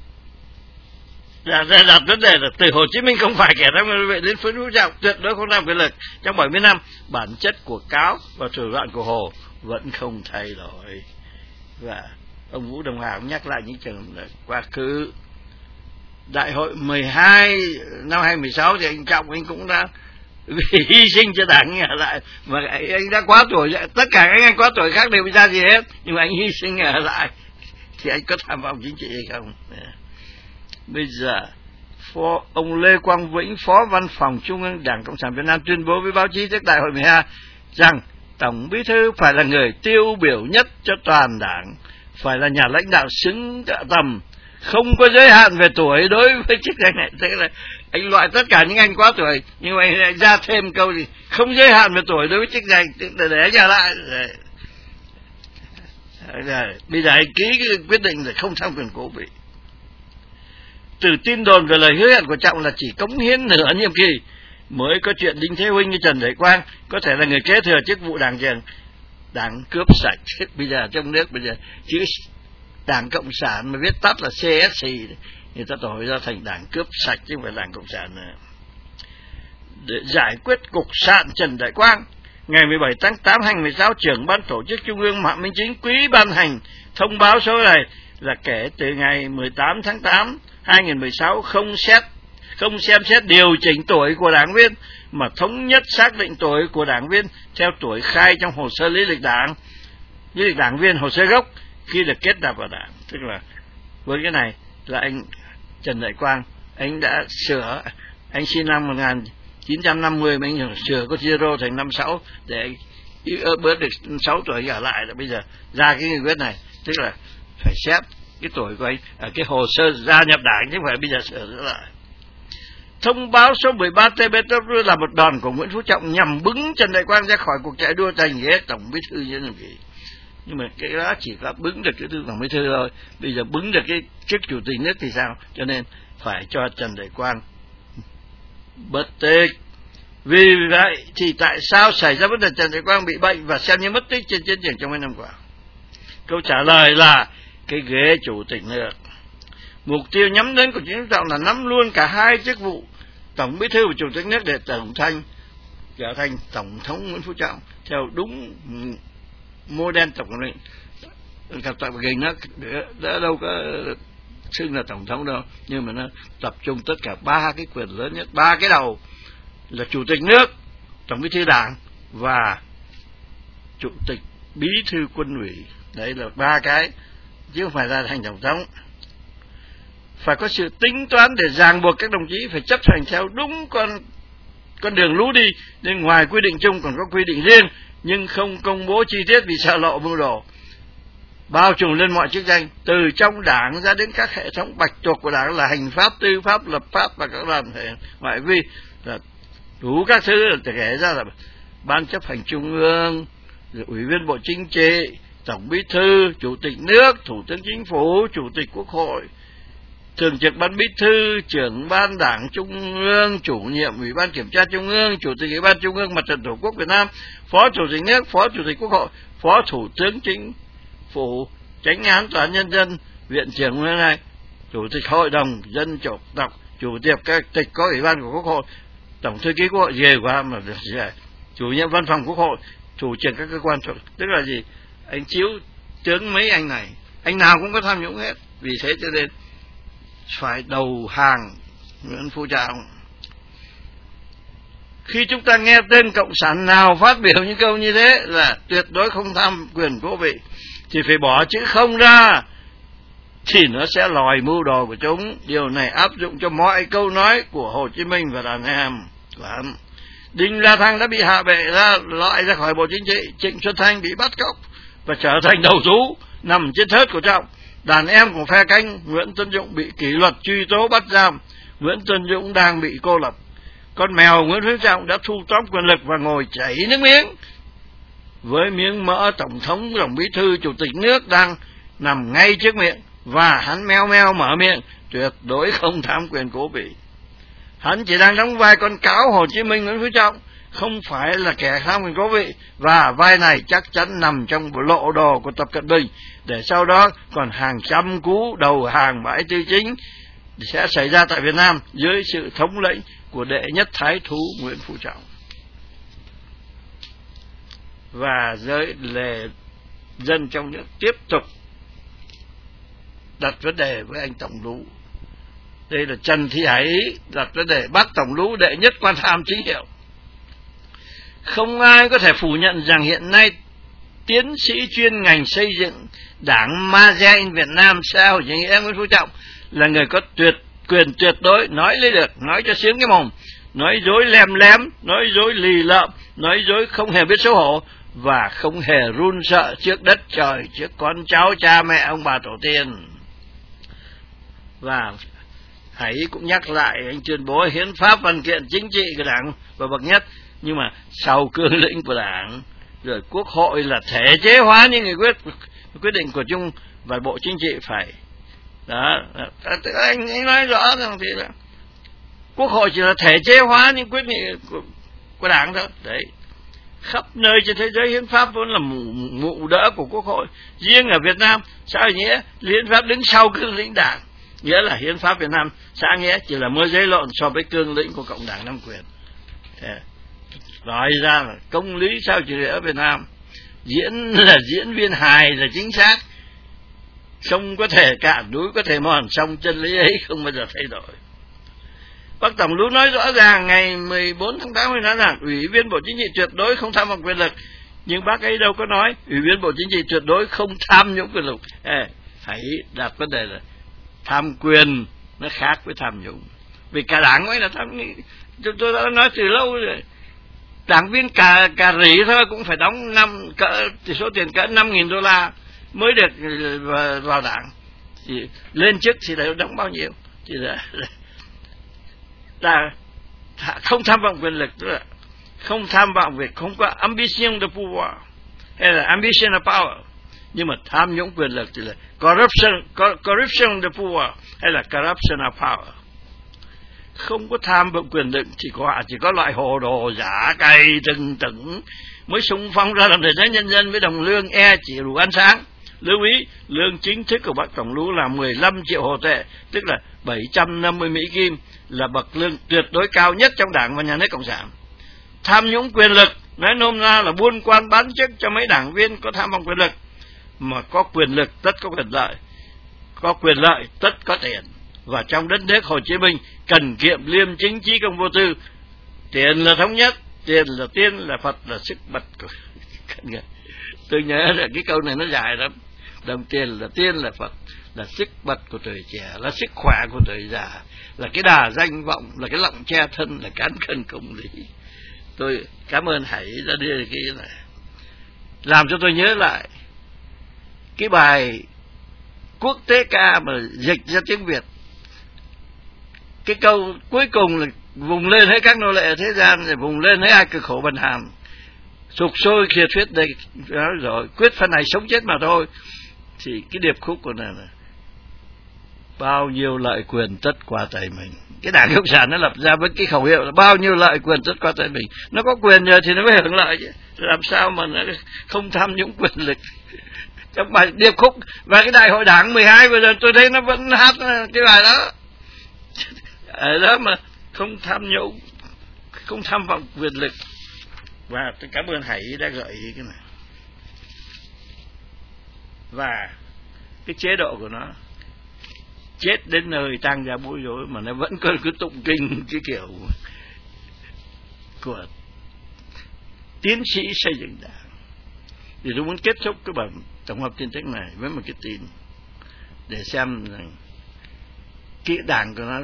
đặt vấn đề là từ Hồ Chí Minh không phải kẻ tham quyền đến Nguyễn Phú Trọng tuyệt đối không tham quyền lực trong 70 năm, bản chất của cáo và thủ đoạn của Hồ vẫn không thay đổi. Và ông Vũ Đông Hà cũng nhắc lại những trường hợp quá khứ. Đại hội 12 năm 2016 thì anh Trọng anh cũng đã hy sinh cho đảng ở lại, mà anh đã quá tuổi, tất cả các anh quá tuổi khác đều bị ra gì hết, nhưng mà anh hy sinh ở lại thì anh có tham vọng chính trị hay không? Bây giờ ông Lê Quang Vĩnh, Phó Văn phòng Trung ương Đảng Cộng sản Việt Nam tuyên bố với báo chí trước Đại hội 12 rằng Tổng Bí thư phải là người tiêu biểu nhất cho toàn đảng, phải là nhà lãnh đạo xứng tầm, không có giới hạn về tuổi đối với chức danh này. Thế là anh loại tất cả những anh quá tuổi, nhưng mà anh lại ra thêm câu gì không giới hạn về tuổi đối với chức danh để anh ở lại. Bây giờ anh ký cái quyết định là không tham quyền cố vị. Từ tin đồn về lời hứa hẹn của Trọng là chỉ cống hiến nửa nhiệm kỳ mới có chuyện Đinh Thế Huynh như Trần Đại Quang có thể là người kế thừa chức vụ đảng trưởng, đảng cướp sạch. Bây giờ trong nước bây giờ chữ Đảng Cộng sản mà viết tắt là CSC, người ta đổi ra thành đảng cướp sạch chứ không phải Đảng Cộng sản nữa. Để giải quyết cục sạn Trần Đại Quang, ngày 17 tháng 8 2016, trưởng ban tổ chức Trung ương Phạm Minh Chính quý ban hành thông báo số này là kể từ ngày 18 tháng 8 2016 không xem xét điều chỉnh tuổi của đảng viên, mà thống nhất xác định tuổi của đảng viên theo tuổi khai trong hồ sơ lý lịch đảng viên, hồ sơ gốc khi được kết nạp vào đảng. Tức là với cái này là anh Trần Đại Quang anh đã sửa, anh sinh năm 1950 mà anh sửa có zero thành 56 để anh bớt được 6 tuổi ở lại, là bây giờ ra cái nghị quyết này, tức là phải xét cái tuổi của anh ở cái hồ sơ gia nhập đảng chứ không phải bây giờ sửa nữa lại. Thông báo số 13 TBW là một đòn của Nguyễn Phú Trọng nhằm bứng Trần Đại Quang ra khỏi cuộc chạy đua giành ghế Tổng Bí thư như vậy. Nhưng mà cái đó chỉ có bứng được cái Tổng Bí thư thôi, bây giờ bứng được cái chức chủ tịch nước thì sao? Cho nên phải cho Trần Đại Quang bất tích. Vì vậy thì tại sao xảy ra vấn đề Trần Đại Quang bị bệnh và xem như mất tích trên chiến trường trong mấy năm qua? Câu trả lời là cái ghế chủ tịch nước. Mục tiêu nhắm đến của Nguyễn Phú Trọng là nắm luôn cả hai chức vụ Tổng Bí thư và Chủ tịch nước để trở thành Tổng thống Nguyễn Phú Trọng theo đúng mô đen tổng thống lệnh. Tập ghình nó đã đâu có xưng là tổng thống đâu, nhưng mà nó tập trung tất cả ba cái quyền lớn nhất, ba cái đầu là Chủ tịch nước, Tổng Bí thư Đảng và Chủ tịch Bí thư Quân ủy. Đấy là ba cái, chứ không phải là thành tổng thống. Phải có sự tính toán để ràng buộc các đồng chí phải chấp hành theo đúng con đường lối đi, nên ngoài quy định chung còn có quy định riêng, nhưng không công bố chi tiết vì sợ lộ mưu đồ, bao trùm lên mọi chức danh, từ trong Đảng ra đến các hệ thống bạch tuộc của Đảng là hành pháp, tư pháp, lập pháp và các đoàn thể ngoại vi, là đủ các thứ, là kể ra là Ban chấp hành Trung ương, rồi Ủy viên Bộ Chính trị, Tổng Bí thư, Chủ tịch nước, Thủ tướng Chính phủ, Chủ tịch Quốc hội, Thường trực Ban Bí thư, Trưởng Ban Đảng Trung ương, Chủ nhiệm Ủy ban Kiểm tra Trung ương, Chủ tịch Ủy ban Trung ương Mặt trận Tổ quốc Việt Nam, Phó Chủ tịch nước, Phó Chủ tịch Quốc hội, Phó Thủ tướng Chính phủ, Chánh án Tòa án Nhân dân, Viện trưởng Nguyên này, Chủ tịch Hội đồng Dân Chủ tộc, Chủ tịch các tịch có Ủy ban của Quốc hội, Tổng thư ký Quốc hội, ghê quá mà được gì, Chủ nhiệm Văn phòng Quốc hội, Thủ trưởng các cơ quan thuộc, tức là gì? Anh chiếu tướng mấy anh này, anh nào cũng có tham nhũng hết, vì thế cho nên phải đầu hàng Nguyễn Phú Trọng. Khi chúng ta nghe tên cộng sản nào phát biểu những câu như thế là tuyệt đối không tham quyền cố vị, thì phải bỏ chữ không ra, thì nó sẽ lòi mưu đồ của chúng. Điều này áp dụng cho mọi câu nói của Hồ Chí Minh và đàn em của hắn. Đinh La Thăng đã bị hạ bệ ra, loại ra khỏi Bộ Chính trị. Trịnh Xuân Thanh bị bắt cóc và trở thành đầu thú nằm trên thớt của Trọng. Đàn em của phe cánh Nguyễn Tân Dũng bị kỷ luật truy tố bắt giam. Nguyễn Tân Dũng đang bị cô lập. Con mèo Nguyễn Phú Trọng đã thu tóm quyền lực và ngồi chảy nước miếng với miếng mỡ Tổng thống, Tổng Bí thư, Chủ tịch nước đang nằm ngay trước miệng, và hắn meo meo mở miệng tuyệt đối không tham quyền cố vị. Hắn chỉ đang đóng vai con cáo Hồ Chí Minh Nguyễn Phú Trọng, không phải là kẻ tham quyền cố vị, và vai này chắc chắn nằm trong lộ đồ của Tập Cận Bình, để sau đó còn hàng trăm cú đầu hàng bãi tư chính sẽ xảy ra tại Việt Nam dưới sự thống lĩnh của đệ nhất thái thú Nguyễn Phú Trọng. Và giới lề dân trong nước tiếp tục đặt vấn đề với anh Tổng Lũ. Đây là Trần Thị Hải đặt vấn đề bắt Tổng Lũ đệ nhất quan tham chính hiệu. Không ai có thể phủ nhận rằng hiện nay tiến sĩ chuyên ngành xây dựng Đảng Ma-gia-in Việt Nam xã hội chủ nghĩa Nguyễn Phú Trọng là người có quyền tuyệt đối nói lấy được, nói cho sướng cái mồm, nói dối lem lém, nói dối lì lợm, nói dối không hề biết xấu hổ, và không hề run sợ trước đất trời, trước con cháu, cha mẹ, ông bà tổ tiên. Và hãy cũng nhắc lại anh tuyên bố hiến pháp văn kiện chính trị của Đảng và bậc nhất, nhưng mà sau cương lĩnh của Đảng, rồi Quốc hội là thể chế hóa những nghị quyết định của Trung và Bộ Chính trị phải. Đó, anh nói rõ rằng thì là Quốc hội chỉ là thể chế hóa những quyết nghị của Đảng thôi. Đấy, khắp nơi trên thế giới hiến pháp vốn là mụ đỡ của Quốc hội. Riêng ở Việt Nam, sao nghĩa hiến pháp đứng sau cương lĩnh Đảng, nghĩa là hiến pháp Việt Nam xã nghĩa chỉ là mơ giấy lộn so với cương lĩnh của Cộng đảng Nam quyền. Nói ra là công lý sao chủ nghĩa ở Việt Nam diễn viên hài là chính xác, không có thể cạn núi có thể mòn, song chân lý ấy không bao giờ thay đổi. Bác Tổng Lũ nói rõ ràng ngày 14 tháng 8 nói rằng Ủy viên Bộ Chính trị tuyệt đối không tham vọng quyền lực, nhưng bác ấy đâu có nói Ủy viên Bộ Chính trị tuyệt đối không tham nhũng quyền lực. Hãy đặt vấn đề là tham quyền nó khác với tham nhũng, vì cả đảng ấy là tham. Tôi đã nói từ lâu rồi, đảng viên cà rỉ thôi cũng phải đóng số tiền cỡ $5.000 mới được vào đảng, thì lên chức thì đã đóng bao nhiêu, thì là không tham vọng quyền lực, tức là không tham vọng việc, không có ambition de pouvoir hay là ambition of power, nhưng mà tham nhũng quyền lực thì là corruption de pouvoir hay là corruption of power. không có tham vọng quyền lực thì chỉ có loại hồ đồ giả cày trừng trừng mới xung phong ra làm thể chế nhân dân với đồng lương chỉ đủ ăn sáng. Lưu ý, lương chính thức của bác Tổng Lũ là 15 triệu hồ tệ, tức là 750 Mỹ Kim, là bậc lương tuyệt đối cao nhất trong Đảng và Nhà nước Cộng sản. Tham nhũng quyền lực, nói nôm na là buôn quan bán chức cho mấy đảng viên có tham vọng quyền lực. Mà có quyền lực tất có quyền lợi, có quyền lợi tất có tiền. Và trong đất nước Hồ Chí Minh cần kiệm liêm chính trí công vô tư. Tiền là thống nhất, tiền là tiên là Phật là sức bật của tôi nhớ là cái câu này nó dài lắm. Đồng tiền là tiên là Phật, là sức bật của tuổi trẻ, là sức khỏe của tuổi già, là cái đà danh vọng, là cái lọng che thân, là cán cân công lý. Tôi cảm ơn Hải đã đưa cái này, làm cho tôi nhớ lại cái bài quốc tế ca mà dịch ra tiếng Việt. Cái câu cuối cùng là vùng lên hết các nô lệ thế gian, rồi vùng lên hết ai cực khổ bần hàn, sục sôi khiệt huyết đây rồi, quyết phần này sống chết mà thôi. Thì cái điệp khúc của này là bao nhiêu lợi quyền tất qua tay mình. Cái Đảng Cộng sản nó lập ra với cái khẩu hiệu là bao nhiêu lợi quyền tất qua tay mình. Nó có quyền rồi thì nó mới hưởng lợi chứ, làm sao mà nó không tham nhũng quyền lực. Trong bài điệp khúc và cái đại hội Đảng 12 bây giờ tôi thấy nó vẫn hát cái bài đó. Ở đó mà không tham nhũng, không tham vọng quyền lực. Và tôi cảm ơn Hải đã gợi ý cái này. Và cái chế độ của nó chết đến nơi tang ra bối rối mà nó vẫn còn cứ tụng kinh cái kiểu của tiến sĩ xây dựng Đảng. Thì tôi muốn kết thúc cái bản tổng hợp tin tức này với một cái tin để xem rằng cái Đảng của nó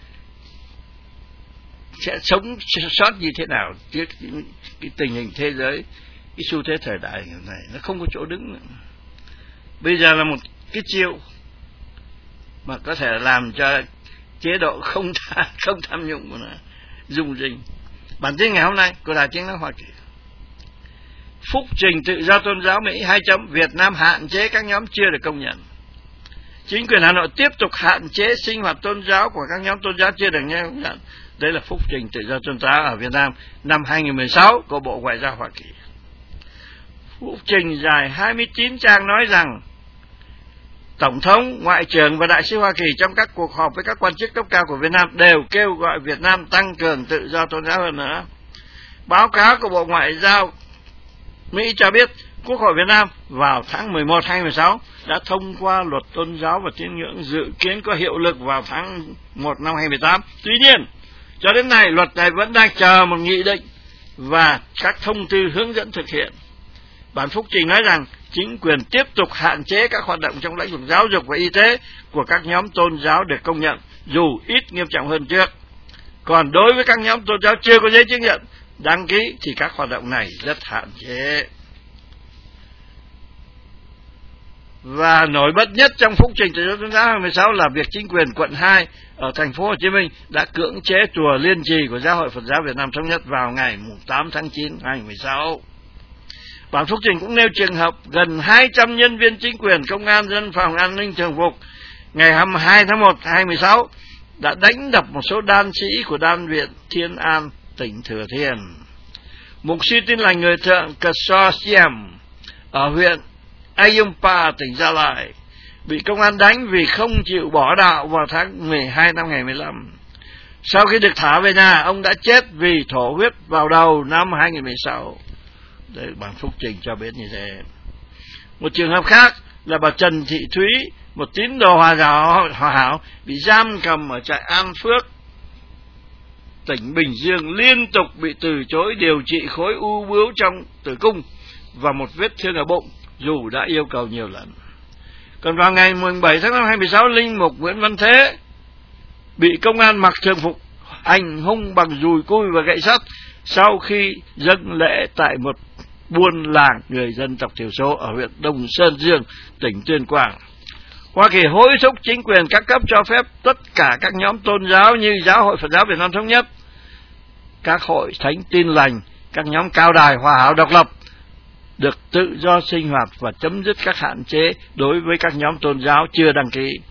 sẽ sống sót như thế nào trước cái tình hình thế giới, cái xu thế thời đại này. Nó không có chỗ đứng nữa. Bây giờ là một cái chiêu mà có thể làm cho chế độ không tham nhũng của nó rung rinh. Bản tin ngày hôm nay của Đài Tiếng nói Hoa Kỳ: phúc trình tự do tôn giáo Mỹ 2. Việt Nam hạn chế các nhóm chưa được công nhận. Chính quyền Hà Nội tiếp tục hạn chế sinh hoạt tôn giáo của các nhóm tôn giáo chưa được công nhận. Đấy là phúc trình tự do tôn giáo ở Việt Nam năm 2016 của Bộ Ngoại giao Hoa Kỳ. Phúc trình dài 29 trang nói rằng Tổng thống, Ngoại trưởng và Đại sứ Hoa Kỳ trong các cuộc họp với các quan chức cấp cao của Việt Nam đều kêu gọi Việt Nam tăng cường tự do tôn giáo hơn nữa. Báo cáo của Bộ Ngoại giao Mỹ cho biết Quốc hội Việt Nam vào tháng 11 2016 đã thông qua luật tôn giáo và tín ngưỡng, dự kiến có hiệu lực vào tháng 1 năm 2018. Tuy nhiên, cho đến nay luật này vẫn đang chờ một nghị định và các thông tư hướng dẫn thực hiện. Bản phúc trình nói rằng chính quyền tiếp tục hạn chế các hoạt động trong lĩnh vực giáo dục và y tế của các nhóm tôn giáo được công nhận, dù ít nghiêm trọng hơn trước. Còn đối với các nhóm tôn giáo chưa có giấy chứng nhận đăng ký thì các hoạt động này rất hạn chế. Và nổi bật nhất trong phúc trình tự do tôn giáo 2016 là việc chính quyền quận 2 ở thành phố Hồ Chí Minh đã cưỡng chế chùa Liên Trì của Giáo hội Phật giáo Việt Nam Thống nhất vào ngày 8 tháng 9 2016. Bản phúc trình cũng nêu trường hợp gần 200 nhân viên chính quyền, công an, dân phòng, an ninh thường phục ngày 22 tháng 1 2016 đã đánh đập một số đan sĩ của Đan viện Thiên An, tỉnh Thừa Thiên. Mục sư Tin Lành Người Thượng Kershaw Siam ở huyện Ayunpa, tỉnh Gia Lai bị công an đánh vì không chịu bỏ đạo vào tháng 12 năm 2015. Sau khi được thả về nhà, ông đã chết vì thổ huyết vào đầu năm 2016. Đấy, bản phúc trình cho biết như thế. Một trường hợp khác là bà Trần Thị Thúy, một tín đồ Hòa Hảo bị giam cầm ở trại An Phước, tỉnh Bình Dương, liên tục bị từ chối điều trị khối u bướu trong tử cung và một vết thương ở bụng, dù đã yêu cầu nhiều lần. Còn vào ngày 17 tháng 5 2016, linh mục Nguyễn Văn Thế bị công an mặc thường phục hành hung bằng dùi cui và gậy sắt sau khi dâng lễ tại một buôn làng người dân tộc thiểu số ở huyện Đông Sơn Dương, tỉnh Tuyên Quang. Hoa Kỳ hối thúc chính quyền các cấp cho phép tất cả các nhóm tôn giáo như Giáo hội Phật giáo Việt Nam Thống nhất, các hội thánh Tin Lành, các nhóm cao đài Hòa Hảo độc lập được tự do sinh hoạt và chấm dứt các hạn chế đối với các nhóm tôn giáo chưa đăng ký.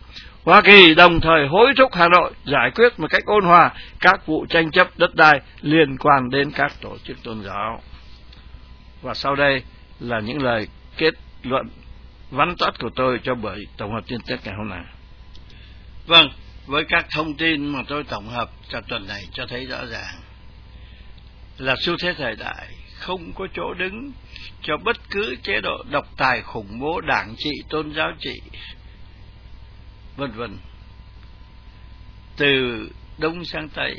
Hoa Kỳ đồng thời hối thúc Hà Nội giải quyết một cách ôn hòa các vụ tranh chấp đất đai liên quan đến các tổ chức tôn giáo. Và sau đây là những lời kết luận vắn tắt của tôi cho buổi tổng hợp tin tức ngày hôm nay. Vâng, với các thông tin mà tôi tổng hợp cho tuần này cho thấy rõ ràng là xu thế thời đại không có chỗ đứng cho bất cứ chế độ độc tài khủng bố, đảng trị, tôn giáo trị, vân vân. Từ Đông sang Tây,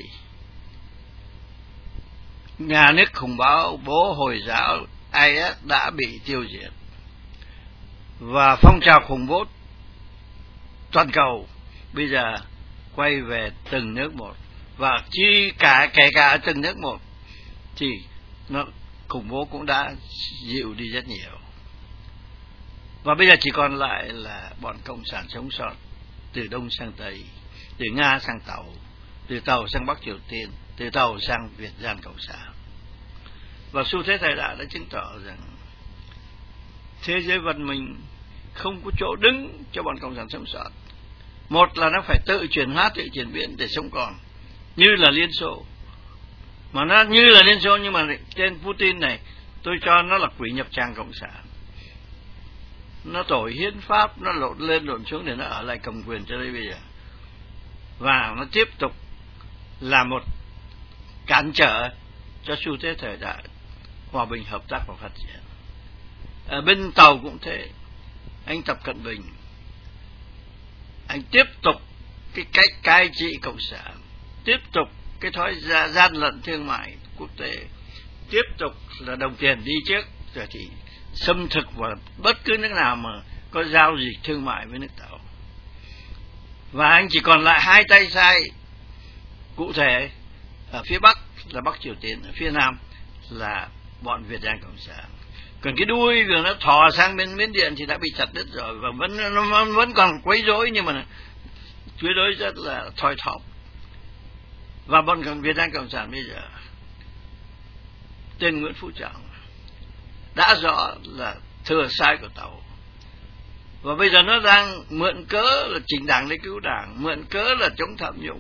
nhà nước khủng bố Hồi giáo IS đã bị tiêu diệt, và phong trào khủng bố toàn cầu bây giờ quay về từng nước một, và kể cả ở từng nước một thì khủng bố cũng đã dịu đi rất nhiều. Và bây giờ chỉ còn lại là bọn cộng sản sống sót từ Đông sang Tây, từ Nga sang Tàu, từ Tàu sang Bắc Triều Tiên, từ Tàu sang Việt Nam Cộng sản. Và xu thế thời đại đã chứng tỏ rằng thế giới văn minh không có chỗ đứng cho bọn cộng sản sống sót. Một là nó phải tự chuyển hóa, tự chuyển biến để sống còn, như là Liên Xô. Mà nó như là Liên Xô, nhưng mà trên Putin này tôi cho nó là quỷ nhập tràng cộng sản. Nó tội hiến pháp, nó lộn lên lộn xuống để nó ở lại cầm quyền cho đến bây giờ. Và nó tiếp tục là một cản trở cho xu thế thời đại hòa bình, hợp tác và phát triển. Ở bên Tàu cũng thế. Anh Tập Cận Bình, anh tiếp tục cái cách cai trị cộng sản, tiếp tục cái thói gian lận thương mại quốc tế, tiếp tục là đồng tiền đi trước, rồi thì xâm thực vào bất cứ nước nào mà có giao dịch thương mại với nước Tàu. Và anh chỉ còn lại hai tay sai cụ thể, ở phía Bắc là Bắc Triều Tiên, ở phía Nam là bọn Việt Nam Cộng sản. Còn cái đuôi vừa nó thò sang bên Miến Điện thì đã bị chặt đứt rồi, và vẫn còn quấy rối, nhưng mà quấy rối rất là thoi thóp. Và bọn Việt Nam Cộng sản bây giờ tên Nguyễn Phú Trọng đã rõ là thừa sai của Tàu, và bây giờ nó đang mượn cớ là chỉnh đảng để cứu đảng, mượn cớ là chống tham nhũng,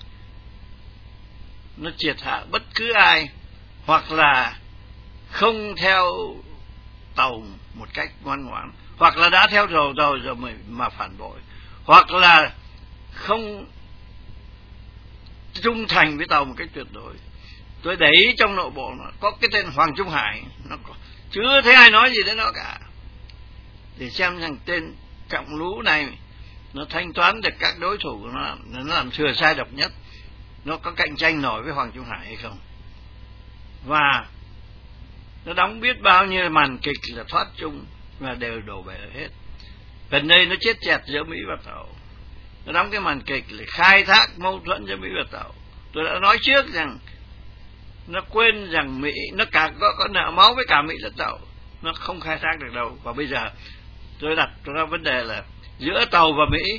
nó triệt hạ bất cứ ai hoặc là không theo Tàu một cách ngoan ngoãn, hoặc là đã theo rồi mà phản bội, hoặc là không trung thành với Tàu một cách tuyệt đối. Tôi để ý trong nội bộ nó có cái tên Hoàng Trung Hải, nó có, chưa thấy ai nói gì đến nó cả, để xem rằng tên Trọng Lũ này nó thanh toán được các đối thủ của nó làm thừa sai độc nhất, nó có cạnh tranh nổi với Hoàng Trung Hải hay không. Và nó đóng biết bao nhiêu màn kịch là thoát chung và đều đổ bể hết. Gần đây nó chết chẹt giữa Mỹ và Tàu, nó đóng cái màn kịch là khai thác mâu thuẫn giữa Mỹ và Tàu. Tôi đã nói trước rằng nó quên rằng Mỹ nó có nợ máu với cả Mỹ lẫn Tàu, nó không khai thác được đâu. Và bây giờ tôi đặt ra vấn đề là giữa Tàu và Mỹ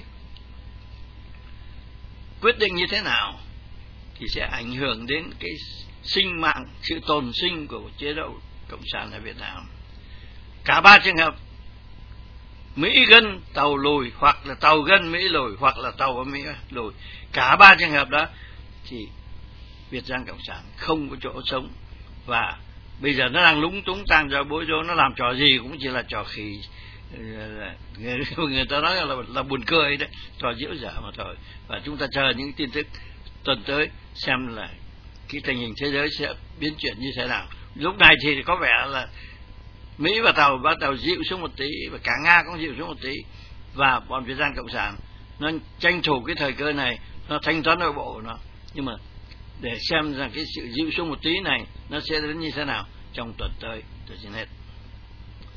quyết định như thế nào thì sẽ ảnh hưởng đến cái sinh mạng, sự tồn sinh của chế độ cộng sản ở Việt Nam. Cả ba trường hợp, Mỹ gân Tàu lùi, hoặc là Tàu gân Mỹ lùi, hoặc là Tàu và Mỹ lùi, cả ba trường hợp đó thì Việt Nam Cộng sản không có chỗ sống. Và bây giờ nó đang lúng túng tan ra bối rối, nó làm trò gì cũng chỉ là trò khỉ, người ta nói là buồn cười đấy, trò giễu dở mà thôi. Và chúng ta chờ những tin tức tuần tới xem là cái tình hình thế giới sẽ biến chuyển như thế nào. Lúc này thì có vẻ là Mỹ và Tàu bắt đầu dịu xuống một tí, và cả Nga cũng dịu xuống một tí, và bọn Việt Nam Cộng sản nó tranh thủ cái thời cơ này, nó thanh toán nội bộ của nó. Nhưng mà để xem rằng cái sự dịu xuống một tí này nó sẽ đến như thế nào trong tuần tới. Tôi xin hết.